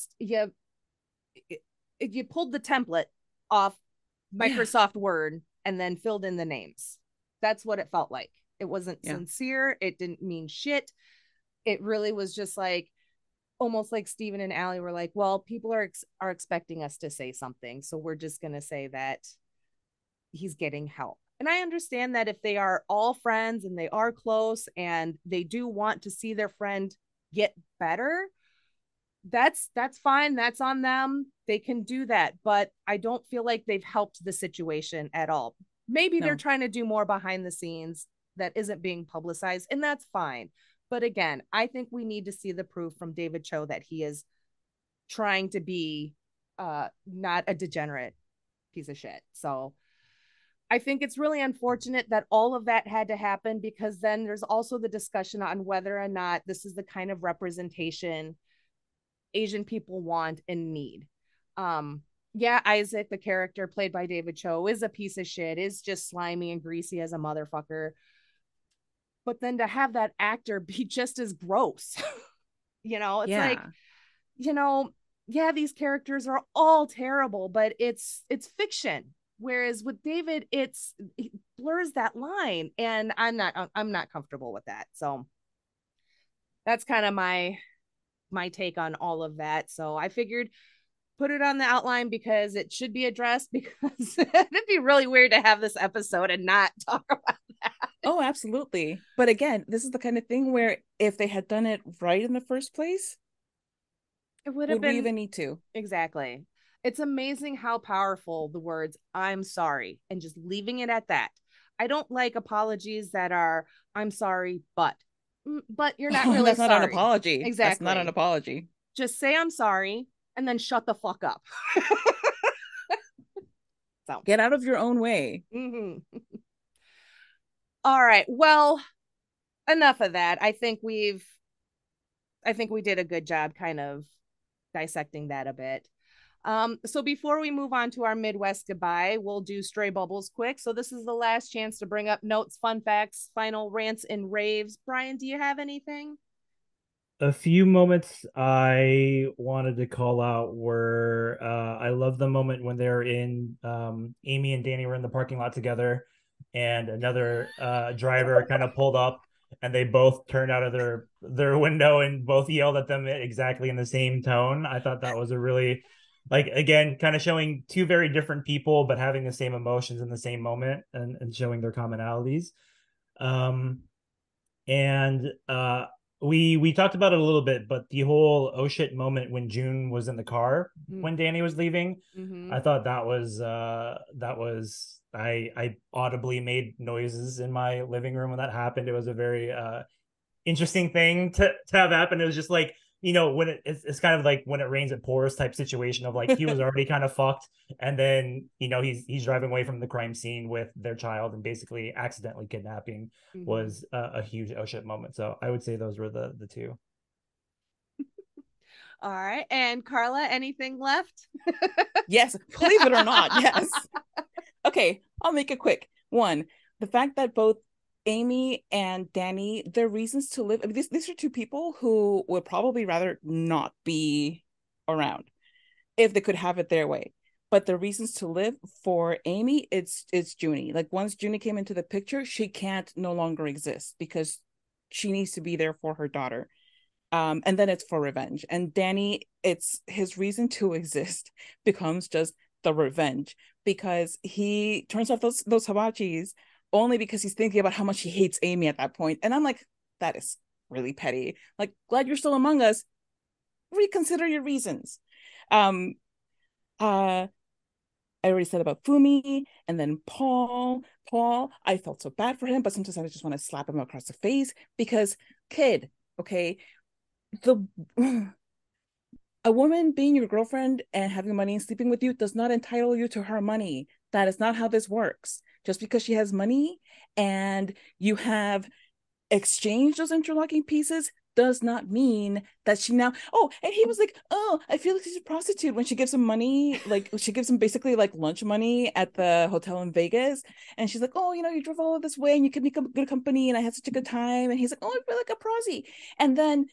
you pulled the template off Yeah. Microsoft Word and then filled in the names. That's what it felt like. It wasn't Yeah. sincere. It didn't mean shit. It really was just like almost like Steven and Allie were like, well, people are expecting us to say something, so we're just going to say that he's getting help. And I understand that if they are all friends and they are close and they do want to see their friend get better, that's fine. That's on them. They can do that. But I don't feel like they've helped the situation at all. Maybe they're No. trying to do more behind the scenes that isn't being publicized, and that's fine. But again, I think we need to see the proof from David Cho that he is trying to be not a degenerate piece of shit. So I think it's really unfortunate that all of that had to happen, because then there's also the discussion on whether or not this is the kind of representation Asian people want and need. Yeah, Isaac, the character played by David Cho, is a piece of shit, is just slimy and greasy as a motherfucker. But then to have that actor be just as gross, it's like, Yeah. you know, yeah, these characters are all terrible, but it's fiction. Whereas with David, it blurs that line, and I'm not comfortable with that. So that's kind of my take on all of that. So I figured put it on the outline because it should be addressed, because it'd be really weird to have this episode and not talk about that. Oh, absolutely. But again, this is the kind of thing where if they had done it right in the first place, It would have would we been even need to? exactly. It's amazing how powerful the words "I'm sorry" and just leaving it at that. I don't like apologies that are "I'm sorry, but you're not Oh, really that's not an sorry." apology. That's not an Exactly. apology. Just say "I'm sorry" and then shut the fuck up. So, Get out of your own way. mhm. All right. Well, enough of that. I think we did a good job kind of dissecting that a bit. So before we move on to our Midwest goodbye, we'll do stray bubbles quick. So this is the last chance to bring up notes, fun facts, final rants and raves. Brian, do you have anything? A few moments I wanted to call out were I love the moment when they're in Amy and Danny were in the parking lot together, and another driver kind of pulled up, and they both turned out of their window and both yelled at them exactly in the same tone. I thought that was a really, like, again, kind of showing two very different people but having the same emotions in the same moment, and showing their commonalities. um and we talked about it a little bit, but the whole oh shit moment when June was in the car when Danny was leaving, Mm-hmm. I thought I audibly made noises in my living room when that happened. It was a very interesting thing to have happen. It was just like when it's kind of like when it rains it pours type situation of like he was already kind of fucked, and then he's driving away from the crime scene with their child and basically accidentally kidnapping was a huge oh shit moment. So I would say those were the two. All right. And Carla, anything left? Yes, believe it or not, yes. Okay, I'll make it quick. One, the fact that both Amy and Danny, their reasons to live, I mean, these are two people who would probably rather not be around if they could have it their way. But the reasons to live for Amy, it's Junie. Like once Junie came into the picture, she can't no longer exist because she needs to be there for her daughter. And then it's for revenge. And Danny, it's his reason to exist becomes just the revenge because he turns off those hibachis only because he's thinking about how much he hates Amy at that point. And I'm like, that is really petty. Like, glad you're still among us. Reconsider your reasons. I already said about Fumi, and then Paul. Paul, I felt so bad for him, but sometimes I just want to slap him across the face because kid, okay, the a woman being your girlfriend and having money and sleeping with you does not entitle you to her money. That is not how this works. Just because she has money and you have exchanged those interlocking pieces does not mean that she now and he was like, oh, I feel like she's a prostitute when she gives him money, like she gives him basically like lunch money at the hotel in Vegas, and she's like, oh, you drove all of this way and you could make a good company and I had such a good time, and he's like, oh, I feel like a prosy, and then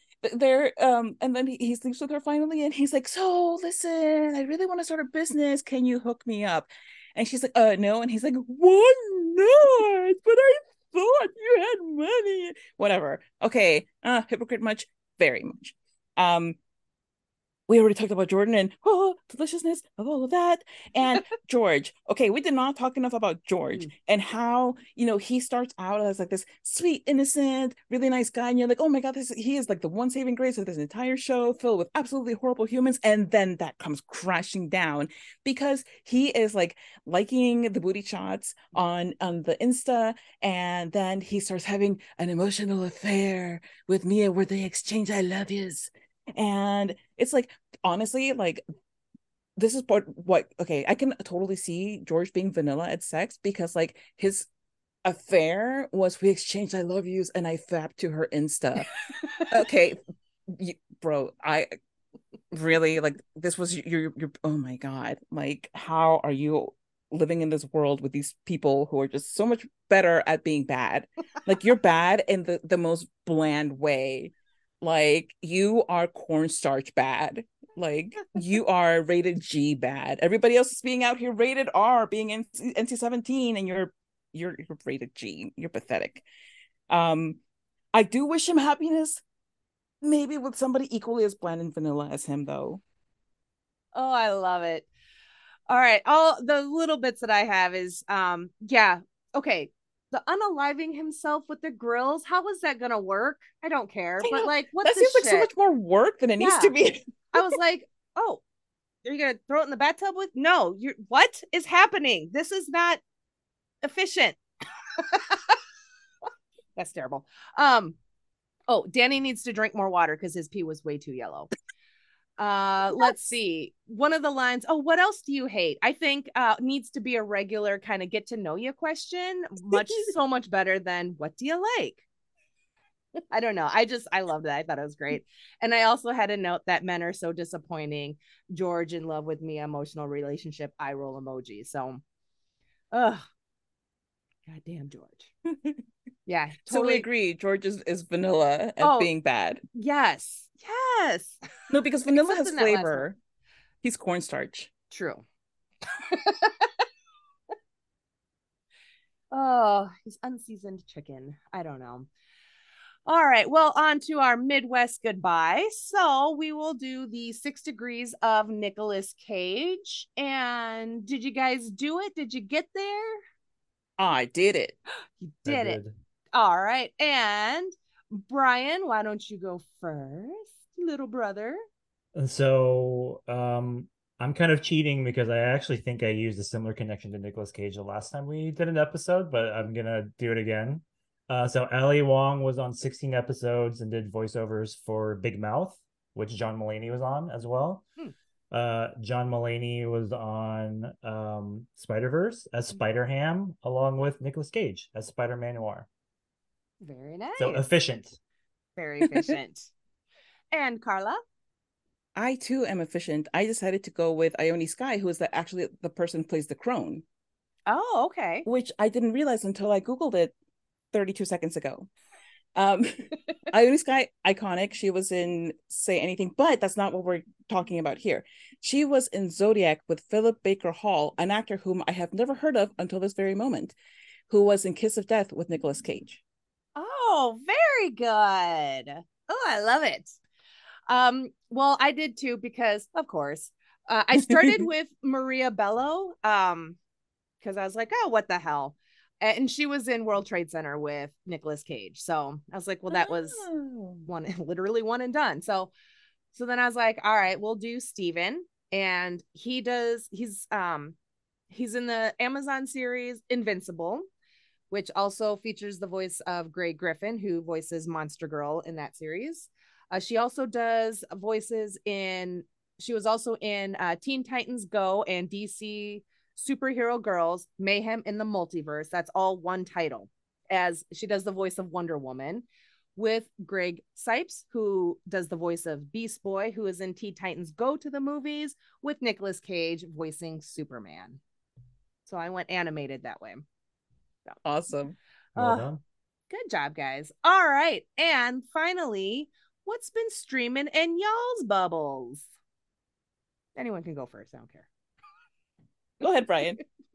he sleeps with her finally, and he's like, so listen, I really want to start a business, can you hook me up? And she's like, no, and he's like, why not? But I thought you had money. Whatever. Okay. Hypocrite much? Very much. We already talked about Jordan and deliciousness of all of that. And George. Okay, we did not talk enough about George and how, he starts out as like this sweet, innocent, really nice guy. And you're like, oh my God, he is like the one saving grace of this entire show filled with absolutely horrible humans. And then that comes crashing down because he is like liking the booty shots on the Insta. And then he starts having an emotional affair with Mia where they exchange I love yous. And it's like, honestly, like this is what okay, I can totally see George being vanilla at sex because like his affair was we exchanged I love yous and I fapped to her Insta. Okay, bro, I really like this was your oh my God, like how are you living in this world with these people who are just so much better at being bad? Like you're bad in the most bland way. Like you are cornstarch bad. Like you are rated G bad. Everybody else is being out here rated R, being NC-17, and you're rated G. You're pathetic. I do wish him happiness, maybe with somebody equally as bland and vanilla as him, though. Oh, I love it. All right. All the little bits that I have is yeah. Okay. The unaliving himself with the grills, how was that gonna work? I don't care. But like, what that the seems shit? like so much more work than it needs to be. I was like, oh, are you gonna throw it in the bathtub with? No, you're what is happening? This is not efficient. That's terrible. Oh, Danny needs to drink more water because his pee was way too yellow. Let's see. One of the lines, oh, what else do you hate? I think needs to be a regular kind of get to know you question, so much better than what do you like? I don't know. I loved that. I thought it was great. And I also had a note that men are so disappointing. George in love with me, emotional relationship, eye roll emoji. So, goddamn George. Yeah, totally. So we agree. George is vanilla at being bad. Yes. No, because vanilla has flavor. He's cornstarch. True. Oh, he's unseasoned chicken. I don't know. All right. Well, on to our Midwest goodbye. So we will do the 6 degrees of Nicolas Cage. And did you guys do it? Did you get there? I did it. You did it. All right. And Brian, why don't you go first, little brother? So I'm kind of cheating because I actually think I used a similar connection to Nicolas Cage the last time we did an episode, but I'm gonna do it again. So Ali Wong was on 16 episodes and did voiceovers for Big Mouth. which John Mulaney was on as well. Hmm. John Mulaney was on Spider-Verse as Spider-Ham, along with Nicolas Cage as Spider-Man Noir. Very So nice. efficient. Very efficient. And Carla? I too am efficient. I decided to go with Ione Skye, who is actually the person who plays the crone, Oh, okay. which I didn't realize until I Googled it 32 seconds ago. Um, Ione Skye, iconic. She was in Say Anything, but that's not what we're talking about here. She was in Zodiac with Philip Baker Hall, an actor whom I have never heard of until this very moment, who was in Kiss of Death with Nicolas Cage. Oh, very good. Oh, I love it. Well, I did too because, of course, I started with Maria Bello, because I was like, oh, what the hell? And she was in World Trade Center with Nicolas Cage. So I was like, well, that was Oh. literally one and done. So then I was like, all right, we'll do Steven. And he's in the Amazon series Invincible, which also features the voice of Grey Griffin, who voices Monster Girl in that series. She also does voices in, she was also in Teen Titans Go and DC Superhero Girls, Mayhem in the Multiverse. That's all one title, as she does the voice of Wonder Woman, with Greg Sipes, who does the voice of Beast Boy, who is in Teen Titans Go to the movies, with Nicolas Cage voicing Superman. So I went animated that way. So. Awesome. Well done. Good job, guys. All right. And finally, what's been streaming in y'all's bubbles? Anyone can go first. I don't care. Go ahead, Brian.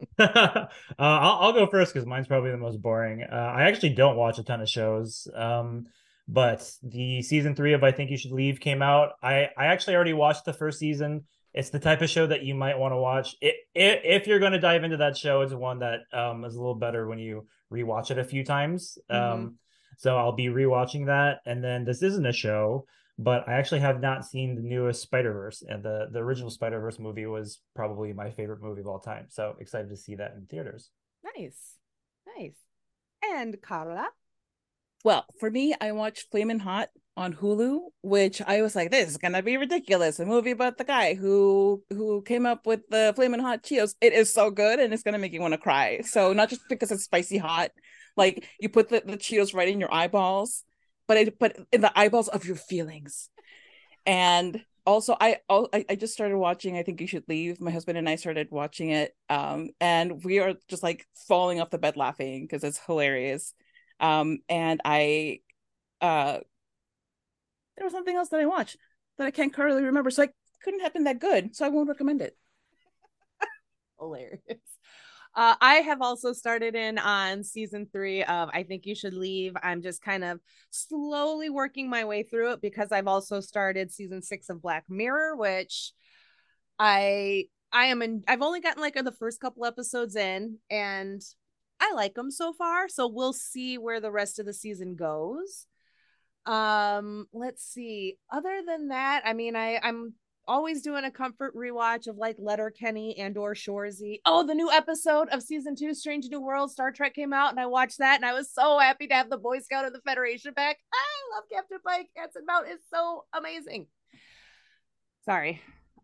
I'll go first because mine's probably the most boring. I actually don't watch a ton of shows. But the season 3 of I Think You Should Leave came out. I actually already watched the first season. It's the type of show that you might want to watch. If you're going to dive into that show, it's one that is a little better when you rewatch it a few times. So I'll be rewatching that. And then this isn't a show, but I actually have not seen the newest Spider-Verse, and the original Spider-Verse movie was probably my favorite movie of all time. So excited to see that in theaters. Nice. Nice. And Carla? Well, for me, I watched Flamin' Hot on Hulu, which I was like, this is gonna be ridiculous. A movie about the guy who came up with the Flamin' Hot Cheetos. It is so good, and it's gonna make you want to cry. So not just because it's spicy hot, like you put the Cheetos right in your eyeballs, but in the eyeballs of your feelings. And also, I just started watching I Think You Should Leave. My husband and I started watching it, and we are just like falling off the bed laughing because it's hilarious. And I there was something else that I watched that I can't currently remember, so I couldn't have been that good, so I won't recommend it. Hilarious. I have also started in on season 3 of I Think You Should Leave. I'm just kind of slowly working my way through it because I've also started season 6 of Black Mirror, which I've only gotten like the first couple episodes in, and I like them so far. So we'll see where the rest of the season goes. Let's see. Other than that, I mean, I'm always doing a comfort rewatch of like Letterkenny and or Shoresy. Oh, the new episode of season 2 Strange New World Star Trek came out, and I watched that, and I was so happy to have the Boy Scout of the Federation back. I love Captain Pike. Anson Mount is so amazing. Sorry.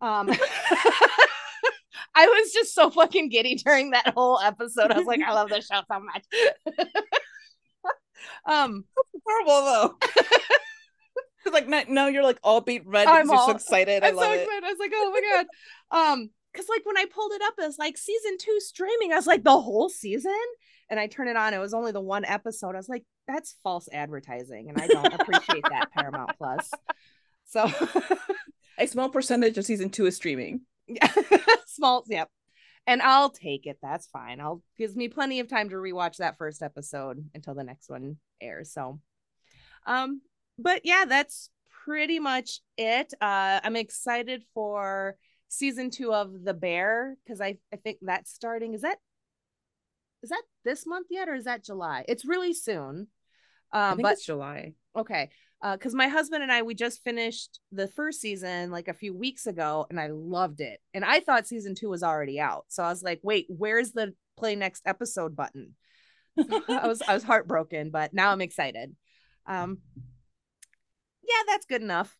I was just so fucking giddy during that whole episode. I was like, I love this show so much. Horrible though. Like now you're like all beat red I'm because you're so excited. I'm so excited. I was like, oh my god. Because like when I pulled it up, it was like season 2 streaming. I was like, the whole season? And I turned it on. It was only the one episode. I was like, that's false advertising, and I don't appreciate that, Paramount Plus. So a small percentage of season 2 is streaming. Small, yep. And I'll take it. That's fine. Gives me plenty of time to rewatch that first episode until the next one airs. So, but yeah, that's pretty much it. I'm excited for season 2 of The Bear because I think that's starting. Is that this month yet, or is that July? It's really soon. I think it's July. Okay. Because my husband and we just finished the first season like a few weeks ago, and I loved it. And I thought season 2 was already out, so I was like, "Wait, where's the play next episode button?" So I was heartbroken, but now I'm excited. Yeah, that's good enough.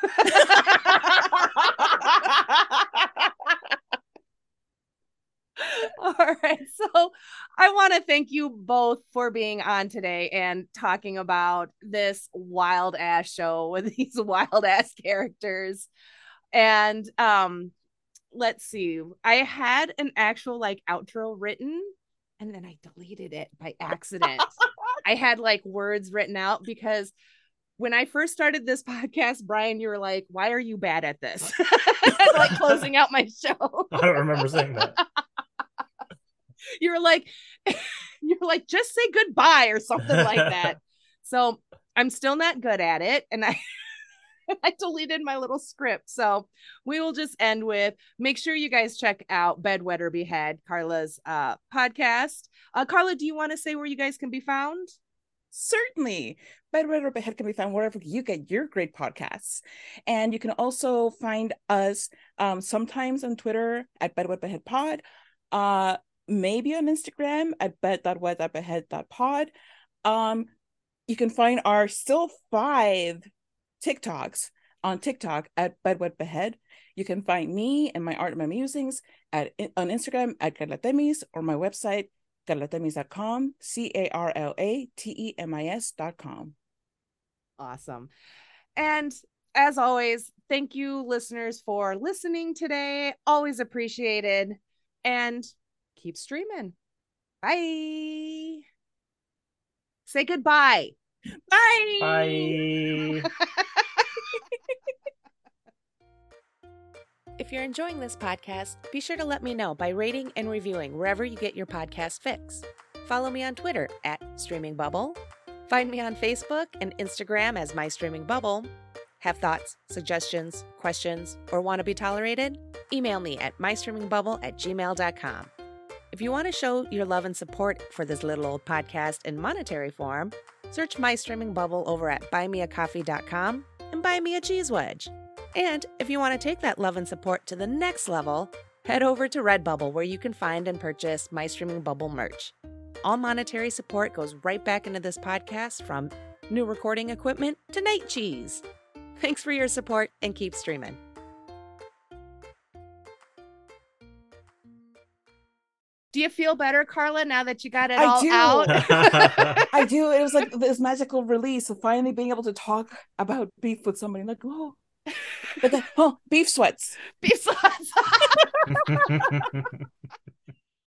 All right. So I want to thank you both for being on today and talking about this wild ass show with these wild ass characters. And let's see. I had an actual like outro written and then I deleted it by accident. I had like words written out because when I first started this podcast, Brian, you were like, why are you bad at this? Like closing out my show. I don't remember saying that. You were like, just say goodbye or something like that. So I'm still not good at it. And I deleted my little script. So we will just end with make sure you guys check out Bedwetter Behead, Carla's podcast. Carla, do you want to say where you guys can be found? Certainly. Bedwetter Behead can be found wherever you get your great podcasts. And you can also find us sometimes on Twitter at Bedwetter Behead Pod, maybe on Instagram at bed.wet.behead.pod. You can find our still 5 TikToks on TikTok at Bedwet Behead. You can find me and my art and my musings on Instagram at Carlatemis or my website, carlatemis.com, CARLATEMIS.com. Awesome. And as always, thank you, listeners, for listening today. Always appreciated. And keep streaming. Bye. Say goodbye. Bye. Bye. If you're enjoying this podcast, be sure to let me know by rating and reviewing wherever you get your podcast fix. Follow me on Twitter at Streaming Bubble. Find me on Facebook and Instagram as My Streaming Bubble. Have thoughts, suggestions, questions, or want to be tolerated? Email me at mystreamingbubble@gmail.com. If you want to show your love and support for this little old podcast in monetary form, search My Streaming Bubble over at buymeacoffee.com and buy me a cheese wedge. And if you want to take that love and support to the next level, head over to Redbubble where you can find and purchase My Streaming Bubble merch. All monetary support goes right back into this podcast, from new recording equipment to night cheese. Thanks for your support and keep streaming. Do you feel better, Carla, now that you got it all out? I do. It was like this magical release of finally being able to talk about beef with somebody. Like, oh, but then, beef sweats. Beef sweats.